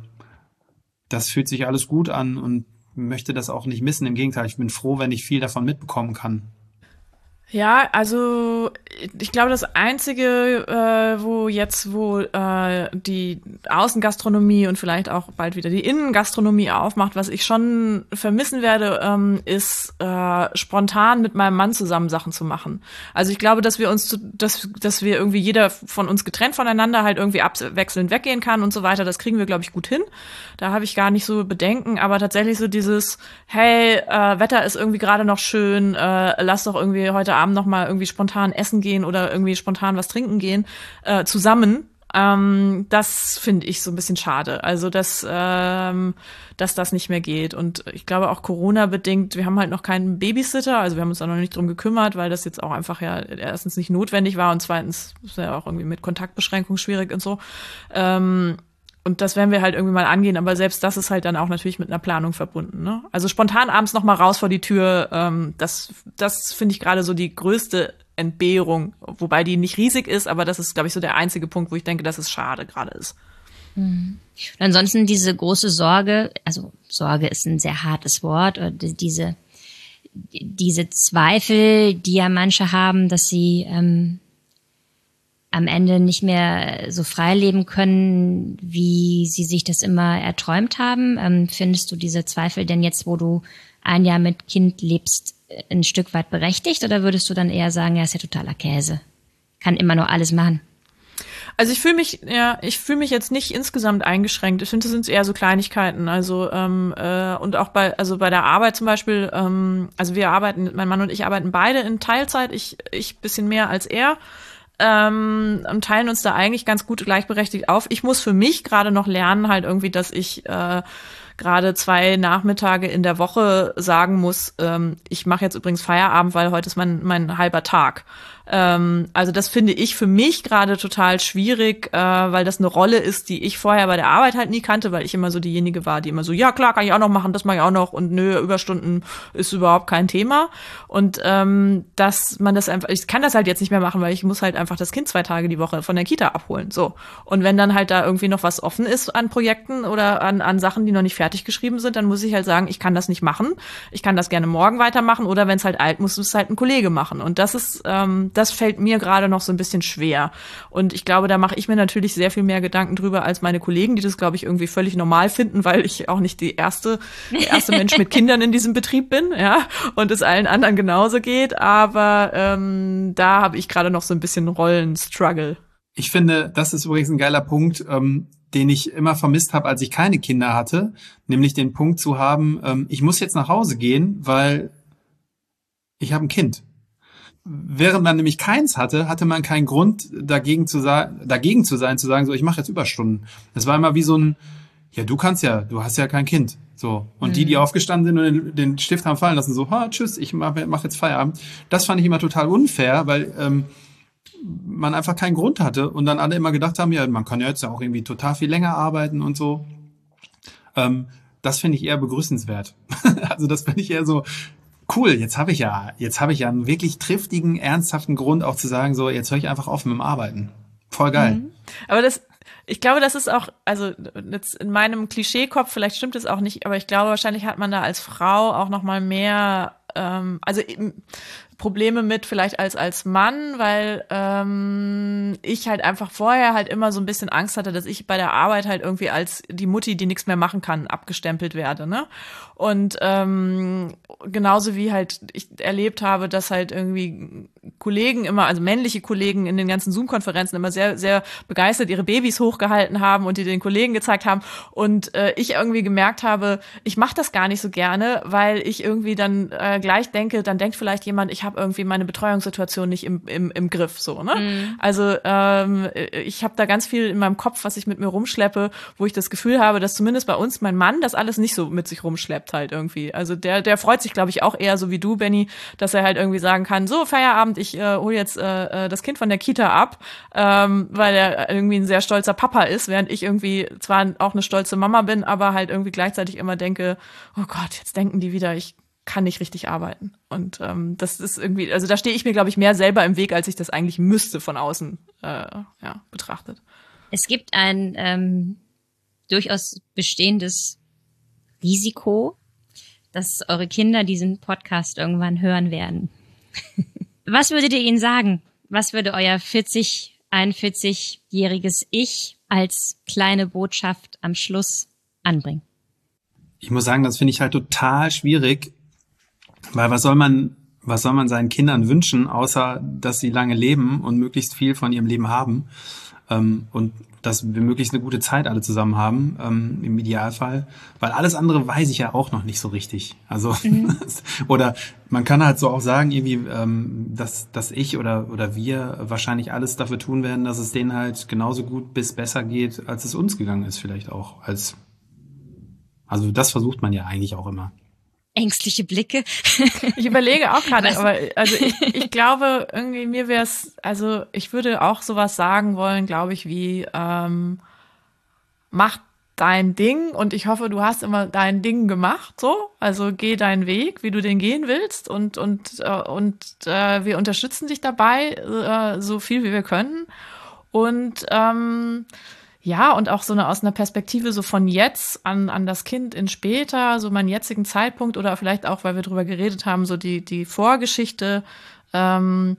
das fühlt sich alles gut an und möchte das auch nicht missen. Im Gegenteil, ich bin froh, wenn ich viel davon mitbekommen kann. Ja, also ich glaube, das Einzige, äh, wo jetzt, wo äh, die Außengastronomie und vielleicht auch bald wieder die Innengastronomie aufmacht, was ich schon vermissen werde, ähm, ist äh, spontan mit meinem Mann zusammen Sachen zu machen. Also ich glaube, dass wir uns, zu, dass, dass wir irgendwie jeder von uns getrennt voneinander halt irgendwie abwechselnd weggehen kann und so weiter. Das kriegen wir, glaube ich, gut hin. Da habe ich gar nicht so Bedenken. Aber tatsächlich so dieses, hey, äh, Wetter ist irgendwie gerade noch schön, äh, lass doch irgendwie heute Abend noch mal irgendwie spontan essen gehen oder irgendwie spontan was trinken gehen, äh, zusammen. Ähm, das finde ich so ein bisschen schade. Also, dass, ähm, dass das nicht mehr geht. Und ich glaube auch Corona-bedingt, wir haben halt noch keinen Babysitter, also wir haben uns da noch nicht drum gekümmert, weil das jetzt auch einfach ja erstens nicht notwendig war und zweitens ist ja auch irgendwie mit Kontaktbeschränkung schwierig und so. Ähm, Und das werden wir halt irgendwie mal angehen, aber selbst das ist halt dann auch natürlich mit einer Planung verbunden, ne? Also spontan abends noch mal raus vor die Tür, ähm, das, das finde ich gerade so die größte Entbehrung, wobei die nicht riesig ist, aber das ist, glaube ich, so der einzige Punkt, wo ich denke, dass es schade gerade ist. Mhm. Und ansonsten diese große Sorge, also Sorge ist ein sehr hartes Wort, oder diese, diese Zweifel, die ja manche haben, dass sie ähm, am Ende nicht mehr so frei leben können, wie sie sich das immer erträumt haben. Ähm, findest du diese Zweifel denn jetzt, wo du ein Jahr mit Kind lebst, ein Stück weit berechtigt oder würdest du dann eher sagen, ja, ist ja totaler Käse, kann immer nur alles machen? Also ich fühle mich, ja, ich fühle mich jetzt nicht insgesamt eingeschränkt. Ich finde, das sind eher so Kleinigkeiten. Also ähm, äh, und auch bei, also bei der Arbeit zum Beispiel. Ähm, also wir arbeiten, mein Mann und ich arbeiten beide in Teilzeit. Ich, ich bisschen mehr als er. Ähm, und teilen uns da eigentlich ganz gut gleichberechtigt auf. Ich muss für mich gerade noch lernen, halt irgendwie, dass ich äh, gerade zwei Nachmittage in der Woche sagen muss, ähm, ich mache jetzt übrigens Feierabend, weil heute ist mein mein halber Tag. Ähm, also das finde ich für mich gerade total schwierig, äh, weil das eine Rolle ist, die ich vorher bei der Arbeit halt nie kannte, weil ich immer so diejenige war, die immer so, ja klar, kann ich auch noch machen, das mache ich auch noch und nö, Überstunden ist überhaupt kein Thema. Und ähm, dass man das einfach, ich kann das halt jetzt nicht mehr machen, weil ich muss halt einfach das Kind zwei Tage die Woche von der Kita abholen. So. Und wenn dann halt da irgendwie noch was offen ist an Projekten oder an, an Sachen, die noch nicht fertig geschrieben sind, dann muss ich halt sagen, ich kann das nicht machen. Ich kann das gerne morgen weitermachen oder wenn es halt alt muss, muss es halt ein Kollege machen. Und das ist, ähm, das fällt mir gerade noch so ein bisschen schwer. Und ich glaube, da mache ich mir natürlich sehr viel mehr Gedanken drüber als meine Kollegen, die das, glaube ich, irgendwie völlig normal finden, weil ich auch nicht die erste, der erste Mensch mit Kindern in diesem Betrieb bin, ja, und es allen anderen genauso geht. Aber ähm, da habe ich gerade noch so ein bisschen Rollenstruggle. Ich finde, das ist übrigens ein geiler Punkt, ähm, den ich immer vermisst habe, als ich keine Kinder hatte, nämlich den Punkt zu haben, ähm, ich muss jetzt nach Hause gehen, weil ich habe ein Kind. Während man nämlich keins hatte, hatte man keinen Grund, dagegen zu, sa- dagegen zu sein, zu sagen, so, ich mache jetzt Überstunden. Das war immer wie so ein, ja, du kannst ja, du hast ja kein Kind. So. Und mhm. die, die aufgestanden sind und den, den Stift haben fallen lassen, so, ha, tschüss, ich mache mach jetzt Feierabend. Das fand ich immer total unfair, weil ähm, man einfach keinen Grund hatte und dann alle immer gedacht haben, ja, man kann ja jetzt ja auch irgendwie total viel länger arbeiten und so. Ähm, das finde ich eher begrüßenswert. Also das finde ich eher so, cool, jetzt habe ich ja, jetzt habe ich ja einen wirklich triftigen, ernsthaften Grund auch zu sagen, so, jetzt höre ich einfach auf mit dem Arbeiten. Voll geil. Mhm. Aber das, ich glaube, das ist auch, also jetzt in meinem Klischeekopf, vielleicht stimmt es auch nicht, aber ich glaube, wahrscheinlich hat man da als Frau auch noch mal mehr, ähm, also eben Probleme mit vielleicht als als Mann, weil ähm, ich halt einfach vorher halt immer so ein bisschen Angst hatte, dass ich bei der Arbeit halt irgendwie als die Mutti, die nichts mehr machen kann, abgestempelt werde, ne? Und ähm, genauso wie halt ich erlebt habe, dass halt irgendwie Kollegen immer, also männliche Kollegen in den ganzen Zoom-Konferenzen immer sehr, sehr begeistert ihre Babys hochgehalten haben und die den Kollegen gezeigt haben und äh, ich irgendwie gemerkt habe, ich mache das gar nicht so gerne, weil ich irgendwie dann äh, gleich denke, dann denkt vielleicht jemand, ich habe irgendwie meine Betreuungssituation nicht im, im, im Griff, so, ne? Mhm. Also ähm, ich habe da ganz viel in meinem Kopf, was ich mit mir rumschleppe, wo ich das Gefühl habe, dass zumindest bei uns mein Mann das alles nicht so mit sich rumschleppt halt irgendwie. Also der, der freut sich, glaube ich, auch eher so wie du, Benni, dass er halt irgendwie sagen kann, so, Feierabend, ich äh, hole jetzt äh, das Kind von der Kita ab, ähm, weil er irgendwie ein sehr stolzer Papa ist, während ich irgendwie zwar auch eine stolze Mama bin, aber halt irgendwie gleichzeitig immer denke, oh Gott, jetzt denken die wieder, ich kann nicht richtig arbeiten. Und ähm, das ist irgendwie, also da stehe ich mir, glaube ich, mehr selber im Weg, als ich das eigentlich müsste von außen äh, ja, betrachtet. Es gibt ein ähm, durchaus bestehendes Risiko, dass eure Kinder diesen Podcast irgendwann hören werden. Was würdet ihr ihnen sagen? Was würde euer vierzig, einundvierzig-jähriges Ich als kleine Botschaft am Schluss anbringen? Ich muss sagen, das finde ich halt total schwierig, weil was soll man, was soll man seinen Kindern wünschen, außer dass sie lange leben und möglichst viel von ihrem Leben haben ähm, und dass wir möglichst eine gute Zeit alle zusammen haben, ähm, im Idealfall. Weil alles andere weiß ich ja auch noch nicht so richtig. Also mhm. oder man kann halt so auch sagen, irgendwie, ähm, dass, dass ich oder, oder wir wahrscheinlich alles dafür tun werden, dass es denen halt genauso gut bis besser geht, als es uns gegangen ist vielleicht auch. Als Also das versucht man ja eigentlich auch immer. Ängstliche Blicke. Ich überlege auch gerade, aber also ich, ich glaube, irgendwie mir wäre es, also ich würde auch sowas sagen wollen, glaube ich, wie ähm, mach dein Ding und ich hoffe, du hast immer dein Ding gemacht, so, also geh deinen Weg, wie du den gehen willst und und äh, und äh, wir unterstützen dich dabei äh, so viel wie wir können und ähm, ja, und auch so eine aus einer Perspektive so von jetzt an an das Kind in später, so meinen jetzigen Zeitpunkt oder vielleicht auch, weil wir drüber geredet haben, so die die Vorgeschichte. Ähm,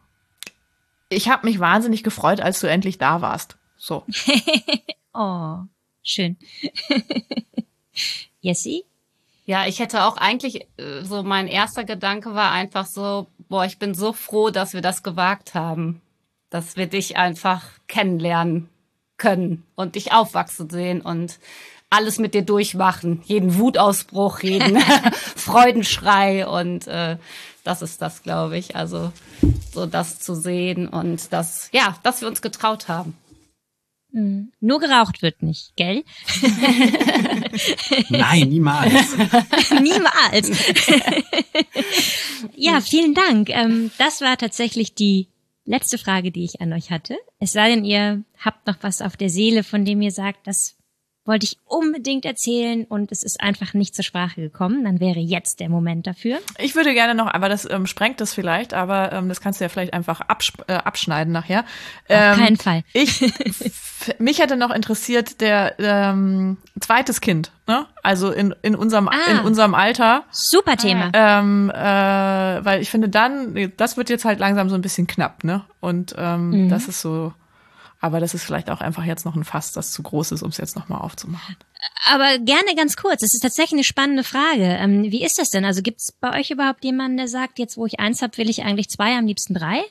ich habe mich wahnsinnig gefreut, als du endlich da warst. So. Oh, schön. Jessie? Ja, ich hätte auch eigentlich, äh, so mein erster Gedanke war einfach so, boah, ich bin so froh, dass wir das gewagt haben, dass wir dich einfach kennenlernen können und dich aufwachsen sehen und alles mit dir durchmachen, jeden Wutausbruch, jeden Freudenschrei und äh, das ist das, glaube ich, also so das zu sehen und das, ja, dass wir uns getraut haben. Mhm. Nur geraucht wird nicht, gell? Nein, niemals. Niemals. Ja, vielen Dank. Ähm, das war tatsächlich die letzte Frage, die ich an euch hatte. Es sei denn, ihr habt noch was auf der Seele, von dem ihr sagt, das wollte ich unbedingt erzählen und es ist einfach nicht zur Sprache gekommen. Dann wäre jetzt der Moment dafür. Ich würde gerne noch, aber das ähm, sprengt das vielleicht, aber ähm, das kannst du ja vielleicht einfach absch- äh, abschneiden nachher. Ähm, Auf keinen Fall. Ich, f- mich hätte noch interessiert der ähm, zweites Kind, ne? Also in in unserem Ah. in unserem Alter. Super Thema. Ähm, äh, weil ich finde dann, das wird jetzt halt langsam so ein bisschen knapp, ne? Und ähm, Mhm. das ist so. Aber das ist vielleicht auch einfach jetzt noch ein Fass, das zu groß ist, um es jetzt nochmal aufzumachen. Aber gerne ganz kurz. Das ist tatsächlich eine spannende Frage. Ähm, wie ist das denn? Also gibt es bei euch überhaupt jemanden, der sagt, jetzt wo ich eins habe, will ich eigentlich zwei, am liebsten drei?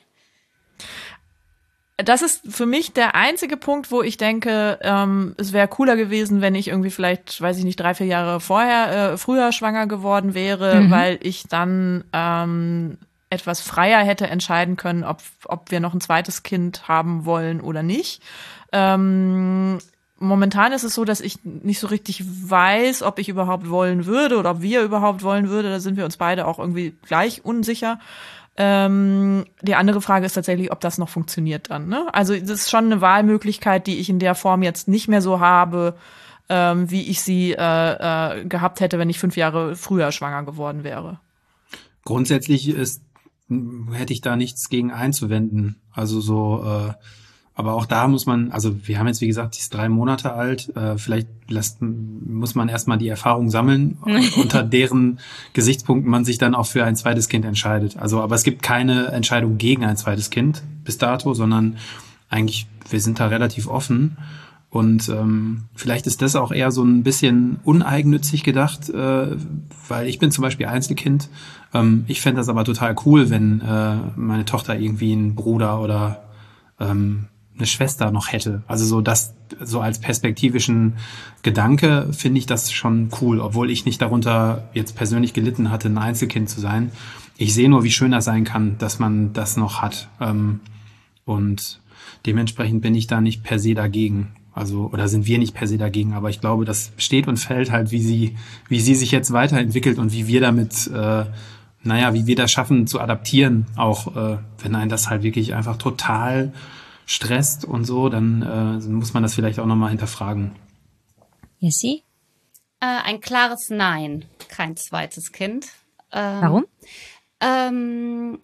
Das ist für mich der einzige Punkt, wo ich denke, ähm, es wäre cooler gewesen, wenn ich irgendwie vielleicht, weiß ich nicht, drei, vier Jahre vorher, äh, früher schwanger geworden wäre, Mhm. weil ich dann ähm, etwas freier hätte entscheiden können, ob, ob wir noch ein zweites Kind haben wollen oder nicht. Ähm, momentan ist es so, dass ich nicht so richtig weiß, ob ich überhaupt wollen würde oder ob wir überhaupt wollen würde. Da sind wir uns beide auch irgendwie gleich unsicher. Ähm, die andere Frage ist tatsächlich, ob das noch funktioniert dann, ne? Also das ist schon eine Wahlmöglichkeit, die ich in der Form jetzt nicht mehr so habe, ähm, wie ich sie äh, äh, gehabt hätte, wenn ich fünf Jahre früher schwanger geworden wäre. Grundsätzlich ist, hätte ich da nichts gegen einzuwenden. Also so, äh, aber auch da muss man, also wir haben jetzt wie gesagt, die ist drei Monate alt, äh, vielleicht lässt, muss man erstmal die Erfahrung sammeln, unter deren Gesichtspunkten man sich dann auch für ein zweites Kind entscheidet. Also, aber es gibt keine Entscheidung gegen ein zweites Kind bis dato, sondern eigentlich, wir sind da relativ offen. Und ähm, vielleicht ist das auch eher so ein bisschen uneigennützig gedacht, äh, weil ich bin zum Beispiel Einzelkind. Ähm, ich fände das aber total cool, wenn äh, meine Tochter irgendwie einen Bruder oder ähm, eine Schwester noch hätte. Also so das, so als perspektivischen Gedanke finde ich das schon cool, obwohl ich nicht darunter jetzt persönlich gelitten hatte, ein Einzelkind zu sein. Ich sehe nur, wie schön das sein kann, dass man das noch hat. Ähm, und dementsprechend bin ich da nicht per se dagegen. Also, oder sind wir nicht per se dagegen, aber ich glaube, das steht und fällt halt, wie sie, wie sie sich jetzt weiterentwickelt und wie wir damit, äh, naja, wie wir das schaffen zu adaptieren, auch äh, wenn einen das halt wirklich einfach total stresst und so, dann äh, muss man das vielleicht auch nochmal hinterfragen. Jessie? Äh, ein klares Nein, kein zweites Kind. Ähm, Warum? Ähm,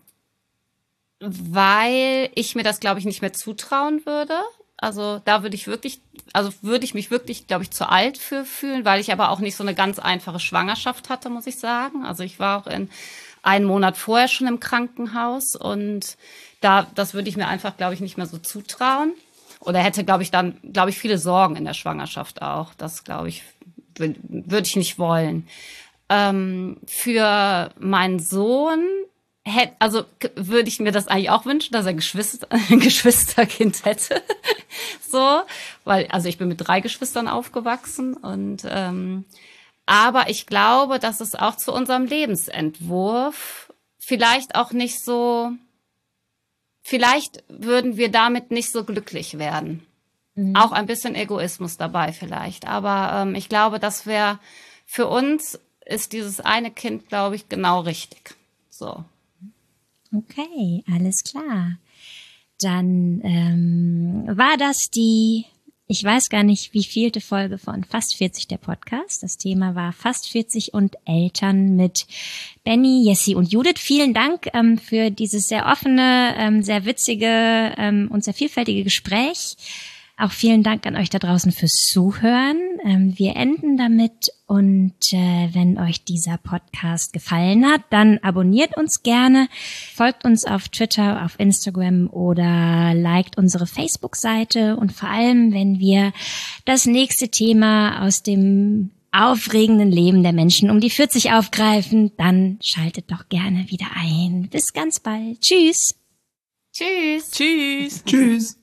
weil ich mir das, glaube ich, nicht mehr zutrauen würde. Also da würde ich wirklich, also würde ich mich wirklich, glaube ich, zu alt für fühlen, weil ich aber auch nicht so eine ganz einfache Schwangerschaft hatte, muss ich sagen. Also ich war auch in einen Monat vorher schon im Krankenhaus und da, das würde ich mir einfach, glaube ich, nicht mehr so zutrauen. Oder hätte, glaube ich, dann, glaube ich, viele Sorgen in der Schwangerschaft auch. Das, glaube ich, würde ich nicht wollen. Ähm, für meinen Sohn hätte, also würde ich mir das eigentlich auch wünschen, dass er Geschwister, ein Geschwisterkind hätte. So, weil, also ich bin mit drei Geschwistern aufgewachsen und ähm, aber ich glaube, dass es auch zu unserem Lebensentwurf vielleicht auch nicht so, vielleicht würden wir damit nicht so glücklich werden. Mhm. Auch ein bisschen Egoismus dabei vielleicht. Aber ähm, ich glaube, das wäre, für uns ist dieses eine Kind, glaube ich, genau richtig. So. Okay, alles klar. Dann ähm, war das die, ich weiß gar nicht, wie vielte Folge von Fast vierzig, der Podcast. Das Thema war Fast vierzig und Eltern mit Benny, Jessie und Judith. Vielen Dank ähm, für dieses sehr offene, ähm, sehr witzige ähm, und sehr vielfältige Gespräch. Auch vielen Dank an euch da draußen fürs Zuhören. Ähm, wir enden damit und äh, wenn euch dieser Podcast gefallen hat, dann abonniert uns gerne, folgt uns auf Twitter, auf Instagram oder liked unsere Facebook-Seite und vor allem, wenn wir das nächste Thema aus dem aufregenden Leben der Menschen um die vierzig aufgreifen, dann schaltet doch gerne wieder ein. Bis ganz bald. Tschüss. Tschüss. Tschüss. Tschüss.